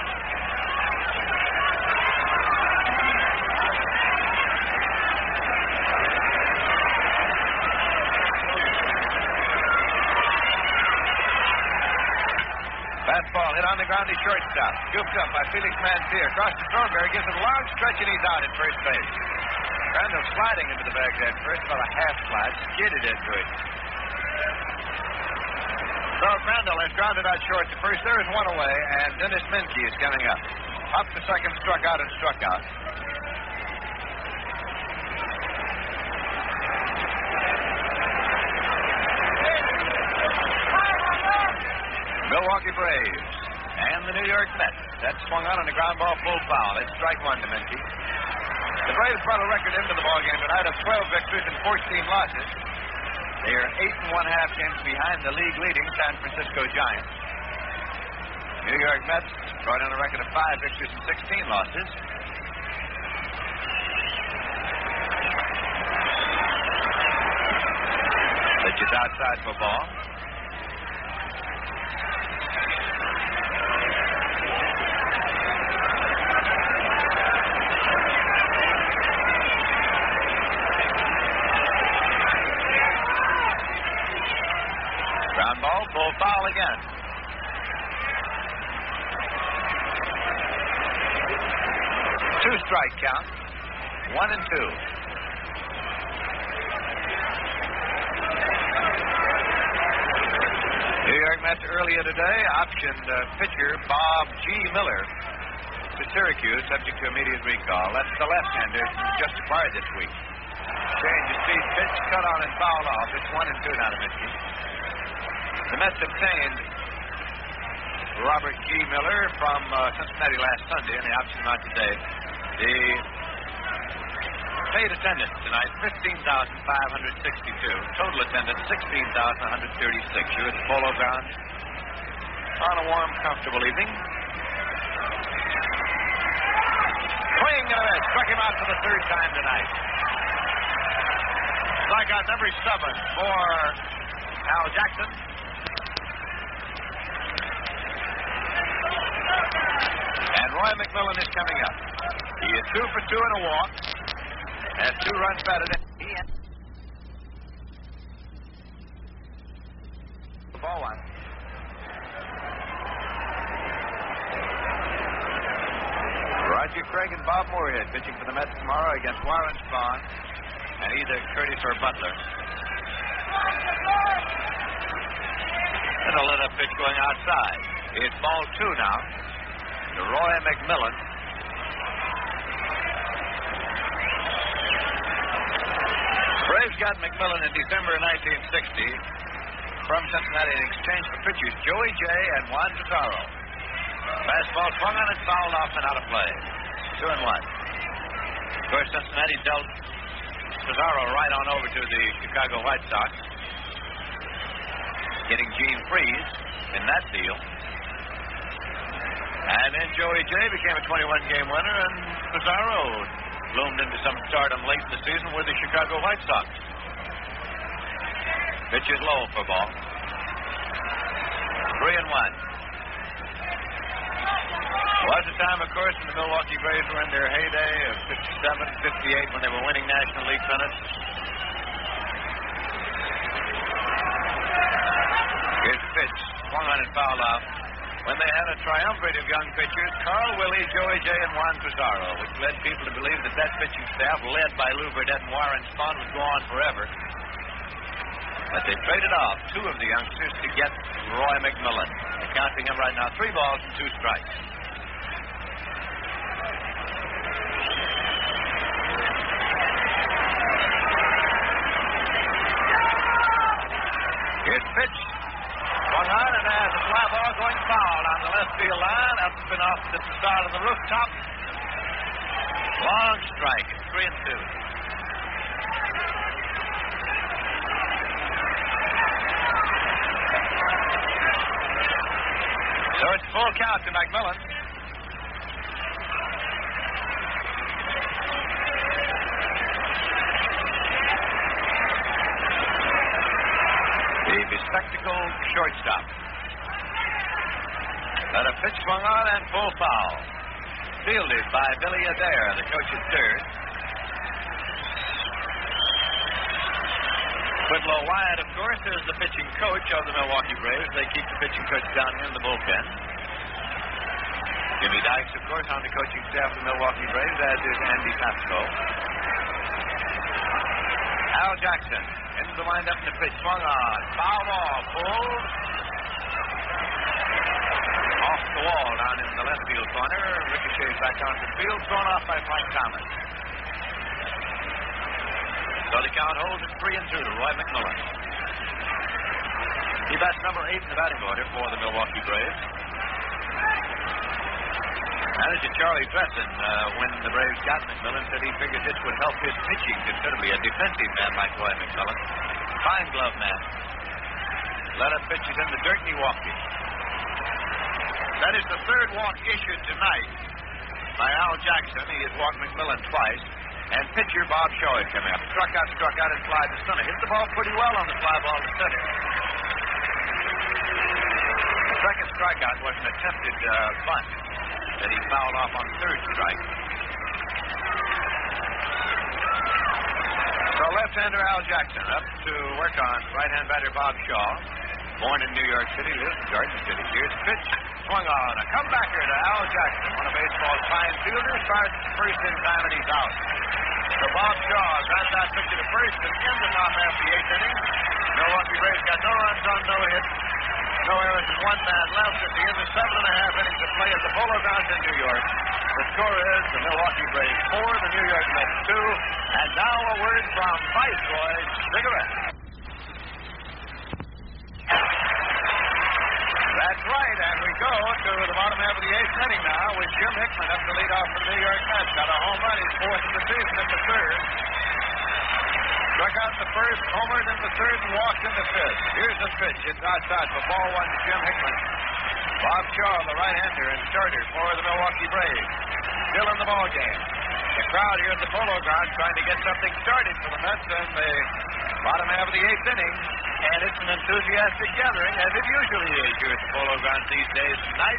Fastball hit on the ground to shortstop. Scooped up by Felix Mancier. Across to Thornberry. Gives it a long stretch, and he's out at first base. Crandall sliding into the bag at first, about a half slide. Skidded into it. So Crandall has grounded out short to first. There is 1 away, and Dennis Menke is coming up. Up to second, struck out and struck out. Milwaukee Braves and the New York Mets. That swung out on the ground ball, full foul. It's strike 1 to Menke. The Braves brought a record into the ballgame tonight of 12 victories and 14 losses. They are 8 1/2 games behind the league-leading San Francisco Giants. New York Mets brought in a record of 5 victories and 16 losses. Pitch is outside for ball. Ground ball, full foul again. Two-strike count. 1 and 2. New York Mets earlier today optioned pitcher Bob G. Miller to Syracuse, subject to immediate recall. That's the left-hander just acquired this week. Change of speed pitch, cut on and fouled off. It's 1-2 now to Michigan. The Mets obtained Robert G. Miller from Cincinnati last Sunday, and the option out today. The paid attendance tonight, 15,562. Total attendance, 16,136. Here at the Polo Grounds on a warm, comfortable evening. Swing and a miss. Struck him out for the third time tonight. Strikeout number 7 for Al Jackson. And Roy McMillan is coming up. He is 2 for 2 in a walk. Has 2 runs batted in. Ball 1. Roger Craig and Bob Moorhead pitching for the Mets tomorrow against Warren Spahn and either Curtis or Butler. And a let-up pitch going outside. It's ball 2 now to Roy McMillan. Braves got McMillan in December 1960 from Cincinnati in exchange for pitchers Joey J. and Juan Pizarro. Fastball swung on and fouled off and out of play. 2-1. Of course, Cincinnati dealt Pizarro right on over to the Chicago White Sox, getting Gene Freese in that deal. And then Joey J. became a 21-game winner, and Pizarro loomed into some stardom late in the season with the Chicago White Sox. Pitch is low for ball. 3-1. Was a time, of course, when the Milwaukee Braves were in their heyday of 57, 58, when they were winning National League pennants. Here's the pitch. Swung on and fouled off. When they had a triumvirate of young pitchers, Carl Willie, Joey J., and Juan Pizarro, which led people to believe that that pitching staff, led by Lou Burdett and Warren Spahn, would go on forever. But they traded off 2 of the youngsters to get Roy McMillan. They're counting him right now 3 balls and 2 strikes. Here's pitch. Swung on and has a fly ball going foul on the left field line, up and off the facade of the rooftop. Long strike. It's 3-2. So it's full count to McMillan. The bespectacled shortstop. Got a pitch swung on and full foul. Fielded by Billy Adair, the coach at third. Whitlow Wyatt, of course, is the pitching coach of the Milwaukee Braves. They keep the pitching coach down here in the bullpen. Jimmy Dykes, of course, on the coaching staff of the Milwaukee Braves, as is Andy Pasco. Al Jackson into the windup and the pitch swung on. Foul ball pulled off the wall down in the left field corner. Ricochets back onto the field, thrown off by Frank Thomas. So the count holds at 3-2 to Roy McMillan. He bats number 8 in the batting order for the Milwaukee Braves. Manager Charlie Dresden, when the Braves got McMillan, said he figured this would help his pitching considerably. A defensive man like Roy McMillan. Fine glove man. Let up pitches in the dirt and he walked it. That is the 3rd walk issued tonight by Al Jackson. He has walked McMillan twice. And pitcher Bob Shaw had come out. Struck out, and fly to center. Hit the ball pretty well on the fly ball to center. The second strikeout was an attempted bunt that he fouled off on 3rd strike. So left-hander Al Jackson up to work on right-hand batter Bob Shaw. Born in New York City, lives in Garden City. Here's the pitch. Swung on. A comebacker to Al Jackson, one of baseball's fine fielders. Starts first in time and he's out. So Bob Shaw grounds out pitcher to first and in the top half of the 8th inning. Milwaukee Braves got no runs on no hits. No errors and one man left at the end of 7.5 innings of play at the Polo Grounds in New York. The score is the Milwaukee Braves 4, the New York Mets 2. And now a word from Viceroy Cigarette. That's right, and we go to the bottom half of the 8th inning now with Jim Hickman up to lead off for the New York Mets. Got a home run. He's 4th in the season in the 3rd. Struck out the 1st, homered in the 3rd, and walked in the 5th. Here's the pitch. It's outside for ball 1 to Jim Hickman. Bob Shaw, the right-hander and starter for the Milwaukee Braves. Still in the ball game. The crowd here at the Polo Grounds trying to get something started for the Mets in the bottom half of the 8th inning. And it's an enthusiastic gathering, as it usually is here at the Polo Grounds these days tonight.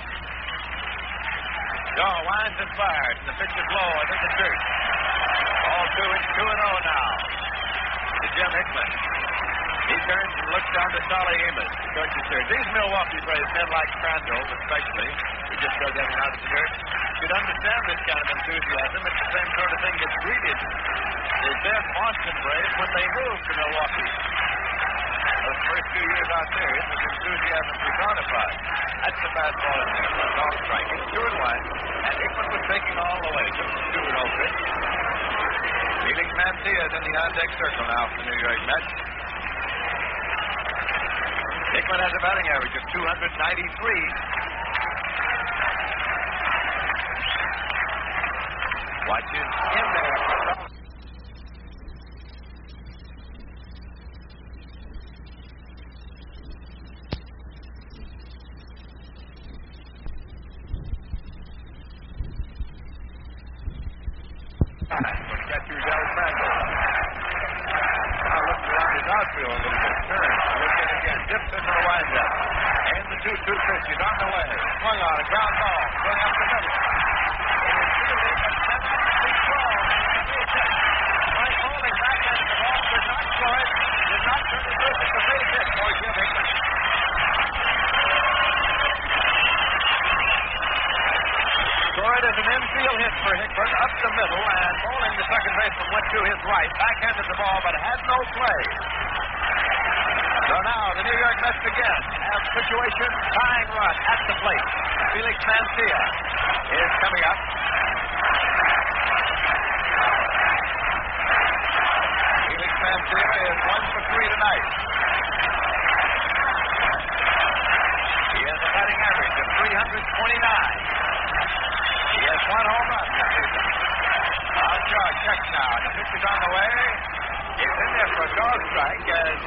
Shaw winds and fires, and the pitch is low and in the dirt. All 2, it's 2-0 now to Jim Hickman. He turns and looks down to Solly Amos, the coach's third. These Milwaukee Braves, men like Crandall, especially, who just goes in and out of the dirt, should understand this kind of enthusiasm. It's the same sort of thing that's greeted the then Boston Braves when they moved to Milwaukee. Those first 2 years out there, it was enthusiasm personified. That's the fastball in there. That's off strike. It's 2-1, and Hickman was taking all the way. Just a 2-0 pitch. Felix Mancia is in the on-deck circle now for the New York Mets. Hickman has a batting average of 293. Watches in there. Catcher Del Crandall. Now looks around his outfield a little bit. Turns. Looks in again. Dips into the windup. And the 2-2 pitch is on the way. Swung on a ground ball. Going up the middle. It is fielded at 7 feet tall. Mike Holding back at the ball. Did not throw it. Did not turn it loose. It's a base hit for Jim Hickman. Scored as an infield hit for Hickman up the middle, and Bowling, the second baseman, went to his right, backhanded the ball, but had no play. So now the New York Mets again have situation, tying run at the plate. Felix Mancia is coming up. Felix Mancia is 1 for 3 tonight. He has a batting average of 329. He has 1 home run this season. Shaw checks now. The pitch is on the way. It's in there for a dog strike as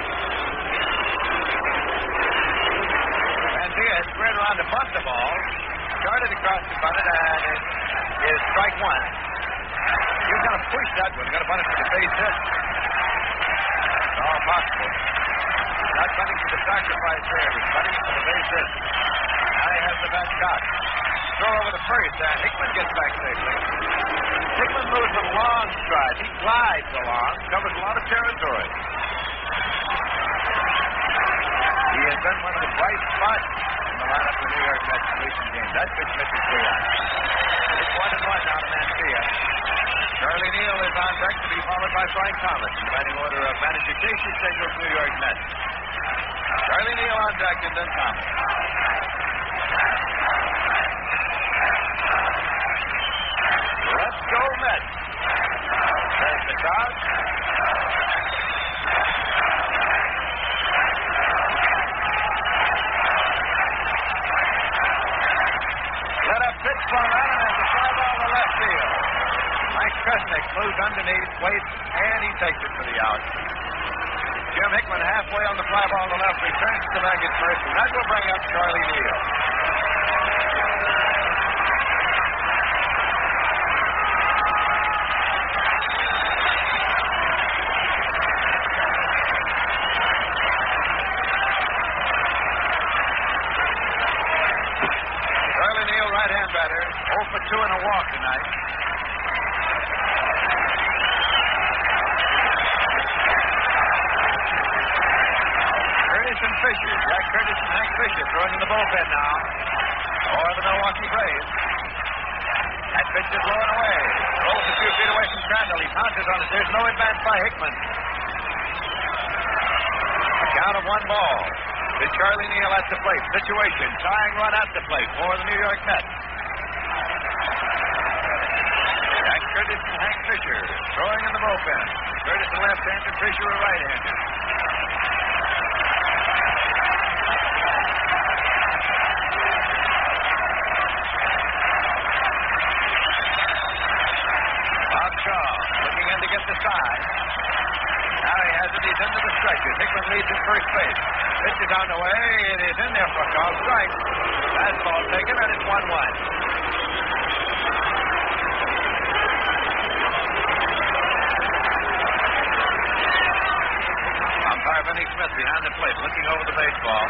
Mancia has squared around to bunt the ball. Started across the bunt and it is strike 1. He's going to push that one. He's going to bunt it for the base hit. It's all possible. He's not bunting for the sacrifice there. He's bunting for the base hit. Now he has the bat cocked. Throw over the first, and Hickman gets back safely. Hickman moves with a long stride. He glides along, covers a lot of territory. He has been one of the bright spots in the lineup of the New York Mets in recent games. That pitch misses clear. It's 1-1 now to Mancia. Charlie Neal is on deck to be followed by Frank Thomas in the batting order of manager Casey Stengel, New York Mets. Charlie Neal on deck and then Thomas. Let's go Mets. There's the crowd. Let a pitch from Allen as the fly ball to left field. Mike Kresnick moves underneath, waits, and he takes it for the out. Jim Hickman halfway on the fly ball to left, returns to back at first, and that will bring up Charlie Neal. Batter, 0 for 2 and a walk tonight. Curtis and Fisher. Jack Curtis and Hank Fisher throwing in the bullpen now for the Milwaukee Braves. That pitch is low and away. Rolls a few feet away from Crandall. He pounces on it. There's no advance by Hickman. A count of 1 ball. to Charlie Neal at the plate. Situation, tying run at the plate for the New York Mets. Jack Curtis and Hank Fisher throwing in the bullpen. Curtis a left-hander, Fisher a right-hander. Bob Shaw looking in to get the side. Now he has it. He's into the stretcher. Hickman leads at first base. Pitch is on the way. It is in there for a call strike. That's ball taken, and it's 1-1. Umpire Benny Smith behind the plate, looking over the baseball.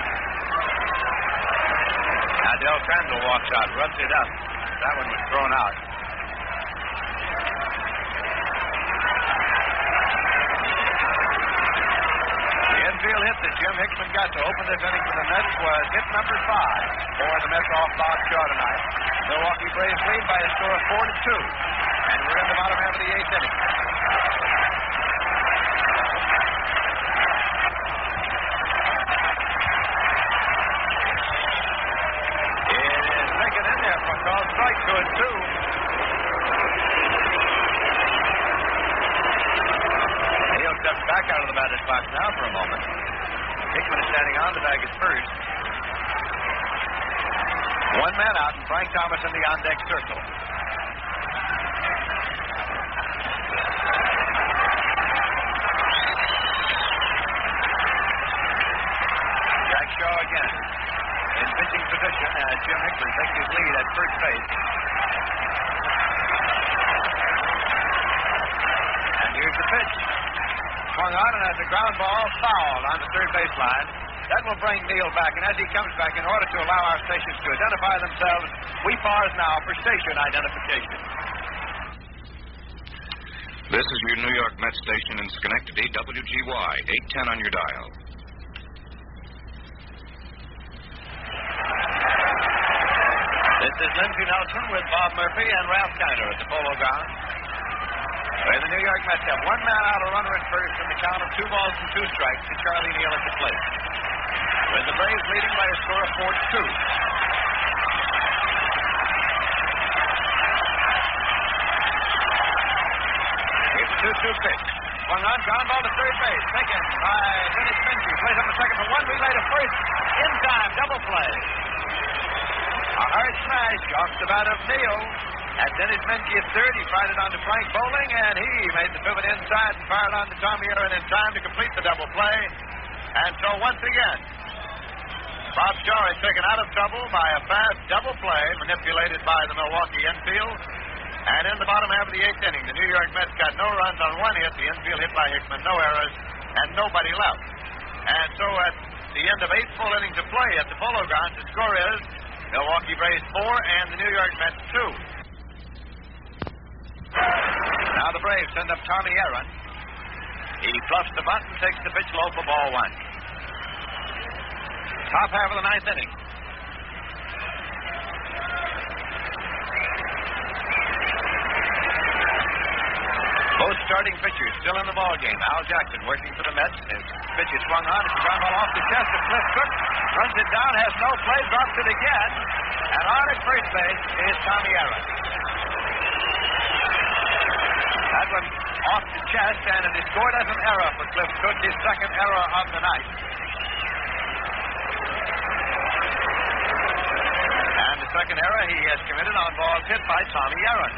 Now Del Crandall walks out, rubs it up. That one was thrown out. Field hit that Jim Hickman got to open this inning for the Mets was hit number 5 for the Mets off Bob Shaw tonight. Milwaukee Braves lead by a score of 4-2, and we're in the bottom half of the 8th inning. It is taken in there for a call strike, 2-2. Neal steps back out of the batter's box now for a moment. Hickman is standing on the bag at first. One man out, and Frank Thomas in the on-deck circle. Jack Shaw again in pitching position as Jim Hickman takes his lead at first base. And here's the pitch. Swung on and has a ground ball fouled on the third baseline. That will bring Neal back, and as he comes back, in order to allow our stations to identify themselves, we pause now for station identification. This is your New York Mets station in Schenectady, WGY, 810 on your dial. This is Lindsey Nelson with Bob Murphy and Ralph Kiner at the Polo Grounds, where the New York Mets have one man out, a runner at first, in the count of 2 balls and 2 strikes to Charlie Neal at the plate. With the Braves leading by a score of 4-2. It's a 2-2 pitch. Swung on, ground ball to third base. Taken by Dennis Menchie. Plays up the second for one. Relay to first. In time, double play. A hard smash off the bat of Neal. At Dennis Menchie at third, he fired it on to Frank Bowling, and he made the pivot inside and fired on to Tommy Aaron in time to complete the double play. And so once again, Bob Shaw is taken out of trouble by a fast double play manipulated by the Milwaukee infield. And in the bottom half of the 8th inning, the New York Mets got no runs on one hit, the infield hit by Hickman, no errors, and nobody left. And so at the end of 8 full innings of play at the Polo Grounds, the score is Milwaukee Braves 4 and the New York Mets 2. Now the Braves send up Tommy Aaron. He fluffs the bunt and takes the pitch low for ball 1. Top half of the 9th inning. Both starting pitchers still in the ball game. Al Jackson working for the Mets. His pitch is swung on. It's a ground ball off the chest of Cliff Cook. Runs it down, has no play, drops it again. And on at first base is Tommy Aaron. That one off the chest, and it is scored as an error for Cliff Cook, his second error of the night. And the second error he has committed on balls hit by Tommy Aaron.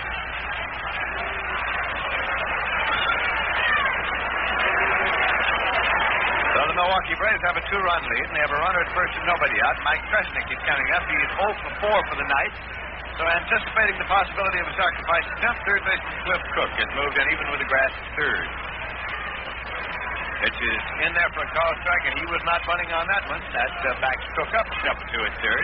So the Milwaukee Braves have a 2-run lead, and they have a runner at first and nobody out. Mike Tresnick is coming up. He is 0 for 4 for the night. So anticipating the possibility of a sacrifice attempt, third baseman Cliff Cook has moved in even with the grass at third. Pitch is in there for a call strike, and he was not bunting on that one. That backs Cook up a step or two at third.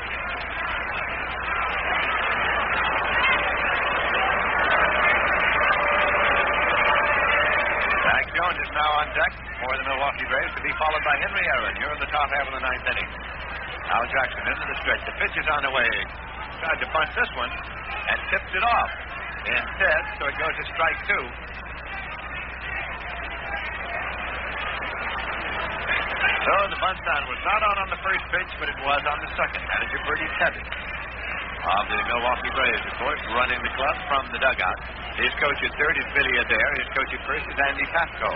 Max Jones is now on deck for the Milwaukee Braves, to be followed by Henry Aaron. You're in the top half of the 9th inning. Al Jackson into the stretch. The pitch is on the way. Tried to bunt this one and tipped it off instead, so it goes to strike 2. So No, the bunt sign was not on the first pitch, but it was on the second. Manager Bertie Tevin of the Milwaukee Braves, of course, running the club from the dugout. His coach at third is Billy Adair. His coach at first is Andy Pasco.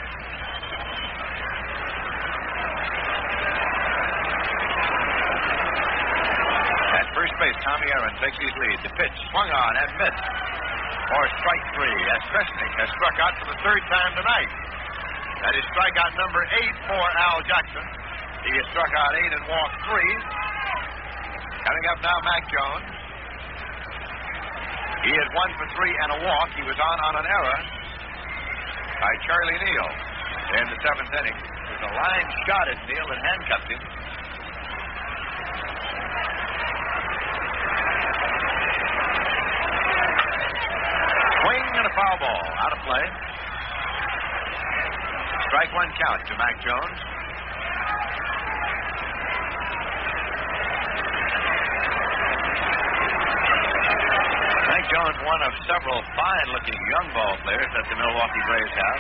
At first base, Tommy Aaron takes his lead. The pitch swung on and missed for strike 3 as Kresnik has struck out for the third time tonight. That is strikeout number 8 for Al Jackson. He has struck out 8 and walked 3. Coming up now, Mac Jones. He is 1 for 3 and a walk. He was on an error by Charlie Neal in the 7th inning. It was a line shot at Neal and handcuffed him. Swing and a foul ball. Out of play. Strike 1 count to Mac Jones. Mac Jones, one of several fine-looking young ball players that the Milwaukee Braves have.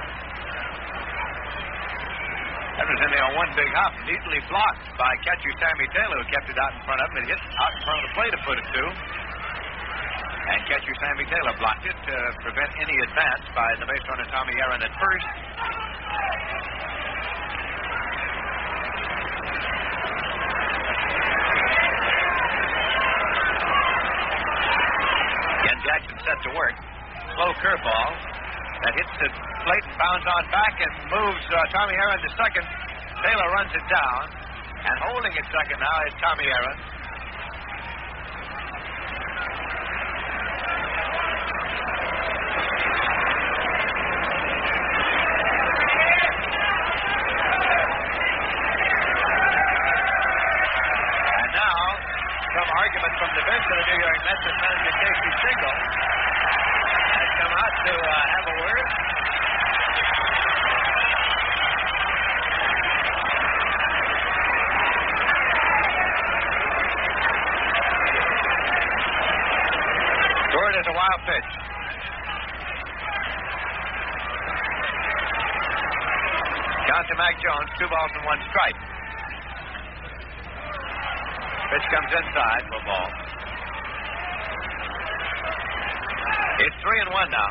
That was in there on one big hop, neatly blocked by catcher Sammy Taylor, who kept it out in front of him. It hit out in front of the plate a foot or two. And catcher Sammy Taylor blocked it to prevent any advance by the base runner Tommy Aaron at first. Again, Jackson set to work. Slow curveball that hits the plate and bounds on back and moves Tommy Aaron to second. Taylor runs it down, and holding at second now is Tommy Aaron. From the bench of the New York Mets, the manager Casey Stengel has come out to have a word. Short is a wild pitch. Count to Mac Jones, 2 balls and 1 strike. Pitch comes inside for a ball. It's 3-1 now.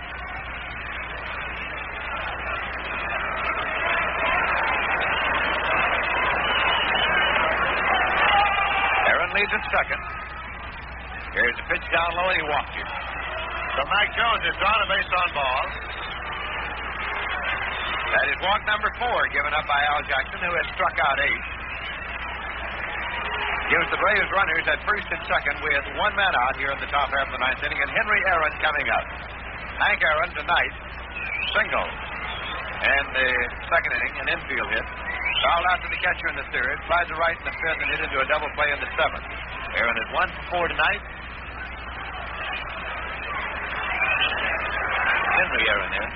Aaron leads at second. Here's the pitch down low, and he walked it. So Mac Jones has drawn a base on balls. That is walk number 4, given up by Al Jackson, who has struck out 8. Gives the Braves runners at first and second with 1 man out here in the top half of the 9th inning, and Henry Aaron coming up. Hank Aaron tonight, single in the 2nd inning, an infield hit. Fouled out to the catcher in the 3rd, flies to right in the 5th, and hit into a double play in the 7th. Aaron is 1 for 4 tonight. Henry Aaron there.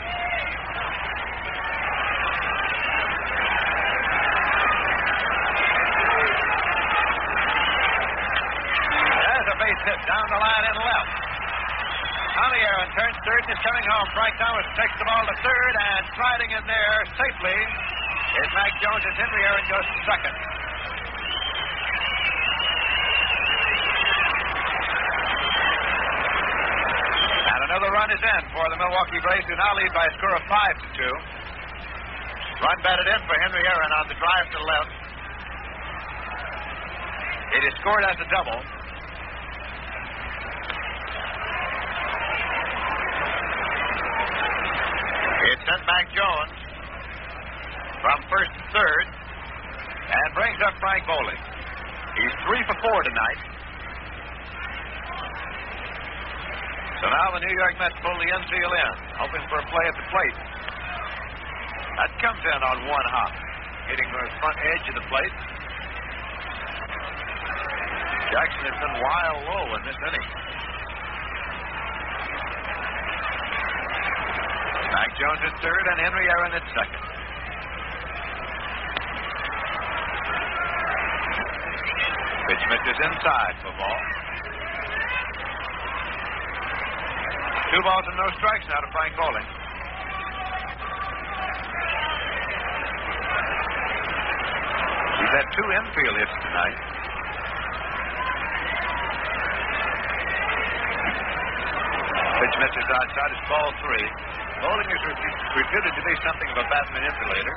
Base hit down the line and left. Tommy Aaron turns third and is coming home. Frank Thomas takes the ball to third, and sliding in there safely is Mac Jones as Henry Aaron goes to second. And another run is in for the Milwaukee Braves, who now lead by a score of 5-2. Run batted in for Henry Aaron on the drive to the left. It is scored as a double. It sent Mac Jones from first to third and brings up Frank Bowling. He's 3 for 4 tonight. So now the New York Mets pull the infield in, hoping for a play at the plate. That comes in on 1 hop, hitting the front edge of the plate. Jackson has been wild low in this inning. Mac Jones at third and Henry Aaron at second. Pitch misses inside for ball. 2 balls and no strikes now to Frank Bowling. had 2 infield hits tonight. Pitch misses outside. It's ball 3. Bowling is reputed to be something of a bat manipulator.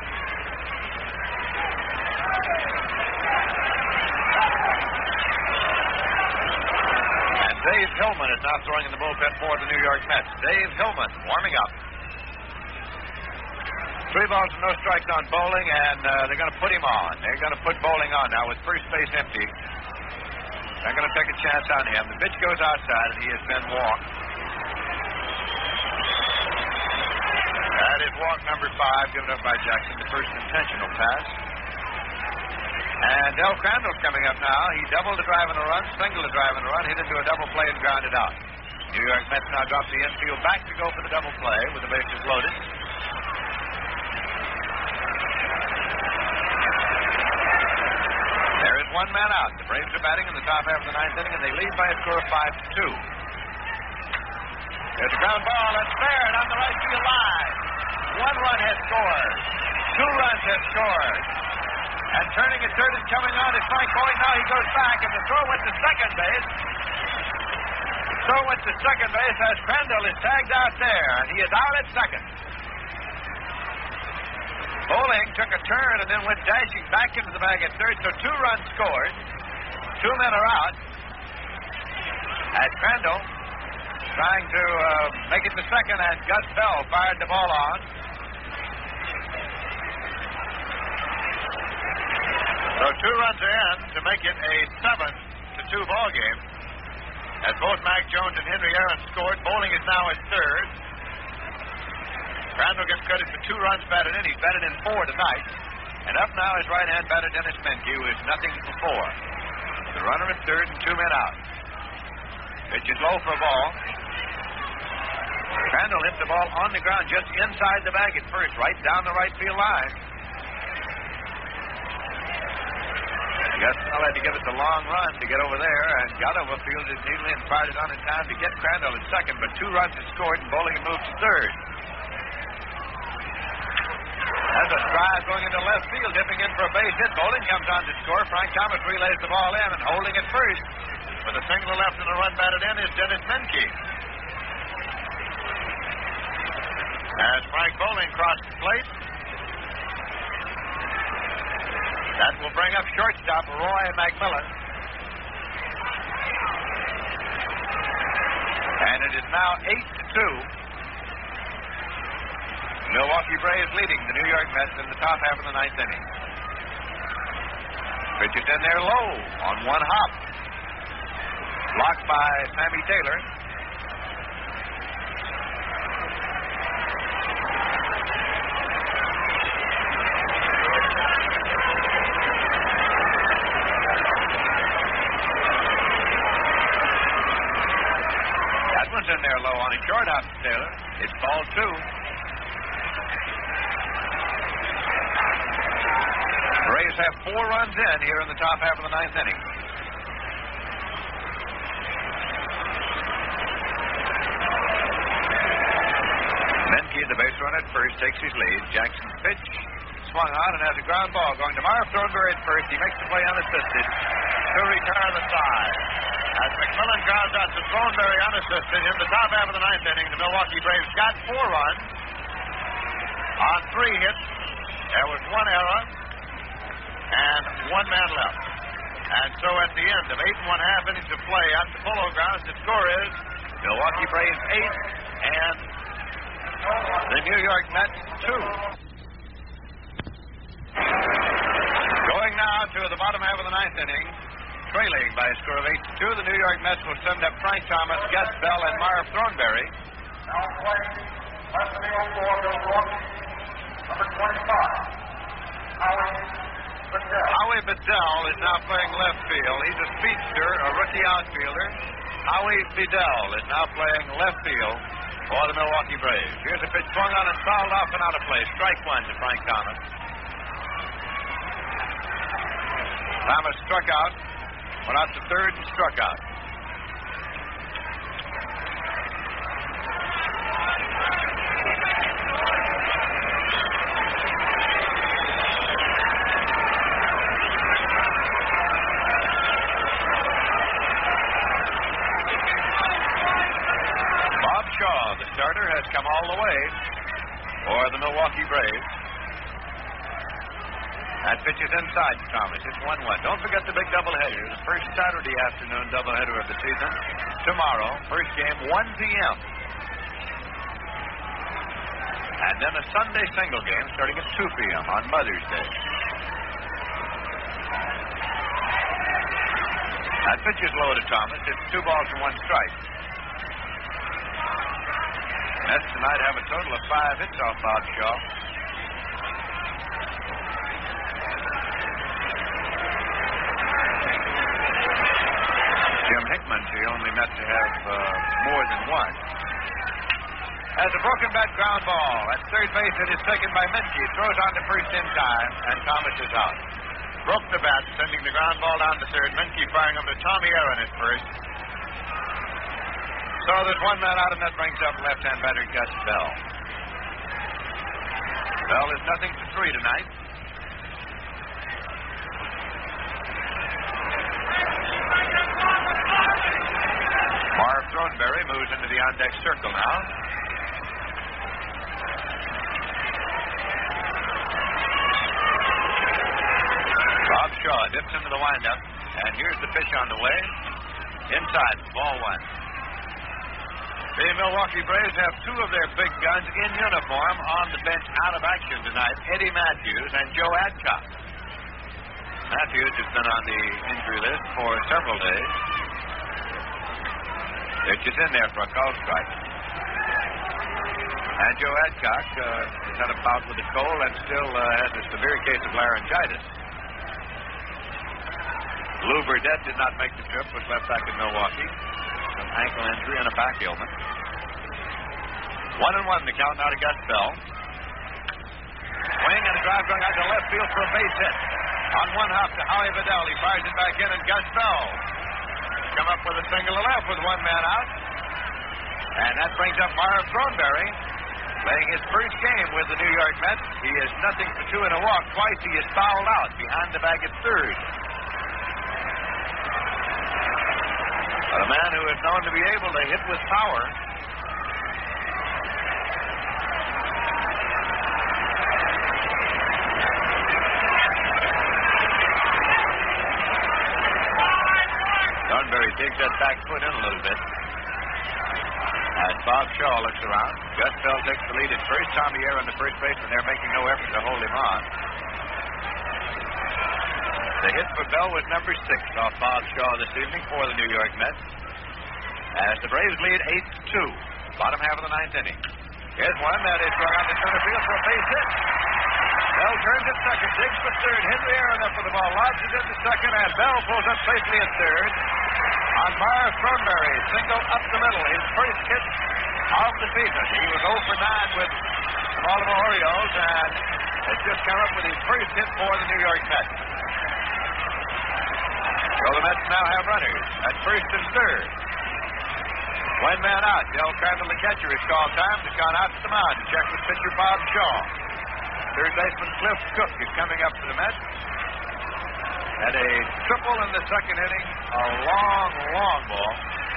And Dave Hillman is now throwing in the bullpen for the New York Mets. Dave Hillman warming up. 3 balls and no strikes on Bowling, and they're going to put him on. They're going to put Bowling on now with first base empty. They're going to take a chance on him. The pitch goes outside, and he has been walked. That is walk number 5, given up by Jackson, the first intentional pass. And Del Crandall's coming up now. He doubled a drive and a run, singled a drive and a run, hit into a double play and grounded out. New York Mets now drop the infield back to go for the double play with the bases loaded. There is 1 man out. The Braves are batting in the top half of the 9th inning, and they lead by a score of 5-2. There's a ground ball. That's fair down the right field line. 1 run has scored. 2 runs have scored. And turning at third and coming on is Frank Bowling. Now he goes back, and the throw went to second base. The throw went to second base as Crandall is tagged out there, and he is out at second. Bowling took a turn and then went dashing back into the bag at third, so 2 runs scored. 2 men are out. As Crandall trying to make it to second, and Gus Bell fired the ball on. So 2 runs are in to make it a 7-2 ball game. As both Mac Jones and Henry Aaron scored, Bowling is now at third. Crandall gets credit for 2 runs batted in. He's batted in 4 tonight. And up now is right-hand batter Dennis Menke, who is nothing for 4. The runner at third and 2 men out. Pitch is low for a ball. Crandall hit the ball on the ground just inside the bag at first, right down the right field line. Gus Bell had to give it the long run to get over there, and got over field it neatly and fired it on in time to get Crandall at second, but 2 runs had scored, and Bowling moved to third. That's a drive going into left field, dipping in for a base hit. Bowling comes on to score. Frank Thomas relays the ball in, and holding it first with a single left and a run batted in is Dennis Menke. As Frank Bowling crossed the plate, that will bring up shortstop Roy McMillan. And it is now 8-2. Milwaukee Braves leading the New York Mets in the top half of the 9th inning. Pitch is in there low on 1 hop. Blocked by Sammy Taylor. That one's in there low on a short hop to Taylor. It's ball 2. Braves have 4 runs in here in the top half of the 9th inning. Menke, the base runner at first, takes his lead. Jackson's pitch swung on and has a ground ball going to Marv Thornberry at first. He makes the play unassisted to retire the side. As McMillan grounds out to Thornberry unassisted in the top half of the 9th inning, the Milwaukee Braves got 4 runs on 3 hits. There was 1 error and 1 man left. And so at the end of 8 1/2 innings of play at the Polo Grounds, the score is Milwaukee Braves 8 and the New York Mets 2. Going now to the bottom half of the 9th inning, trailing by a score of 8-2, the New York Mets will send up Frank Thomas, Gus Bell, and Marv Thornberry. Now playing left field for Milwaukee, number 25, Howie Bedell is now playing left field. He's a speedster, a rookie outfielder. Howie Bedell is now playing left field for the Milwaukee Braves. Here's a pitch swung on and fouled off and out of play. Strike 1 to Frank Thomas. Thomas struck out, went out to third and struck out. all the way for the Milwaukee Braves. That pitch is inside to Thomas. It's 1-1. Don't forget the big doubleheader. The first Saturday afternoon doubleheader of the season. Tomorrow, first game, 1 p.m. And then a Sunday single game starting at 2 p.m. on Mother's Day. That pitch is low to Thomas. It's 2 balls and 1 strike. Mets tonight have a total of 5 hits off Bob Shaw. Jim Hickman's the only Met to have more than 1. As a broken bat ground ball at third base, it is taken by Menke. Throws on to first in time, and Thomas is out. Broke the bat, sending the ground ball down to third. Menke firing up to Tommy Aaron at first. So there's 1 man out, and that brings up left-hand batter Gus Bell. Bell is 0-3 tonight. Marv Throneberry moves into the on-deck circle now. Bob Shaw dips into the windup, and here's the pitch on the way. Inside, ball 1. The Milwaukee Braves have 2 of their big guns in uniform on the bench out of action tonight, Eddie Matthews and Joe Adcock. Matthews has been on the injury list for several days. Pitch is in there for a call strike. And Joe Adcock has had a bout with the cold and still has a severe case of laryngitis. Lou Burdette did not make the trip, was left back in Milwaukee. An ankle injury and a back ailment. 1-1 the count now to Gus Bell. Swing and a drive going out to left field for a base hit. On 1 hop to Howie Vidal. He fires it back in, and Gus Bell come up with a single to left with 1 man out. And that brings up Marv Throneberry, playing his first game with the New York Mets. He is 0 for 2 in a walk. Twice he is fouled out behind the bag at third. But a man who is known to be able to hit with power. Thornberry digs that back foot in a little bit. As Bob Shaw looks around, Gus Bell takes the lead at first. Tommy Aaron, the first baseman, they're making no effort to hold him on. The hit for Bell was number 6 off Bob Shaw this evening for the New York Mets. As the Braves lead 8-2, bottom half of the 9th inning. Here's one that is going on to center field for a base hit. Bell turns at second, digs for third. Henry Aaron up for the ball, lobs it into second, and Bell pulls up safely at third. On Marv Throneberry, single up the middle, his first hit of the season. He was 0 for 9 with the Baltimore Orioles, and has just come up with his first hit for the New York Mets. So the Mets now have runners at first and third. 1 man out. Del Crandall, the catcher, is called time. Has gone out to the mound to check with pitcher Bob Shaw. Third baseman Cliff Cook is coming up for the Mets. Had a triple in the second inning. A long, long ball.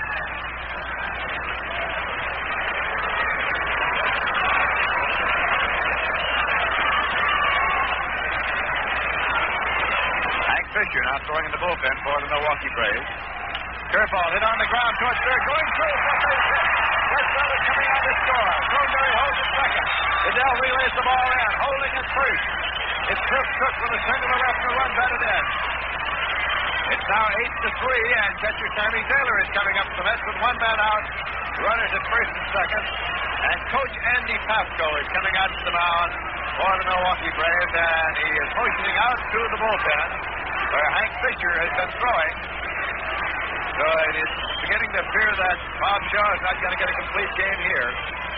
Hank Fisher now throwing in the bullpen for the Milwaukee Braves. Curveball hit on the ground towards third, going through for a base hit. Gus Bell is coming out to score. Throneberry holds at second. Vidal relays the ball in, holding at first. It's Cliff Cook with a single to left and a run batted in. It's now 8-3, and catcher Sammy Taylor is coming up to the Mets with 1 man out. Runners at first and second. And Coach Andy Pafko is coming out to the mound for the Milwaukee Braves, and he is motioning out to the bullpen where Hank Fisher has been throwing. So it is beginning to appear that Bob Shaw is not going to get a complete game here.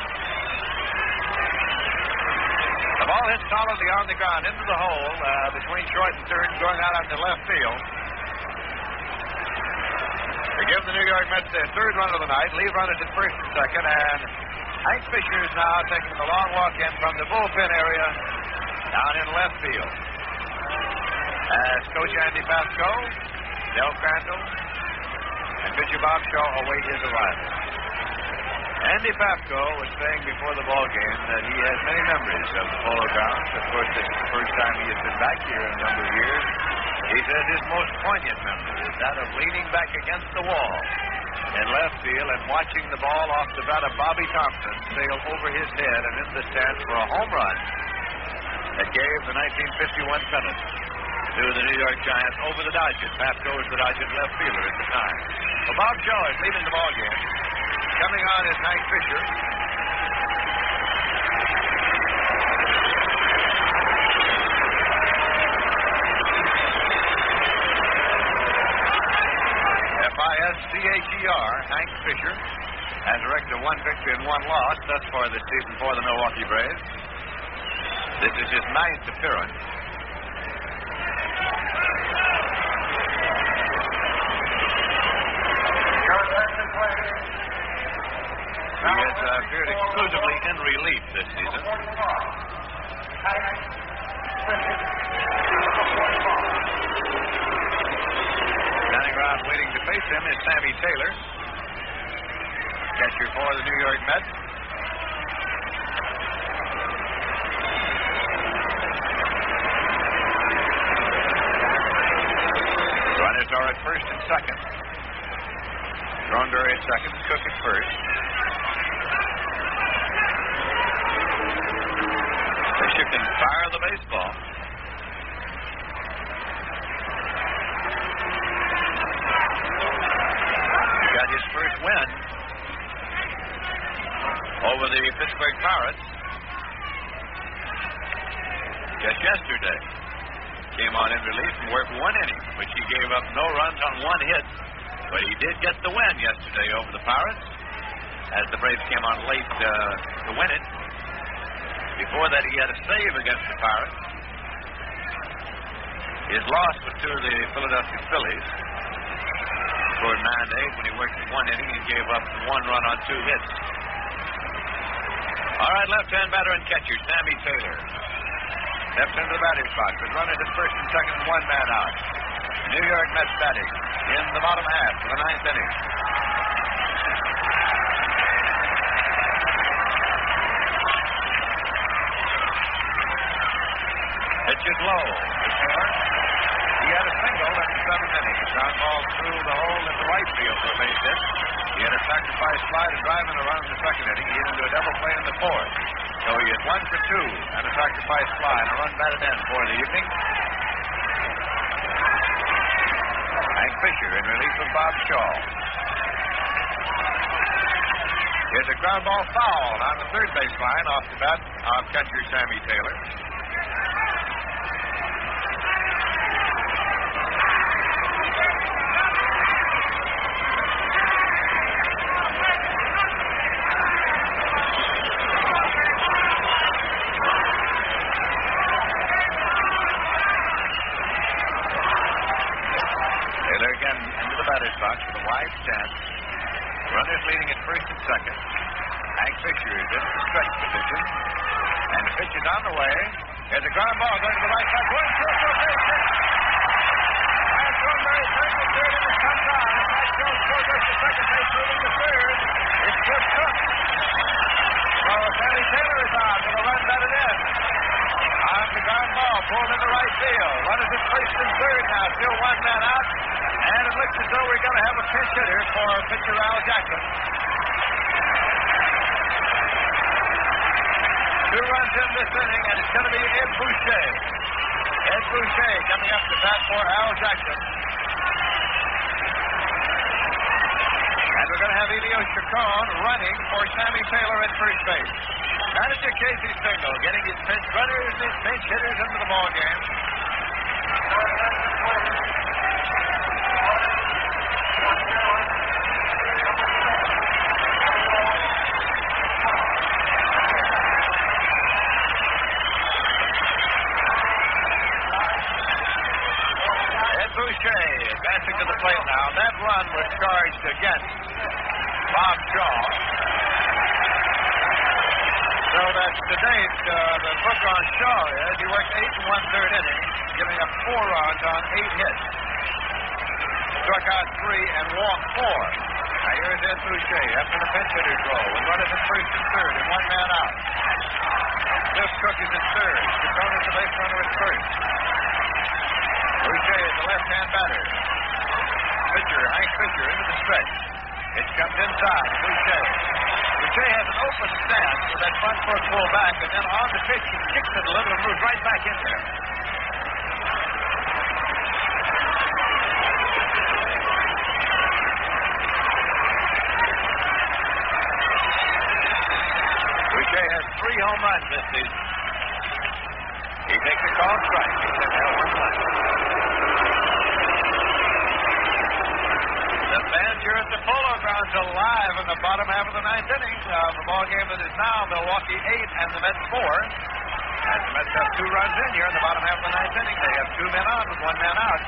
The ball hits solidly on the ground into the hole between short and third, going out onto left field. To give the New York Mets their third run of the night, leave runners at first and second, and Hank Fisher is now taking the long walk in from the bullpen area down in left field. As Coach Andy Pafko, Del Crandall, and pitcher Bob Shaw await his arrival. Andy Pafko was saying before the ball game that he has many memories of the Polo Grounds. Of course, this is the first time he has been back here in a number of years. He said his most poignant memory is that of leaning back against the wall in left field and watching the ball off the bat of Bobby Thompson sail over his head and into the stands for a home run that gave the 1951 pennant to the New York Giants over the Dodgers. Pafko was the Dodgers left fielder at the time. Well, Bob Shaw is leading the ball game. Coming on is Hank Fisher. Fischer, Hank Fisher, has a record of 1 victory and 1 loss thus far this season for the Milwaukee Braves. This is his 9th appearance. He has appeared exclusively in relief this season. Standing around waiting to face him is Sammy Taylor, catcher for the New York Mets. Runners are at first and second. Thornberry at second, Cook at first. Fisher can fire the baseball. He got his first win over the Pittsburgh Pirates just yesterday. Came on in relief and worked 1 inning, which he gave up no runs on 1 hit. But he did get the win yesterday over the Pirates, as the Braves came on late to win it. Before that, he had a save against the Pirates. His loss was to the Philadelphia Phillies. Scored 9-8 when he worked 1 inning and gave up 1 run on 2 hits. All right, left-hand batter and catcher, Sammy Taylor. Steps into the batter's box with runners at first and second and 1 man out. New York Mets batting in the bottom half of the 9th inning. Pitch is low. He had a single in the 7th inning. Ground ball through the hole in the right field for a base hit. He had a sacrifice fly to drive in around the 2nd inning. He hit into a double play in the 4th. So he is 1 for 2 and a sacrifice fly and a run batted in for the evening. Hank Fisher in relief of Bob Shaw. Here's a ground ball foul on the 3rd baseline off the bat of catcher Sammy Taylor. Box with a wide stance. Runners leading at first and second. Hank Fisher is in the stretch position. And the pitch is on the way. There's a ground ball going to the right side. Going through for a base hit. And Thornberry turns the third and it comes on. The side goes towards the second base, moving the third. It's Cliff Cook. So Sammy Taylor is on with a run batted in. On the ground ball, pulled into right field. Runners at first and third now. Still 1 man out. And it looks as though we're going to have a pinch hitter for pitcher Al Jackson. 2 runs in this inning, and it's going to be Ed Boucher. Ed Boucher coming up to bat for Al Jackson. And we're going to have Elio Chacon running for Sammy Taylor at first base. Manager Casey Stengel getting his pinch runners and his pinch hitters into the ball game. Advancing to the plate now. That run was charged against Bob Shaw. So that's to date, the book on Shaw is he worked 8 1/3 innings, giving up 4 runs on 8 hits. Struck out 3 and walked 4. Now here's Ed Boucher after the pinch hitter's roll. With runners at first and third and one man out. Cliff Cook is at third. Chacon is the base runner at first. Boucher is the left-hand batter. Pitcher, Hank Fisher, into the stretch. It comes inside. Boucher. Boucher has an open stance with that front foot pulled back, and then on the pitch he kicks it a little and moves right back in there. Boucher has 3 home runs this season. He takes a called strike. He says, one run. The fans here at the Polo Grounds alive in the bottom half of the 9th inning. The ball game that is now Milwaukee 8 and the Mets 4. And the Mets have 2 runs in here in the bottom half of the 9th inning. They have 2 men on with 1 man out.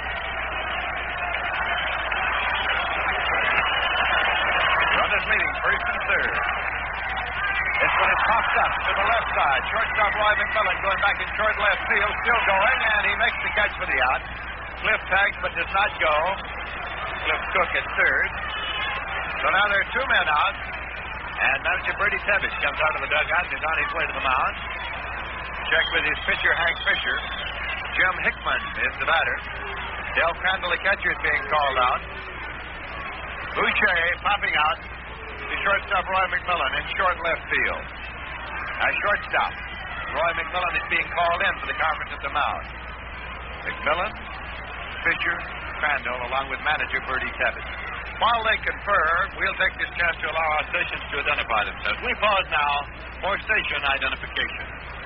Runners leading first and third. This one is popped up to the left side. Shortstop Roy McMillan going back in short left field. Still going, and he makes the catch for the out. Cliff tags but does not go. Cliff Cook at third. So now there are 2 men out. And manager Bertie Tebbage comes out of the dugout and is on his way to the mound. Check with his pitcher, Hank Fisher. Jim Hickman is the batter. Del Crandall, the catcher, is being called out. Boucher popping out. The shortstop, Roy McMillan, in short left field. Now, shortstop, Roy McMillan is being called in for the conference at the mound. McMillan, Fisher, Crandall, along with manager Bertie Tebbage. While they confer, we'll take this chance to allow our stations to identify themselves. We pause now for station identification.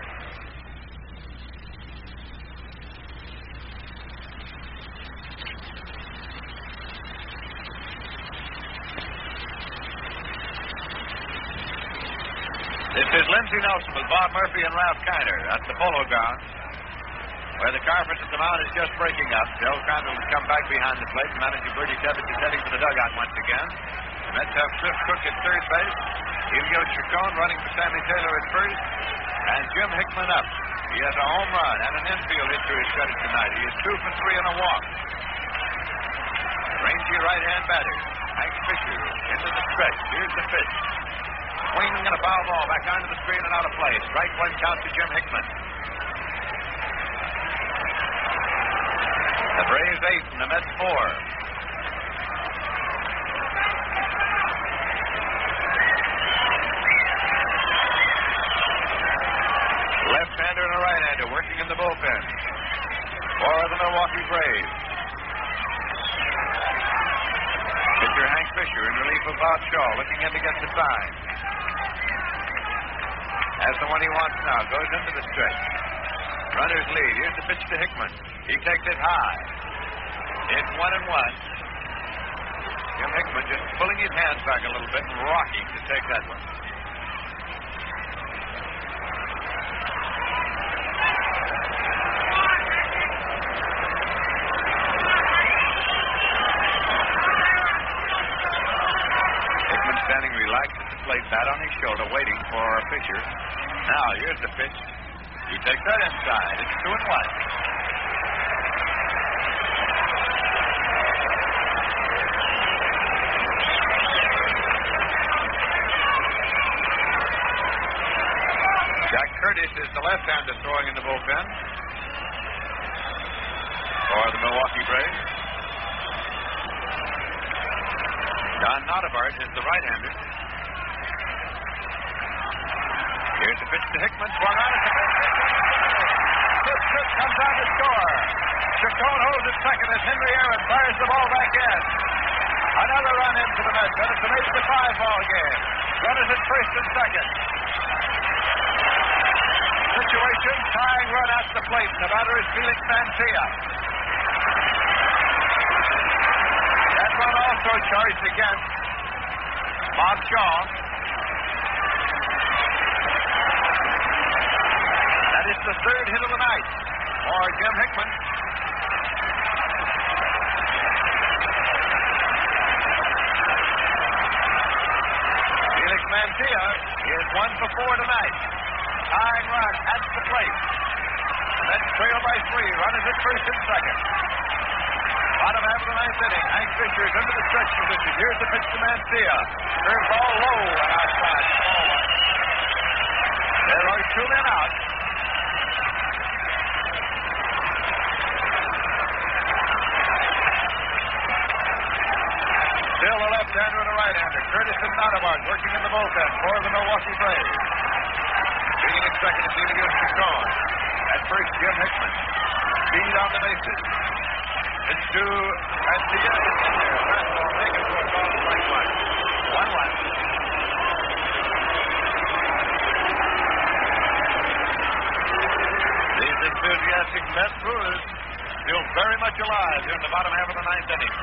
This is Lindsey Nelson with Bob Murphy and Ralph Kiner at the Polo Grounds, where the conference at the mound is just breaking up. Del Crandall has come back behind the plate, and manager Bertie Tebbage is heading for the dugout once again. The Mets have Cliff Cook at third base, Emilio Chacon running for Sammy Taylor at first, and Jim Hickman up. He has a home run and an infield hit to his credit tonight. He is 2 for 3 and a walk. Rangy right-hand batter, Hank Fisher, into the stretch. Here's the pitch. Swinging and a foul ball back onto the screen and out of play. Strike 1 count to Jim Hickman. The Braves 8 and the Mets 4. Left-hander and a right-hander working in the bullpen for the Milwaukee Braves. Pitcher Hank Fisher in relief of Bob Shaw, looking in to get the sign. That's the one he wants now. Goes into the stretch. Runners lead. Here's the pitch to Hickman. He takes it high. It's 1-1. Jim Hickman just pulling his hands back a little bit and rocking to take that one. Hickman standing relaxed at the plate, bat on his shoulder, waiting for Fisher. Now, here's the pitch. He takes that inside. It's 2-1. Jack Curtis is the left-hander throwing in the bullpen for the Milwaukee Braves. Don Nottebart is the right-hander. Here's the pitch to Hickman. Swung on. Cliff Cook comes on to score. Chacon holds at second as Henry Aaron fires the ball back in. Another run in for the Mets. And it's an 8-5 ball game. Runners at first and second. Situation, tying run at the plate. The batter is Felix Mancia. That run also charged against Bob Shaw. That is the third hit of the night for Jim Hickman. Felix Mancia is 1 for 4 tonight. Tying run at the plate. Mets trail by 3. Runners at first and second. Bottom half of the ninth inning. Hank Fisher is into the stretch position. Here's the pitch to Mancia. Curveball low and outside. Ball one. There are 2 men out. Still a left-hander and a right-hander. Curtis and Nottebart working in the bullpen for the Milwaukee Braves. Being in second is Emilio Chacon. At first, Jim Hickman. Speed on the bases. It's to Garcia. Fastball taken for a call strike one. 1-1. These enthusiastic Met Brewers still very much alive here in the bottom half of the ninth inning.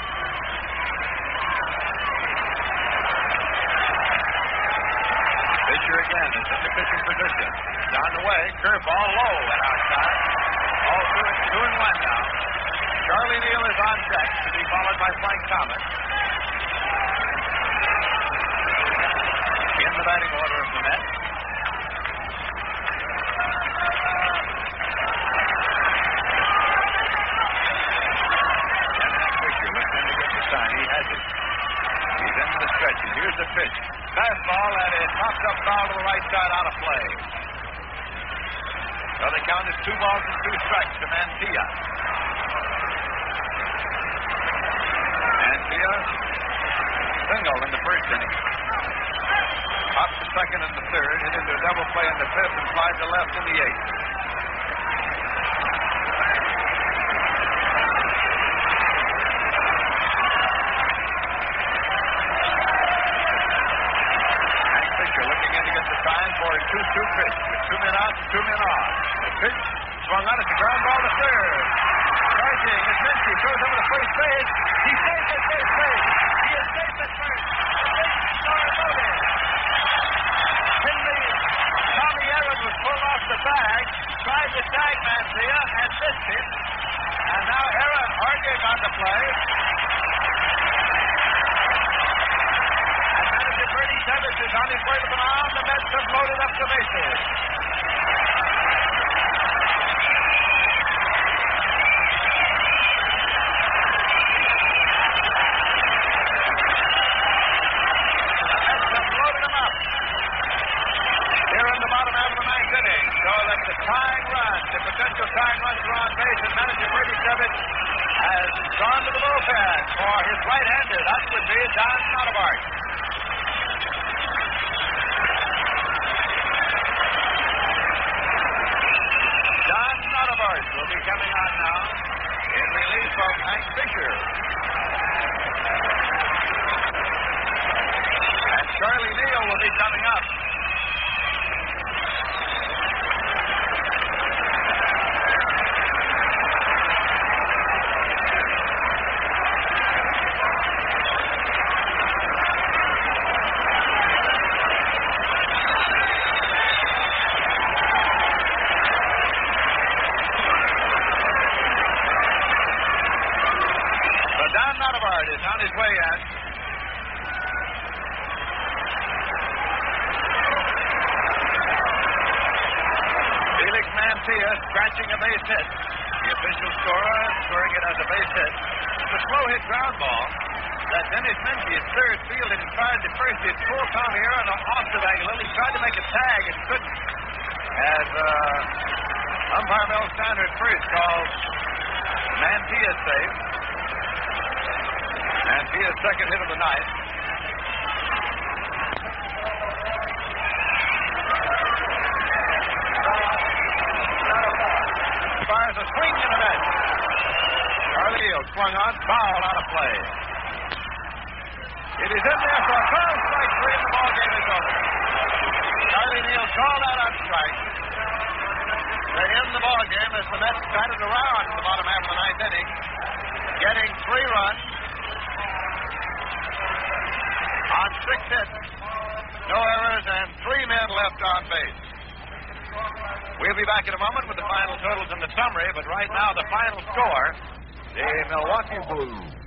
Fisher again is in the pitching position. Down the way, curveball low and outside. All through it, 2-1 now. Charlie Neal is on deck to be followed by Frank Thomas. In the batting order of the Mets. And Hank Fisher looks in to get the sign. He has it. He's into the stretch, and here's the pitch. Fastball, and it pops up foul to the right side out of play. So the count is 2 balls and 2 strikes to Mancia. Mancia, single in the first inning. Pops the second and the third, hit into a double play in the fifth, and flies to left in the eighth. For a 2-2 pitch with 2 men out and 2 men on. The pitch swung on. It's a ground ball to third. Charging is Mincy. Throws over to first base. He's safe at first base. He is safe at first. The bases are loaded. Tommy Aaron was pulled off the bag. Tried to tag Mancia and missed him. And now Aaron arguing on the play. Bernie Davis is on his way to the mound. The Mets have loaded up the bases. The Mets have loaded them up. Here in the bottom half of the ninth inning. So that the tying run, the potential tying runs are on base, and manager Bernie Davis has gone to the bullpen for his right-hander. That would be Don Nottebart. Will be coming on now in relief of Hank Fisher. And Charlie Neal will be coming up. Is on his way in. Felix Mancia scratching a base hit. The official scorer scoring it as a base hit. It's a slow hit ground ball that Dennis Mincy at third field and tried to first. He pulled Tommy Aaron off the diagonal. He tried to make a tag and couldn't. As umpire Mel Sander at first called Mancia safe. Mancia's second hit of the night. Fires a swing in the net. Charlie Neal swung on, foul out of play. It is in there for a call strike 3 and the ball game is over. Charlie Neal called out on strike. They end the ball game as the Mets batted around in the bottom half of the ninth inning, getting 3 runs. On 6 hits, no errors, and 3 men left on base. We'll be back in a moment with the final totals and the summary, but right now the final score, the Milwaukee Blues